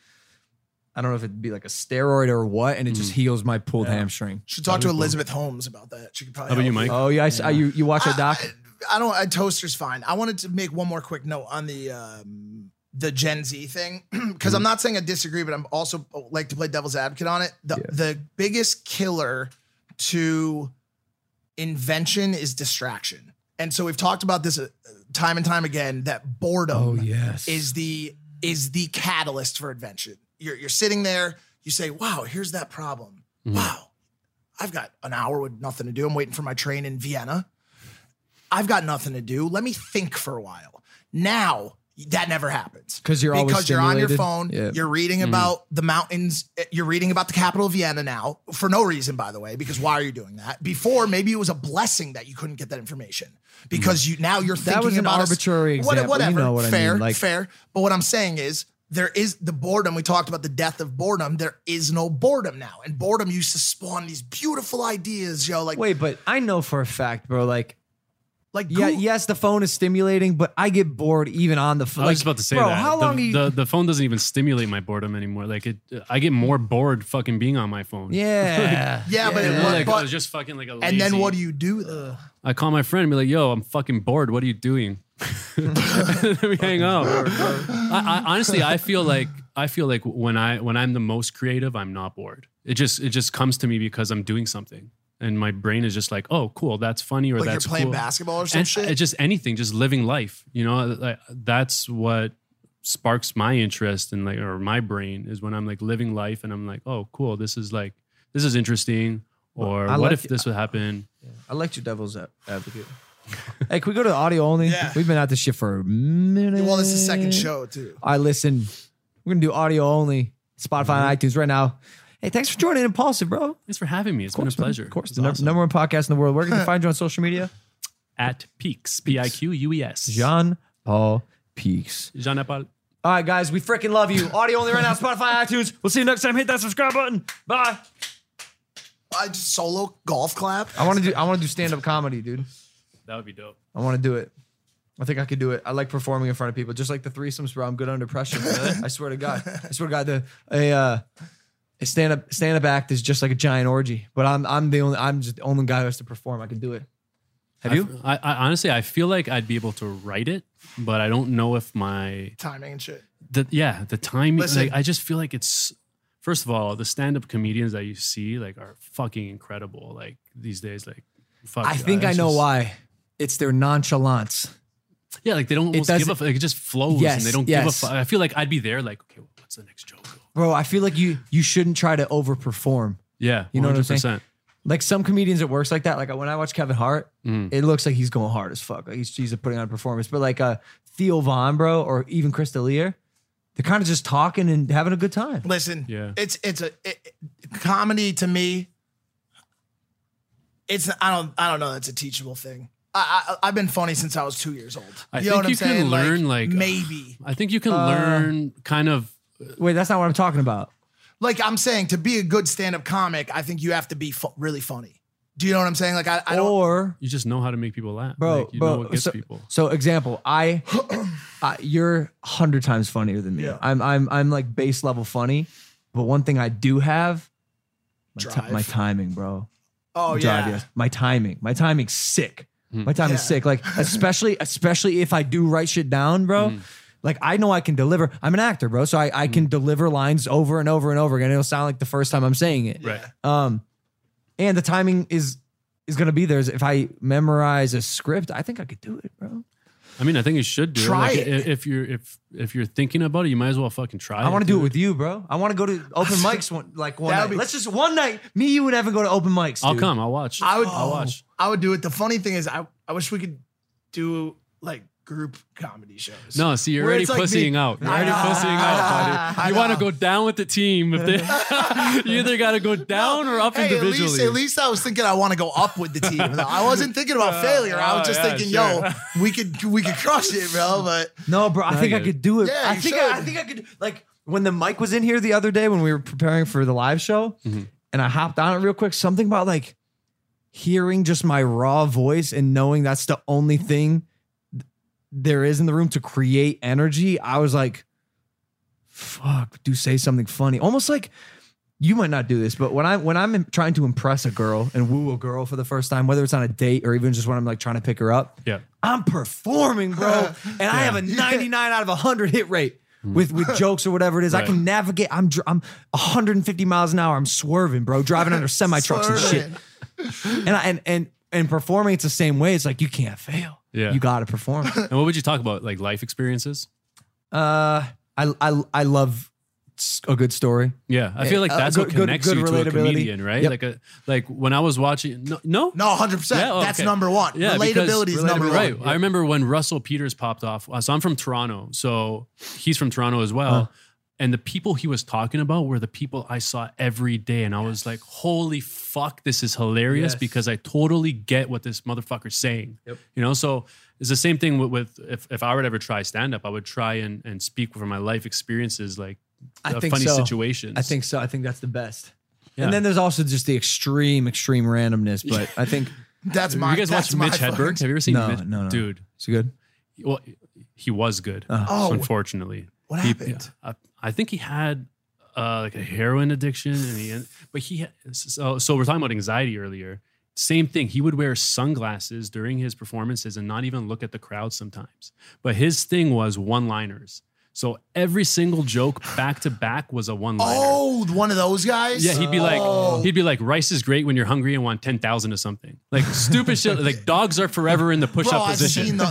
I don't know if it'd be like a steroid or what, and it just heals my pulled hamstring. Should talk to That'd be cool. Elizabeth Holmes about that. She could probably. How about you, help Mike? Oh yeah, I, s- I- you you watch a doc? I, I don't. A toaster's fine. I wanted to make one more quick note on the um, the Gen Z thing because I'm not saying I disagree, but I'm also like to play devil's advocate on it. The Yeah. the biggest killer to invention is distraction, and so we've talked about this uh, time and time again. That boredom Oh yes. is the is the catalyst for invention. You're you're sitting there, you say, "Wow, here's that problem. Wow, I've got an hour with nothing to do. I'm waiting for my train in Vienna. I've got nothing to do. Let me think for a while." Now that never happens 'Cause you're always because you're on your stimulated. phone. Yeah. You're reading about the mountains. You're reading about the capital of Vienna now for no reason, by the way. Because why are you doing that? Before, maybe it was a blessing that you couldn't get that information because you now you're thinking was an about a s- arbitrary what- example. You Whatever, know what I fair, mean, like- fair. But what I'm saying is there is the boredom. We talked about the death of boredom. There is no boredom now. And boredom used to spawn these beautiful ideas, yo. Like, Wait, but I know for a fact, bro. Like, like yeah, Goo- yes, the phone is stimulating, but I get bored even on the phone. I was just about to say bro, that. how the, long are you? the, the phone doesn't even stimulate my boredom anymore. Like it, I get more bored fucking being on my phone. yeah, Yeah, but You it- know, but- like, but- I was just fucking like a lazy, and then what do you do though? I call my friend and be like, yo, I'm fucking bored. What are you doing? Let me hang out. I, I, honestly, I feel like I feel like when I when I'm the most creative, I'm not bored. It just it just comes to me because I'm doing something. And my brain is just like, oh, cool, that's funny, or Like that's you're playing cool. basketball or some and shit? It's just anything, just living life. You know, like, that's what sparks my interest in like, or my brain is when I'm like living life and I'm like, oh, cool, this is like, this is interesting. Or I what like if this would happen? I like your devil's ad- advocate. Hey, can we go to the audio only? Yeah. We've been at this shit for a minute. Well, this is the second show too. I listen. We're gonna do audio only. Spotify and iTunes right now. Hey, thanks for joining Impulsive, bro. Thanks for having me. It's been a man. pleasure. Of course, It's the num- awesome. number one podcast in the world. Where can you find you on social media? At Peaks, P I Q U E S. Jean Paul Peaks. Jean Paul. All right, guys, we freaking love you. Audio only right now. Spotify, iTunes. We'll see you next time. Hit that subscribe button. Bye. I just solo golf clap. I want to do. I want to do stand up comedy, dude. That would be dope. I want to do it. I think I could do it. I like performing in front of people, just like the threesomes, bro. I'm good under pressure. I swear to God. I swear to God. The a uh, a stand up stand up act is just like a giant orgy. But I'm I'm the only I'm just the only guy who has to perform. I can do it. Have you? I, I honestly, I feel like I'd be able to write it, but I don't know if my Timing and shit. the yeah the timing. Listen. Like, I just feel like it's first of all the stand up comedians that you see like are fucking incredible. Like these days, like fuck. I think I it's know just- why. It's their nonchalance. Yeah, like they don't almost give a doesn't- fuck. Like, it just flows Yes, and they don't yes. give a fuck. I feel like I'd be there. Like, okay, well, what's the next joke? Bro, I feel like you you shouldn't try to overperform. Yeah, You know what I'm saying? one hundred percent. Like some comedians, it works like that. Like when I watch Kevin Hart, Mm. it looks like he's going hard as fuck. Like he's, he's putting on a performance. But like uh, Theo Von, bro, or even Chris D'Elia, they're kind of just talking and having a good time. Listen, Yeah. it's it's a it, it- comedy to me. It's I don't I don't know. That's a teachable thing. I, I I've been funny since I was two years old. I you know think what I'm you can saying? learn, like- maybe. I think you can Uh, learn kind of. Wait, that's not what I'm talking about. Like I'm saying, to be a good stand-up comic, I think you have to be fu- really funny. Do you know what I'm saying? Like I, I don't. Or You just know how to make people laugh, bro, Like, you bro. know what gets so, people. so example, I, I you're a hundred times funnier than me. Yeah. I'm I'm I'm like base level funny, but one thing I do have, my, ti- Drive. my timing, bro. Oh Drive, yeah. yes. My timing. My timing's sick. My timing's Yeah. sick. Like especially especially if I do write shit down, bro. Like I know I can deliver. I'm an actor, bro, so I, I can deliver lines over and over and over again. It'll sound like the first time I'm saying it. Right. Um, and the timing is is gonna be there. If I memorize a script, I think I could do it, bro. I mean, I think you should do Try it. Like, it. i- If you're if if you're thinking about it, you might as well fucking try. I want to do it dude. with you, bro. I want to go to open mics one like one That night. would be- Let's just one night. Me, you, and Evan go to open mics. I'll dude. come. I'll watch. I would. I'll watch. I would do it. The funny thing is, I I wish we could do like group comedy shows. No, see, you're Where already it's like pussying me- out. You're I already know. pussying out, buddy. I You want to know. go down with the team. If they, you either got to go down or up Hey, at individually. least, at least I was thinking I want to go up with the team. I wasn't thinking about failure. I was oh, just yeah, thinking, sure. yo, we could we could crush it, bro. But No, bro. I think I get it. could do it. Yeah, I you think should. I, I think I could. Like when the mic was in here the other day when we were preparing for the live show, and I hopped on it real quick. Something about like hearing just my raw voice and knowing that's the only thing th- there is in the room to create energy. I was like, "Fuck, do say something funny." Almost like you might not do this, but when I when I'm trying to impress a girl and woo a girl for the first time, whether it's on a date or even just when I'm like trying to pick her up, Yeah. I'm performing, bro, and I have a ninety-nine out of one hundred hit rate with with jokes or whatever it is. I Right. can navigate. I'm dr- I'm one hundred fifty miles an hour. I'm swerving, bro, driving under semi trucks and shit. Swerving. And I, and and and performing, it's the same way. It's like you can't fail. Yeah. You got to perform. And what would you talk about? Like life experiences? Uh, I I I love s- a good story. Yeah, I feel like Uh, that's good- what good- connects good you to a relatability. comedian, right? Yep. Like a like when I was watching. No, no, no, one hundred percent. Yeah, oh, That's okay. number one. Yeah, because- Relatability is number one. Right. I remember when Russell Peters popped off. uh, So I'm from Toronto. So he's from Toronto as well. And the people he was talking about were the people I saw every day. And I was like, holy fuck, this is hilarious Yes. because I totally get what this motherfucker's saying. You know, so it's the same thing with, with if, if I were to ever try stand up, I would try and, and speak from my life experiences, like I uh, think funny so. situations. I think so. I think that's the best. Yeah. And then there's also just the extreme, extreme randomness. But I think That's Have my. you guys that's watched Mitch my Hedberg? fucking- Have you ever seen No, Mitch? no, no. Dude, it's good. well, he was good. Oh. unfortunately. What He- happened? I, I think he had uh, like a heroin addiction, and he, but he, had- so so we're talking about anxiety earlier. Same thing. He would wear sunglasses during his performances and not even look at the crowd sometimes. But his thing was one-liners. So every single joke back to back was a one-liner. Oh, one of those guys. Yeah, he'd be like, Oh. he'd be like, rice is great when you're hungry and want ten thousand or something. Like stupid shit. Like dogs are forever in the Bro, push-up I've position. seen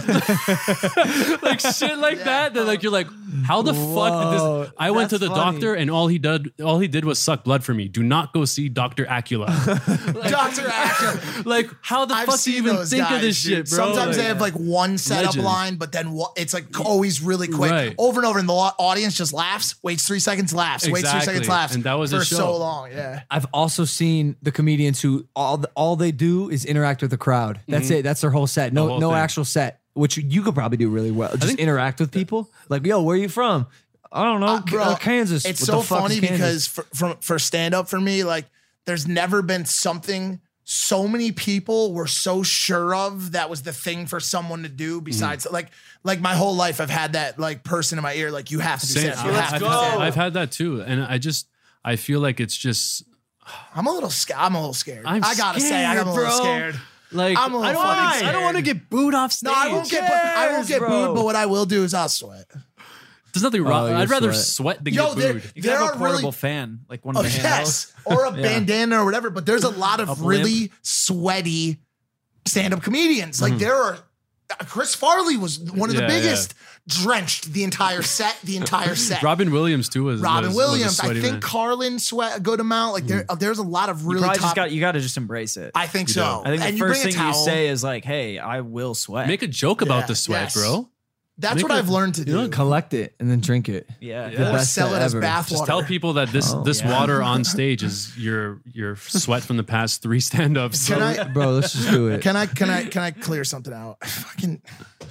the. Like shit like that. That like you're like, how the fuck did Whoa, this? I went to that's the funny. doctor and all he did, all he did was suck blood for me. Do not go see Doctor Acula. Doctor Actor. Like how the I've fuck do you seen even those think guys, of this dude. shit, bro? Sometimes Like, they have like one setup Legend. line, but then wha- it's like always really quick, Right. over and over, and the lo- audience just laughs, waits three seconds, laughs, waits three Exactly. seconds, laughs, And that was for a show. so long. Yeah, I've also seen the comedians who all the, all they do is interact with the crowd. That's it. That's their whole set. No Mm-hmm. whole no thing. actual set, which you could probably do really well. Just think- interact with people. Like, yo, where are you from? I don't know, Uh, bro, uh, Kansas. It's What so the fuck funny is Kansas? because for, for for stand up for me, like there's never been something so many people were so sure of that was the thing for someone to do. Besides, Mm-hmm. like like my whole life, I've had that like person in my ear, like you have to do Same. stand up. You I've, have to I've- do stand-up. I've had that too, and I just I feel like it's just I'm a little scared. I'm a little scared. I'm I gotta say, I'm a scared, little bro. scared. like I'm a I little don't wanna- fucking I don't want to scared. get booed off stage. No, I won't get. I won't cares, get bro? booed. But what I will do is I'll sweat. There's nothing wrong. Oh, you'll I'd rather sweat. sweat than Yo, get there- booed. You There can have are a portable really- fan, like one Oh of the yes, handles. or a bandana or whatever. But there's a lot of A blimp. really sweaty stand-up comedians. Like there are. Chris Farley was one of the Mm-hmm. Yeah, yeah. biggest. Drenched the entire set. The entire set. Robin Williams too was Robin was- was a Williams. I sweaty think man. Carlin sweat a good amount. Like there, there's a lot of You really probably top. just got you got to just embrace it. I think so. I think and the you first bring a thing you towel. say is like, "Hey, I will sweat." Make a joke about Yeah, the sweat, yes. bro. That's make what a- I've learned to you know, do. collect it and then drink it. yeah, Yeah. Or best sell it set as ever. bathwater. Just tell people that this Oh, this yeah. water on stage is your your sweat from the past three stand-ups. Can I? Bro, let's just do it. Can I? Can I? Can I clear something out? I fucking.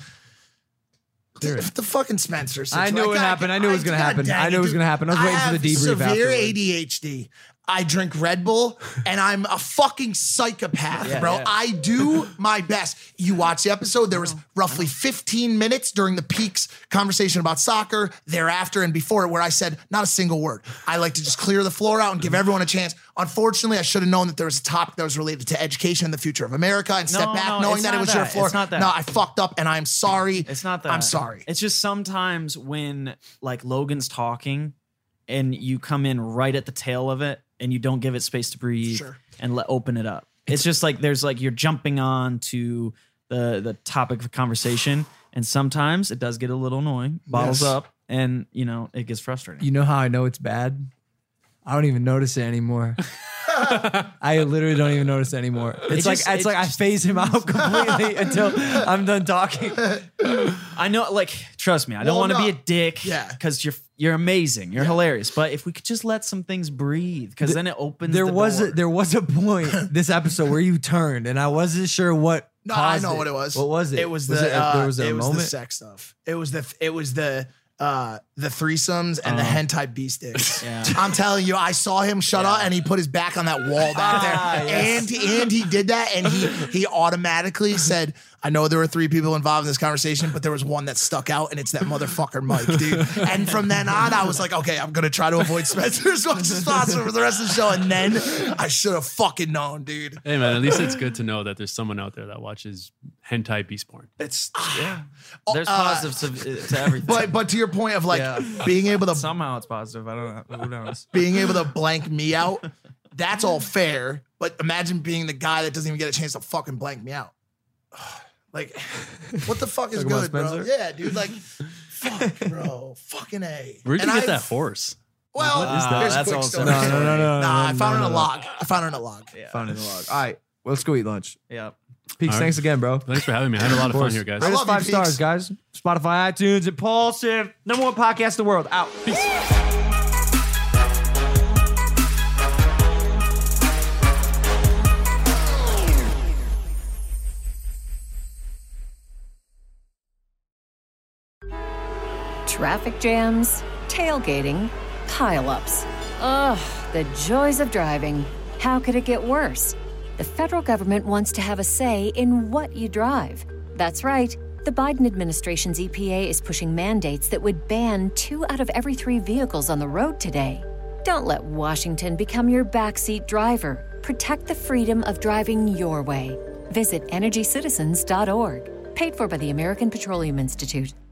The, the fucking Spencer. I knew it situation. happened. I knew it was gonna God happen. dang I knew it was dude. gonna happen. I was waiting for have the debrief Severe afterwards. A D H D. I drink Red Bull, and I'm a fucking psychopath, Yeah, bro. yeah. I do my best. You watch the episode, there was roughly fifteen minutes during the peaks conversation about soccer, thereafter and before it, where I said not a single word. I like to just clear the floor out and give everyone a chance. Unfortunately, I should have known that there was a topic that was related to education and the future of America and step No, back no, knowing it's that it not was your that. floor. It's not that. No, I fucked up, and I'm sorry. It's not that. I'm sorry. It's just sometimes when like Logan's talking and you come in right at the tail of it and you don't give it space to breathe Sure. and let open it up. It's just like there's like you're jumping on to the the topic of conversation, and sometimes it does get a little annoying, bottles Yes. up, and you know, it gets frustrating. You know how I know it's bad? I don't even notice it anymore. I literally don't even notice it anymore. It's It like just- it's it like I just- phase him out completely until I'm done talking. I know, like, trust me, I don't Well, want to no. be a dick. Yeah. Because you're you're amazing. You're hilarious. But if we could just let some things breathe, because then it opens There the was door. a, there was a point this episode where you turned, and I wasn't sure what. No, I caused know what it was. What was it? It was the it, uh, there was a it was moment. the sex stuff. It was the it was the uh the threesomes and the hentai bee sticks. Yeah. I'm telling you, I saw him shut up and he put his back on that wall back there. Ah, yes. And and he did that and he he automatically said, I know there were three people involved in this conversation, but there was one that stuck out, and it's that motherfucker Mike, dude. And from then on, I was like, okay, I'm gonna try to avoid Spencer as much as possible for the rest of the show. And then I should have fucking known, dude. Hey man, at least it's good to know that there's someone out there that watches hentai beast porn. It's yeah. There's uh, positives to, to everything. but but to your point of like Yeah. being able to somehow it's positive. I don't know. Who knows? being able to blank me out, that's all fair. But imagine being the guy that doesn't even get a chance to fucking blank me out. Like, what the fuck is Talking about good, bro? Spencer? Yeah, dude. Like, fuck, bro. Fucking A. Where'd you And get that I've- horse? Well, What is that? here's a That's quick all story. separate. No, no, no, no, Nah, no, I found no, it in a no. log. I found it in a log. Yeah. Found in the log. All right, well, let's go eat lunch. Yeah. Peaks, All right. thanks again, bro. Thanks for having me. I had a lot of fun here, guys. I Rate us love you, five stars, Peaks. guys. Spotify, iTunes, Impulsive, number one podcast in the world. Out. Peace. Traffic jams, tailgating, pileups. Ugh, the joys of driving. How could it get worse? The federal government wants to have a say in what you drive. That's right. The Biden administration's E P A is pushing mandates that would ban two out of every three vehicles on the road today. Don't let Washington become your backseat driver. Protect the freedom of driving your way. Visit energy citizens dot org. Paid for by the American Petroleum Institute.